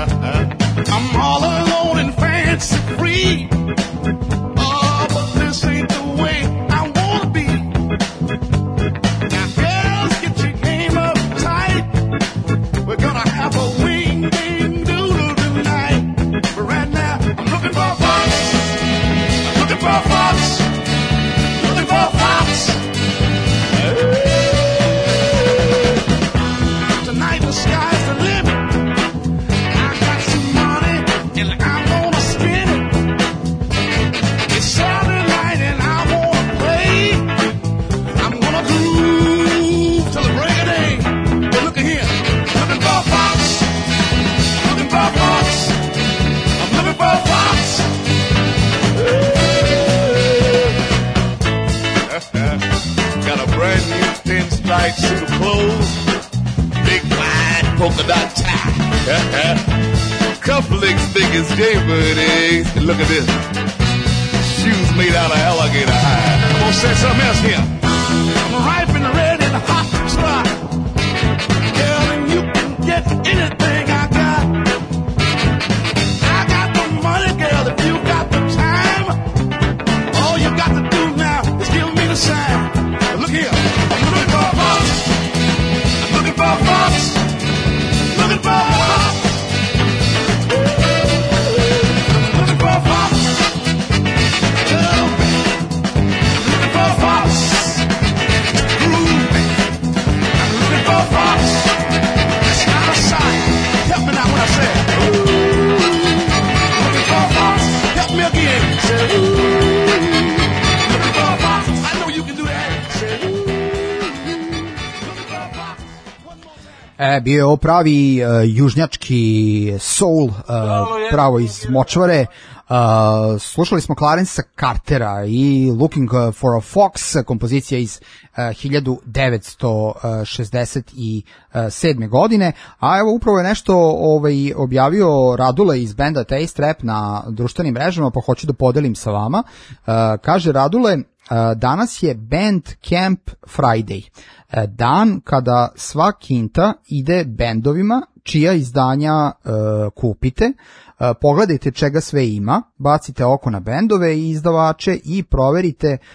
I'm all alone and fancy free. Oh, but this ain't the way I wanna be. Now, girls, get your game up tight. We're gonna have a wing ding doodle tonight. But right now, I'm looking for a fox. I'm looking for a fox. Looking for a fox. Tonight the sky's the limit. I got some money and I'm gonna spend it. It's Saturday night and I wanna play. I'm gonna groove till the break of day. Hey, look at here, looking for a fox. Looking for a fox. I'm looking for a fox. Got a brand new pinstripe suit of clothes. Big wide polka dot tie. Cufflinks thick as jaybird eggs. And look at this. Shoes made out of alligator hide. I'm gonna say something else here. I'm ripe and ready to hot spot. Girl, and you can get anything I got. I got the money, girl, if you got the time. All you got to do now is give me the sign. But look here, I'm looking for a fox. I'm looking for a fox. Looking for a fox. Looking for a fox. Girl, looking for a fox. Groove. I'm looking for a fox. That's not a sign. Help me now when I say it. Looking for a fox. Help me again. Say, looking for a fox. I know you can do that. Say, E, bio je ovo pravi uh, južnjački soul, uh, pravo iz Močvare. Uh, slušali smo Clarence'a Cartera i Looking for a Fox, kompozicija iz uh, hiljadu devetsto šezdeset sedme. godine, a evo upravo je nešto ovaj, objavio Radule iz benda Taste Rap na društvenim mrežama, pa hoću da podelim sa vama. Uh, kaže Radule, uh, danas je Bandcamp Friday, dan kada sva kinta ide bendovima čija izdanja e, kupite, e, pogledajte čega sve ima, bacite oko na bendove i izdavače i proverite e,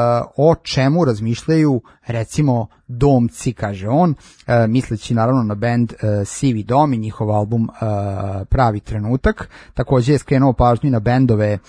o čemu razmišljaju recimo domci, kaže on, e, misleći naravno na bend e, Sivi dom i njihov album e, Pravi trenutak. Također je skrenuo pažnju na bendove e,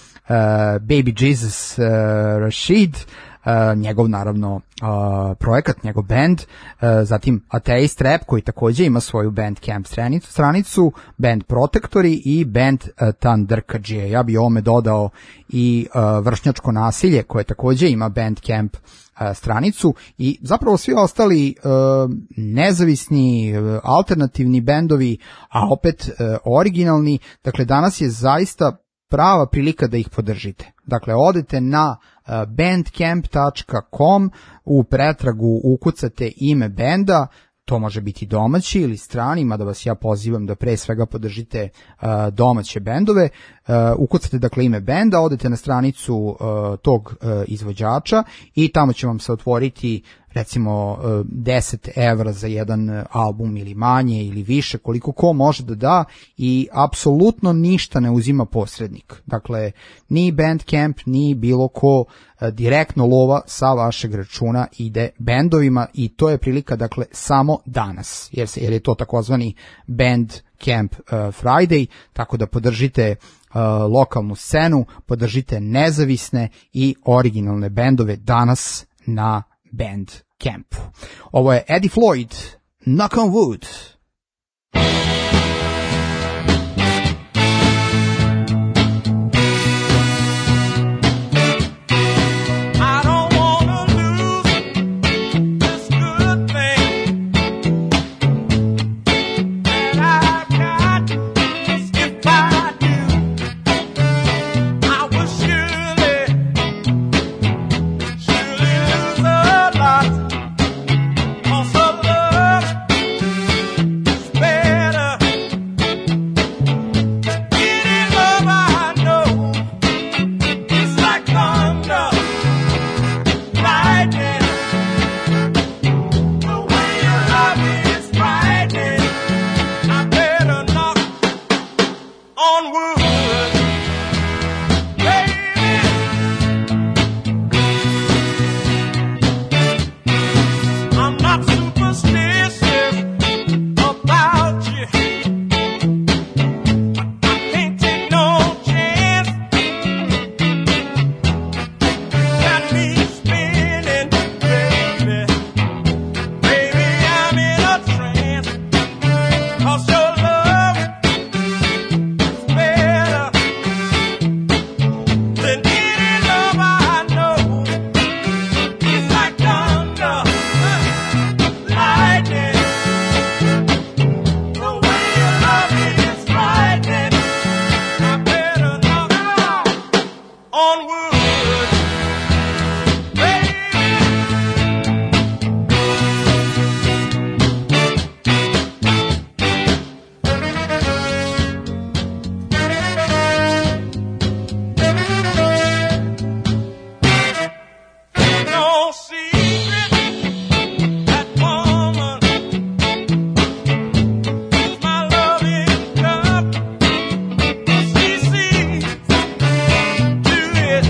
Baby Jesus, e, Rashid, Uh, njegov naravno uh, projekat, njegov band, uh, zatim Atheist Rap koji također ima svoju Bandcamp stranicu, stranicu band Protektori i band uh, Tandrkadžije. Ja bi ovome dodao i uh, Vršnjačko nasilje koje također ima Bandcamp uh, stranicu i zapravo svi ostali uh, nezavisni, uh, alternativni bendovi, a opet uh, originalni. Dakle, danas je zaista prava prilika da ih podržite. Dakle, odete na uh, bandcamp tačka com, u pretragu ukucate ime benda, to može biti domaći ili strani, mada vas ja pozivam da pre svega podržite uh, domaće bendove. Uh, ukucate dakle ime benda, odete na stranicu uh, tog uh, izvođača i tamo će vam se otvoriti recimo deset evra za jedan album ili manje ili više, koliko ko može da da, i apsolutno ništa ne uzima posrednik. Dakle, ni Bandcamp, ni bilo ko, direktno lova sa vašeg računa ide bendovima i to je prilika, dakle, samo danas, jer, se, jer je to takozvani Bandcamp uh, Friday, tako da podržite Uh, lokalnu scenu, podržite nezavisne i originalne bendove danas na Bandcampu. Ovo je Eddie Floyd, Knock on Wood. Better onward, baby. I'm not superstitious about you. I can't take no chance. Got me spinning, baby. Baby, I'm in a trance. 'Cause your love is better than any love I know. It's like thunder, lightning. The way you love me is frightening. I better knock on wood, baby. No secret that woman is my loving cup. She sees to it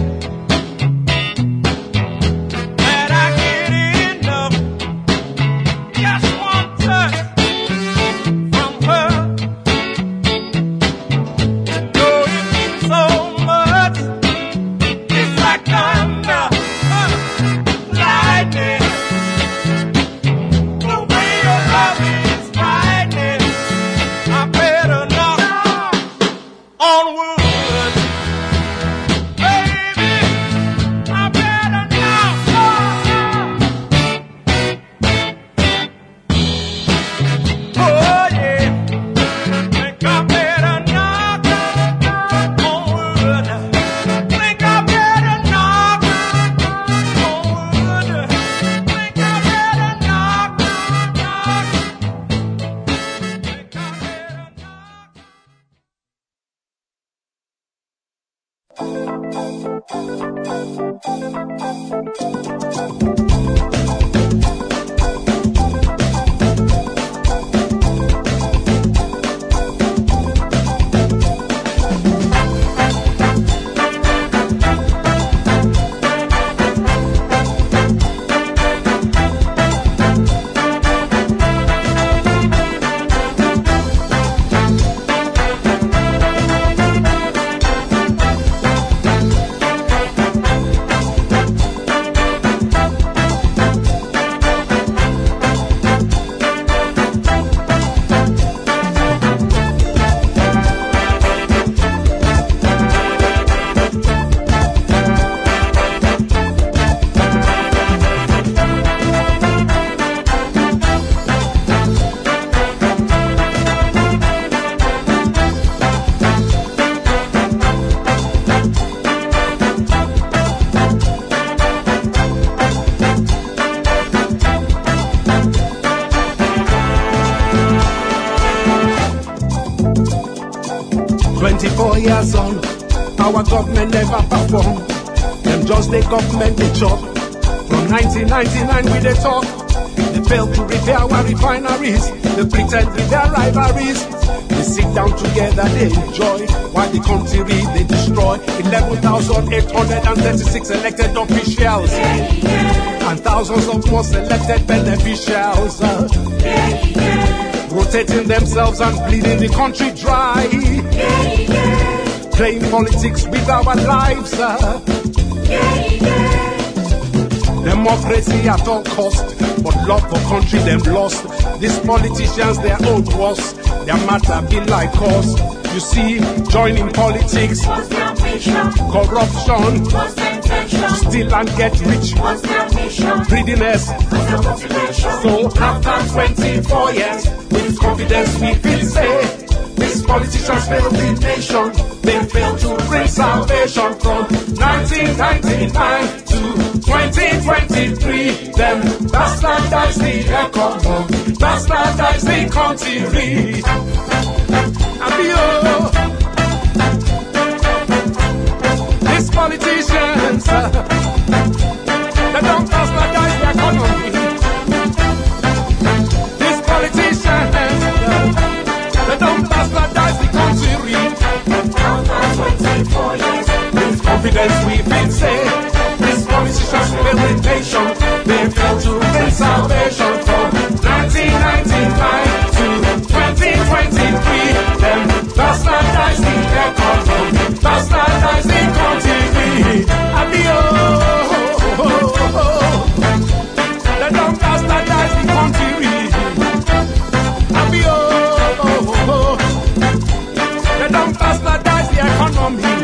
that I get enough. Just one touch from her. Though it means so much, it's like thunder, lightning. The way your love is frightening. I better knock on wood, baby. I better knock. Oh yeah, think I better knock on wood. Think I better knock on wood. Think I better knock, knock. Think I better knock. Twenty-four years on, our government never perform. Them just the government they chop. From nineteen ninety-nine we they talk. They fail to repair our refineries. They pretend with their rivalries. They sit down together, they enjoy. While the country they destroy. eleven thousand eight hundred thirty-six elected officials. And thousands of more selected beneficiaries. Uh, rotating themselves and bleeding the country dry. Playing politics with our lives. Uh, democracy at all cost, but love for country them lost. These politicians their own worst. Their matter be like us. You see, joining politics, corruption, to steal and get rich, greediness. So after twenty-four years, with confidence we feel safe. These politicians failed the nation. They failed to bring salvation from nineteen ninety-nine to twenty twenty-three. Them bastardize the economy, bastardize the country. Abio, these politicians, uh, they don't bastardize the economy. These politicians, uh, they don't bastardize the country. confidence we feel say. This promise is just meditation. They fail to bring salvation from nineteen ninety-five to twenty twenty-three. Them bastardize the economy, bastardize the country. Adio, they don't bastardize the country. Adio, they don't bastardize the economy.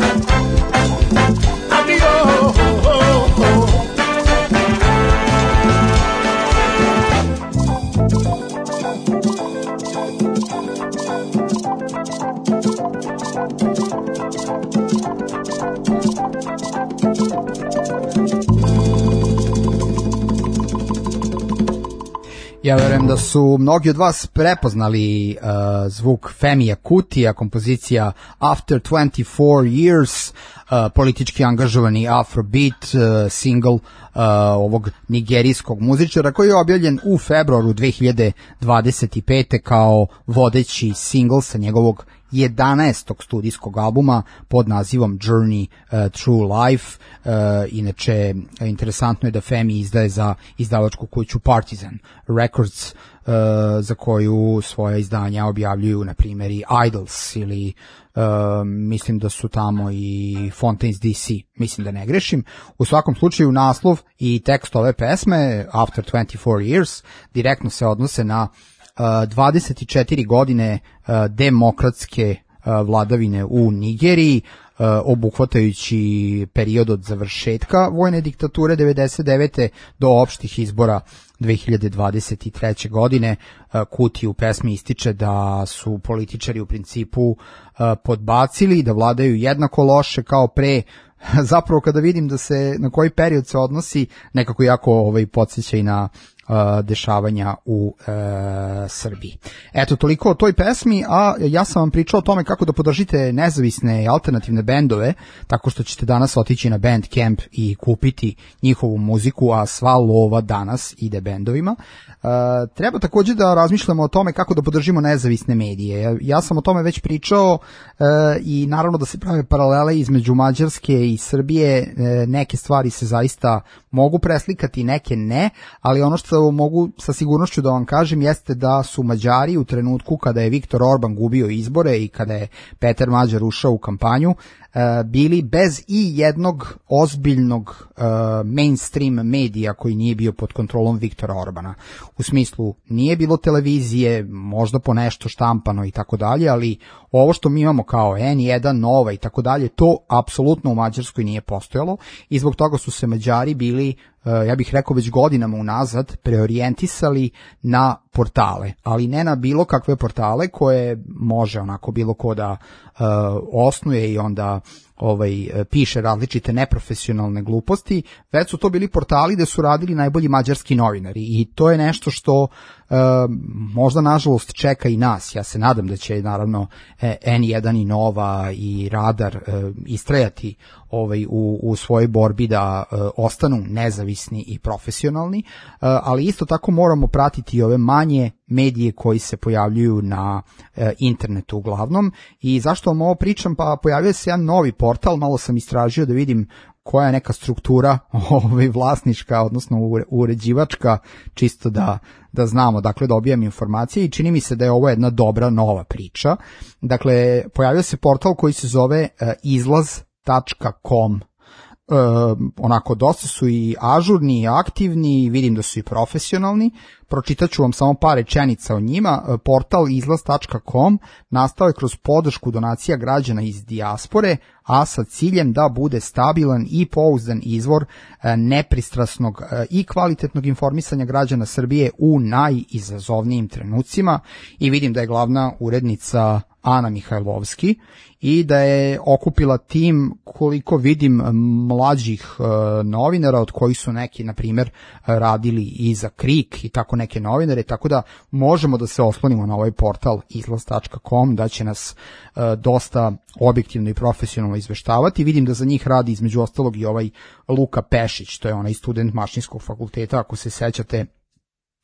Ja verujem da su mnogi od vas prepoznali uh, zvuk Femija Kutija, kompozicija After twenty-four years, uh, politički angažovani Afrobeat, uh, single uh, ovog nigerijskog muzičara koji je objavljen u februaru dve hiljade dvadeset pete kao vodeći single sa njegovog jedanaestog studijskog albuma pod nazivom Journey uh, Through Life. Uh, inače, interesantno je da Femi izdaje za izdavačku kuću Partizan Records, uh, za koju svoje izdanja objavljuju, na primjer, i Idols ili uh, mislim da su tamo i Fontaines D C, mislim da ne grešim. U svakom slučaju, naslov i tekst ove pesme, After twenty-four years, direktno se odnose na Uh, dvadeset četiri godine uh, demokratske uh, vladavine u Nigeriji, uh, obuhvatajući period od završetka vojne diktature devedeset devete do opštih izbora dve hiljade dvadeset treće godine. Uh, Kuti u pesmi ističe da su političari u principu uh, podbacili, da vladaju jednako loše kao pre. Zapravo kada vidim da se na koji period se odnosi, nekako jako ovaj podsjeća i na Uh, dešavanja u uh, Srbiji. Eto, toliko o toj pesmi, a ja sam vam pričao o tome kako da podržite nezavisne i alternativne bendove, tako što ćete danas otići na Bandcamp i kupiti njihovu muziku, a sva lova danas ide bendovima. Uh, treba također da razmišljamo o tome kako da podržimo nezavisne medije. Ja, ja sam o tome već pričao uh, i naravno da se prave paralele između Mađarske i Srbije. Uh, neke stvari se zaista mogu preslikati, neke ne, ali ono što mogu sa sigurnošću da vam kažem jeste da su Mađari u trenutku kada je Viktor Orban gubio izbore i kada je Peter Mađar ušao u kampanju, bili bez i jednog ozbiljnog uh, mainstream medija koji nije bio pod kontrolom Viktora Orbana. U smislu, nije bilo televizije, možda po nešto štampano i tako dalje, ali ovo što mi imamo kao N jedan, Nova i tako dalje, to apsolutno u Mađarskoj nije postojalo i zbog toga su se Mađari bili, uh, ja bih rekao već godinama unazad, preorijentisali na portale, ali ne na bilo kakve portale koje može onako bilo ko da uh, osnuje i onda ovaj piše različite neprofesionalne gluposti, već su to bili portali gde su radili najbolji mađarski novinari i to je nešto što e, možda nažalost čeka i nas. Ja se nadam da će naravno N jedan i Nova i Radar e, istrajati ovaj u, u svojoj borbi da e, ostanu nezavisni i profesionalni, e, ali isto tako moramo pratiti ove manje medije koji se pojavljuju na e, internetu uglavnom. I zašto vam ovo pričam? Pa pojavio se jedan novi portal, malo sam istražio da vidim koja je neka struktura ovaj, vlasnička, odnosno uređivačka, čisto da, da znamo, dakle dobijam informacije i čini mi se da je ovo jedna dobra nova priča. Dakle, pojavio se portal koji se zove e, izlaz tačka com. E, onako dosta su i ažurni i aktivni, vidim da su i profesionalni. Pročitaću vam samo par rečenica o njima. Portal izlaz tačka com nastao je kroz podršku donacija građana iz dijaspore, a sa ciljem da bude stabilan i pouzdan izvor nepristrasnog i kvalitetnog informisanja građana Srbije u najizazovnijim trenucima. I vidim da je glavna urednica Ana Mihajlovski i da je okupila tim, koliko vidim, mlađih uh, novinara, od kojih su neki, na primjer, radili i za Krik i tako neke novinare, tako da možemo da se oslonimo na ovaj portal izlaz tačka com, da će nas uh, dosta objektivno i profesionalno izveštavati. Vidim da za njih radi između ostalog i ovaj Luka Pešić, to je onaj student Mašinskog fakulteta, ako se sećate,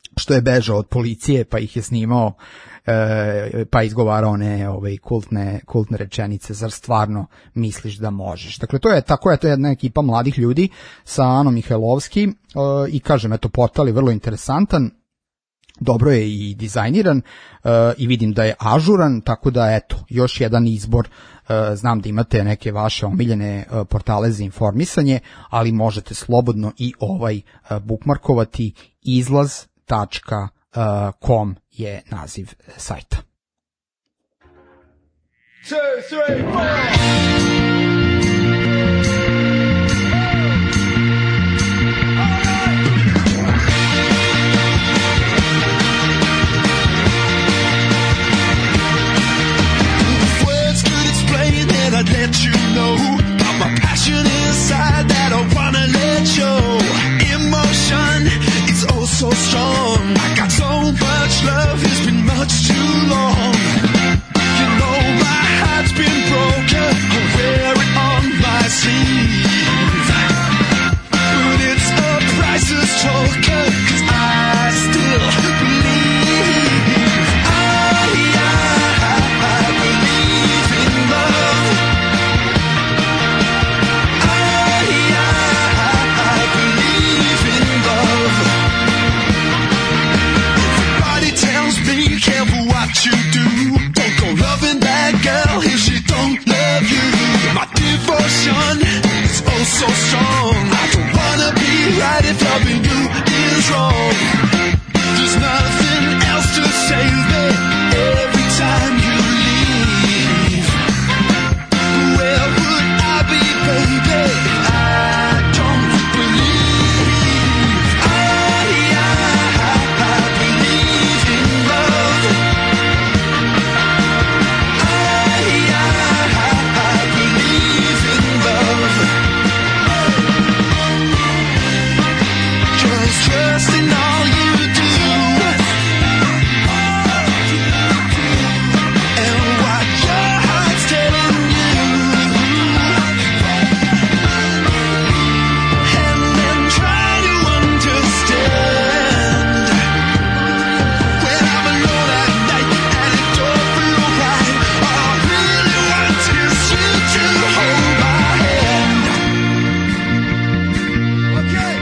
što je bežao od policije pa ih je snimao, e, pa izgovarao one ovaj, kultne, kultne rečenice, zar stvarno misliš da možeš. Dakle, to je tako je to jedna ekipa mladih ljudi sa Anom Mihajlovski e, i kažem, eto, portal je vrlo interesantan, dobro je i dizajniran uh, i vidim da je ažuran, tako da eto, još jedan izbor. Uh, znam da imate neke vaše omiljene uh, portale za informisanje, ali možete slobodno i ovaj uh, bookmarkovati. izlaz tačka com je naziv sajta. Two, three, four. I'd let you know about my passion inside that I wanna let show. Emotion is oh so strong. I got so much love, it's been much too long. You know my heart's been broken, I wear it on my sleeve. But it's a priceless token, 'cause I still believe. I, I, I believe in love. Careful what you do. Don't go loving that girl if she don't love you. My devotion is oh so strong. I don't wanna be right if loving you is wrong. There's nothing else to save me every time you leave. Where would I be, baby, if I don't believe? I, I, I believe in love. Trust in all you do, and what your heart's telling you, and then try to understand. When I'm alone at night and it don't feel right, all I really want is you to hold my hand. Okay.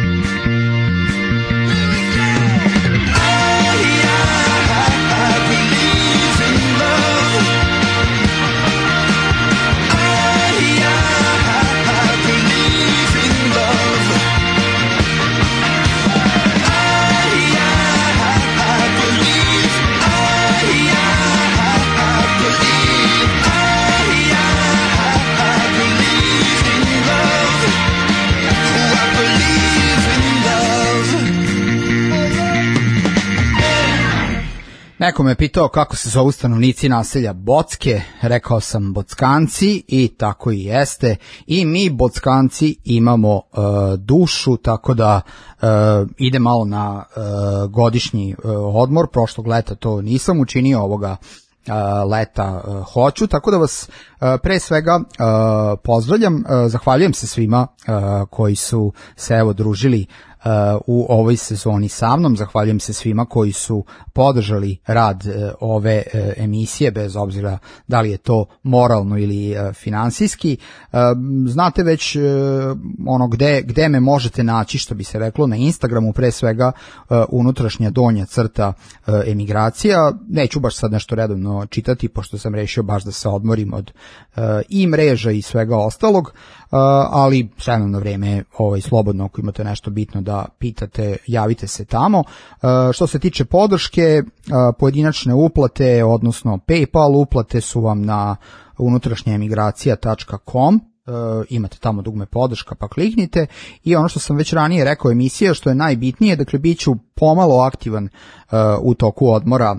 Neko me pitao kako se zovu stanovnici naselja Bocke, rekao sam Bockanci i tako i jeste. I mi Bockanci imamo uh, dušu, tako da uh, ide malo na uh, godišnji uh, odmor. Prošlog leta to nisam učinio, ovoga uh, leta uh, hoću, tako da vas uh, pre svega uh, pozdravljam, uh, zahvaljujem se svima uh, koji su se evo družili Uh, u ovoj sezoni sa mnom, zahvaljujem se svima koji su podržali rad uh, ove uh, emisije, bez obzira da li je to moralno ili uh, finansijski. Uh, znate već uh, ono gde, gde me možete naći, što bi se reklo, na Instagramu, pre svega uh, unutrašnja donja crta uh, emigracija. Neću baš sad nešto redovno čitati, pošto sam rešio baš da se odmorim od uh, i mreža i svega ostalog, uh, ali sve na vreme ovaj, slobodno, ako imate nešto bitno da pitate, javite se tamo. Uh, što se tiče podrške, uh, pojedinačne uplate, odnosno PayPal uplate su vam na unutrašnja emigracija tačka com. Uh, imate tamo dugme podrška, pa kliknite. I ono što sam već ranije rekao, emisija, što je najbitnije, dakle bit ću pomalo aktivan uh, u toku odmora uh,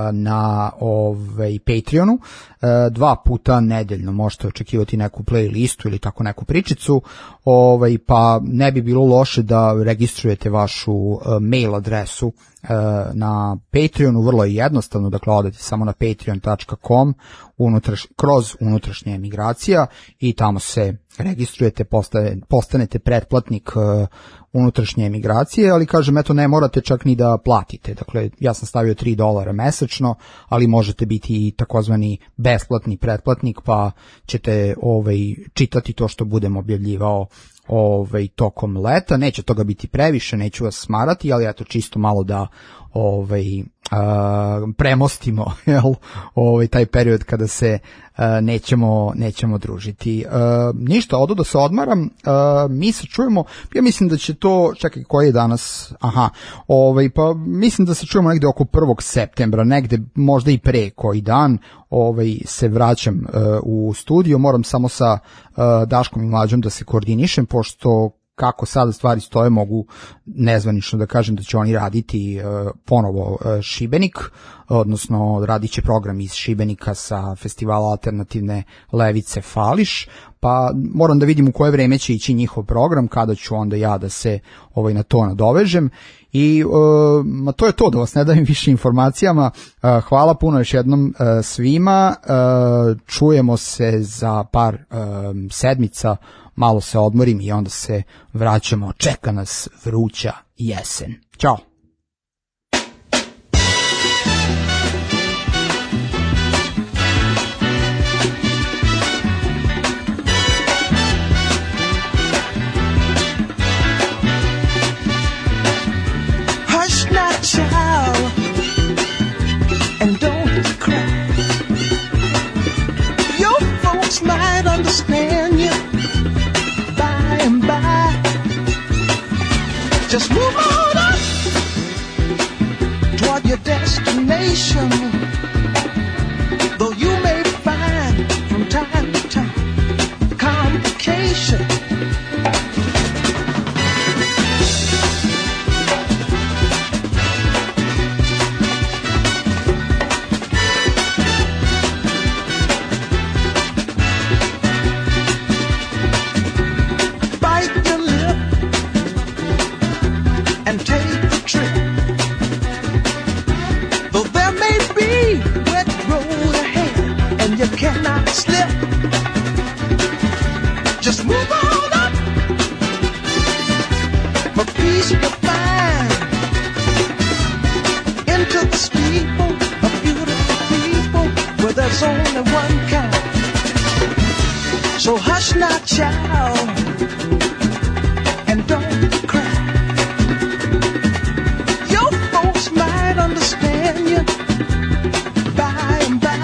na ovaj Patreonu. Uh, dva puta nedeljno možete očekivati neku playlistu ili tako neku pričicu, ovaj, pa ne bi bilo loše da registrujete vašu uh, mail adresu uh, na Patreonu. Vrlo je jednostavno, dakle odete samo na patreon tačka com unutraš, kroz unutrašnja emigracija i tamo se registrujete, postane, postanete pretplatnik uh, unutrašnje emigracije, ali kažem, eto, ne morate čak ni da platite. Dakle, ja sam stavio tri dolara mesečno, ali možete biti i takozvani besplatni pretplatnik, pa ćete ovaj, čitati to što budem objavljivao ovaj, tokom leta. Neće toga biti previše, neću vas smarati, ali eto, čisto malo da ovaj, a, premostimo jel, ovaj, taj period kada se a, nećemo, nećemo družiti. A, ništa, odo da se odmaram, a, mi se čujemo, ja mislim da će to, čekaj, koji je danas, aha, ovaj, pa mislim da se čujemo negde oko prvog septembra, negde možda i pre koji dan, ovaj, se vraćam a, u studio, moram samo sa a, Daškom i Mlađom da se koordinišem, pošto kako sada stvari stoje, mogu nezvanično da kažem da će oni raditi uh, ponovo uh, Šibenik, odnosno radit će program iz Šibenika sa festivala alternativne levice Fališ, pa moram da vidim u koje vreme će ići njihov program, kada ću onda ja da se ovaj, na to nadovežem. I uh, ma to je to, da vas ne dajem više informacijama. Uh, hvala puno još jednom uh, svima, uh, čujemo se za par uh, sedmica, malo se odmorim i onda se vraćamo, čeka nas vruća jesen. Ćao. Hush not, child, and don't cry. Your folks might understand you by and by. Just move on up toward your destination. Though you may find from time to time complication. You cannot slip. Just move on up. For peace you find into the steeple of beautiful people where there's only one kind. So hush not, child, and don't cry. Your folks might understand you by and by.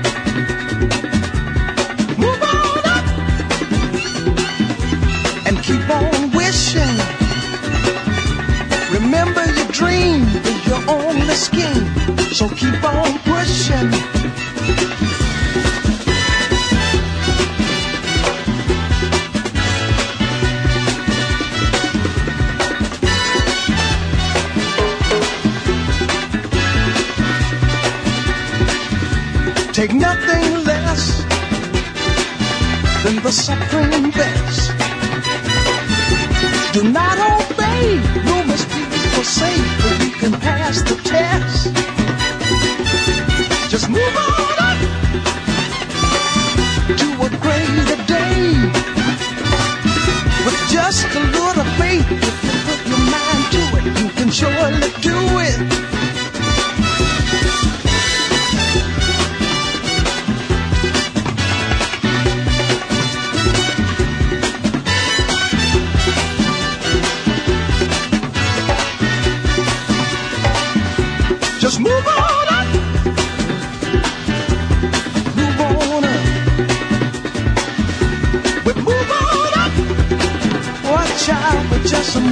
Keep on wishing. Remember your dream is your only scheme. So keep on pushing. Take nothing less than the supreme best. Do not obey, no mistake for safe, but we can pass the test. Just move on up to a greater day. With just a little faith, if you put your mind to it, you can surely do it. Just move on up. Move on up. We move on up. Watch out for just a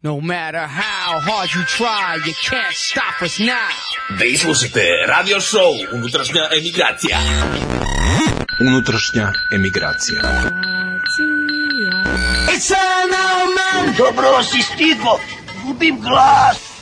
No matter how hard you try, you can't stop us now. Vi slušate radio show Unutrašnja emigracija. Unutrašnja emigracija. It's an old man. Dobro si stigo. Gubim glas.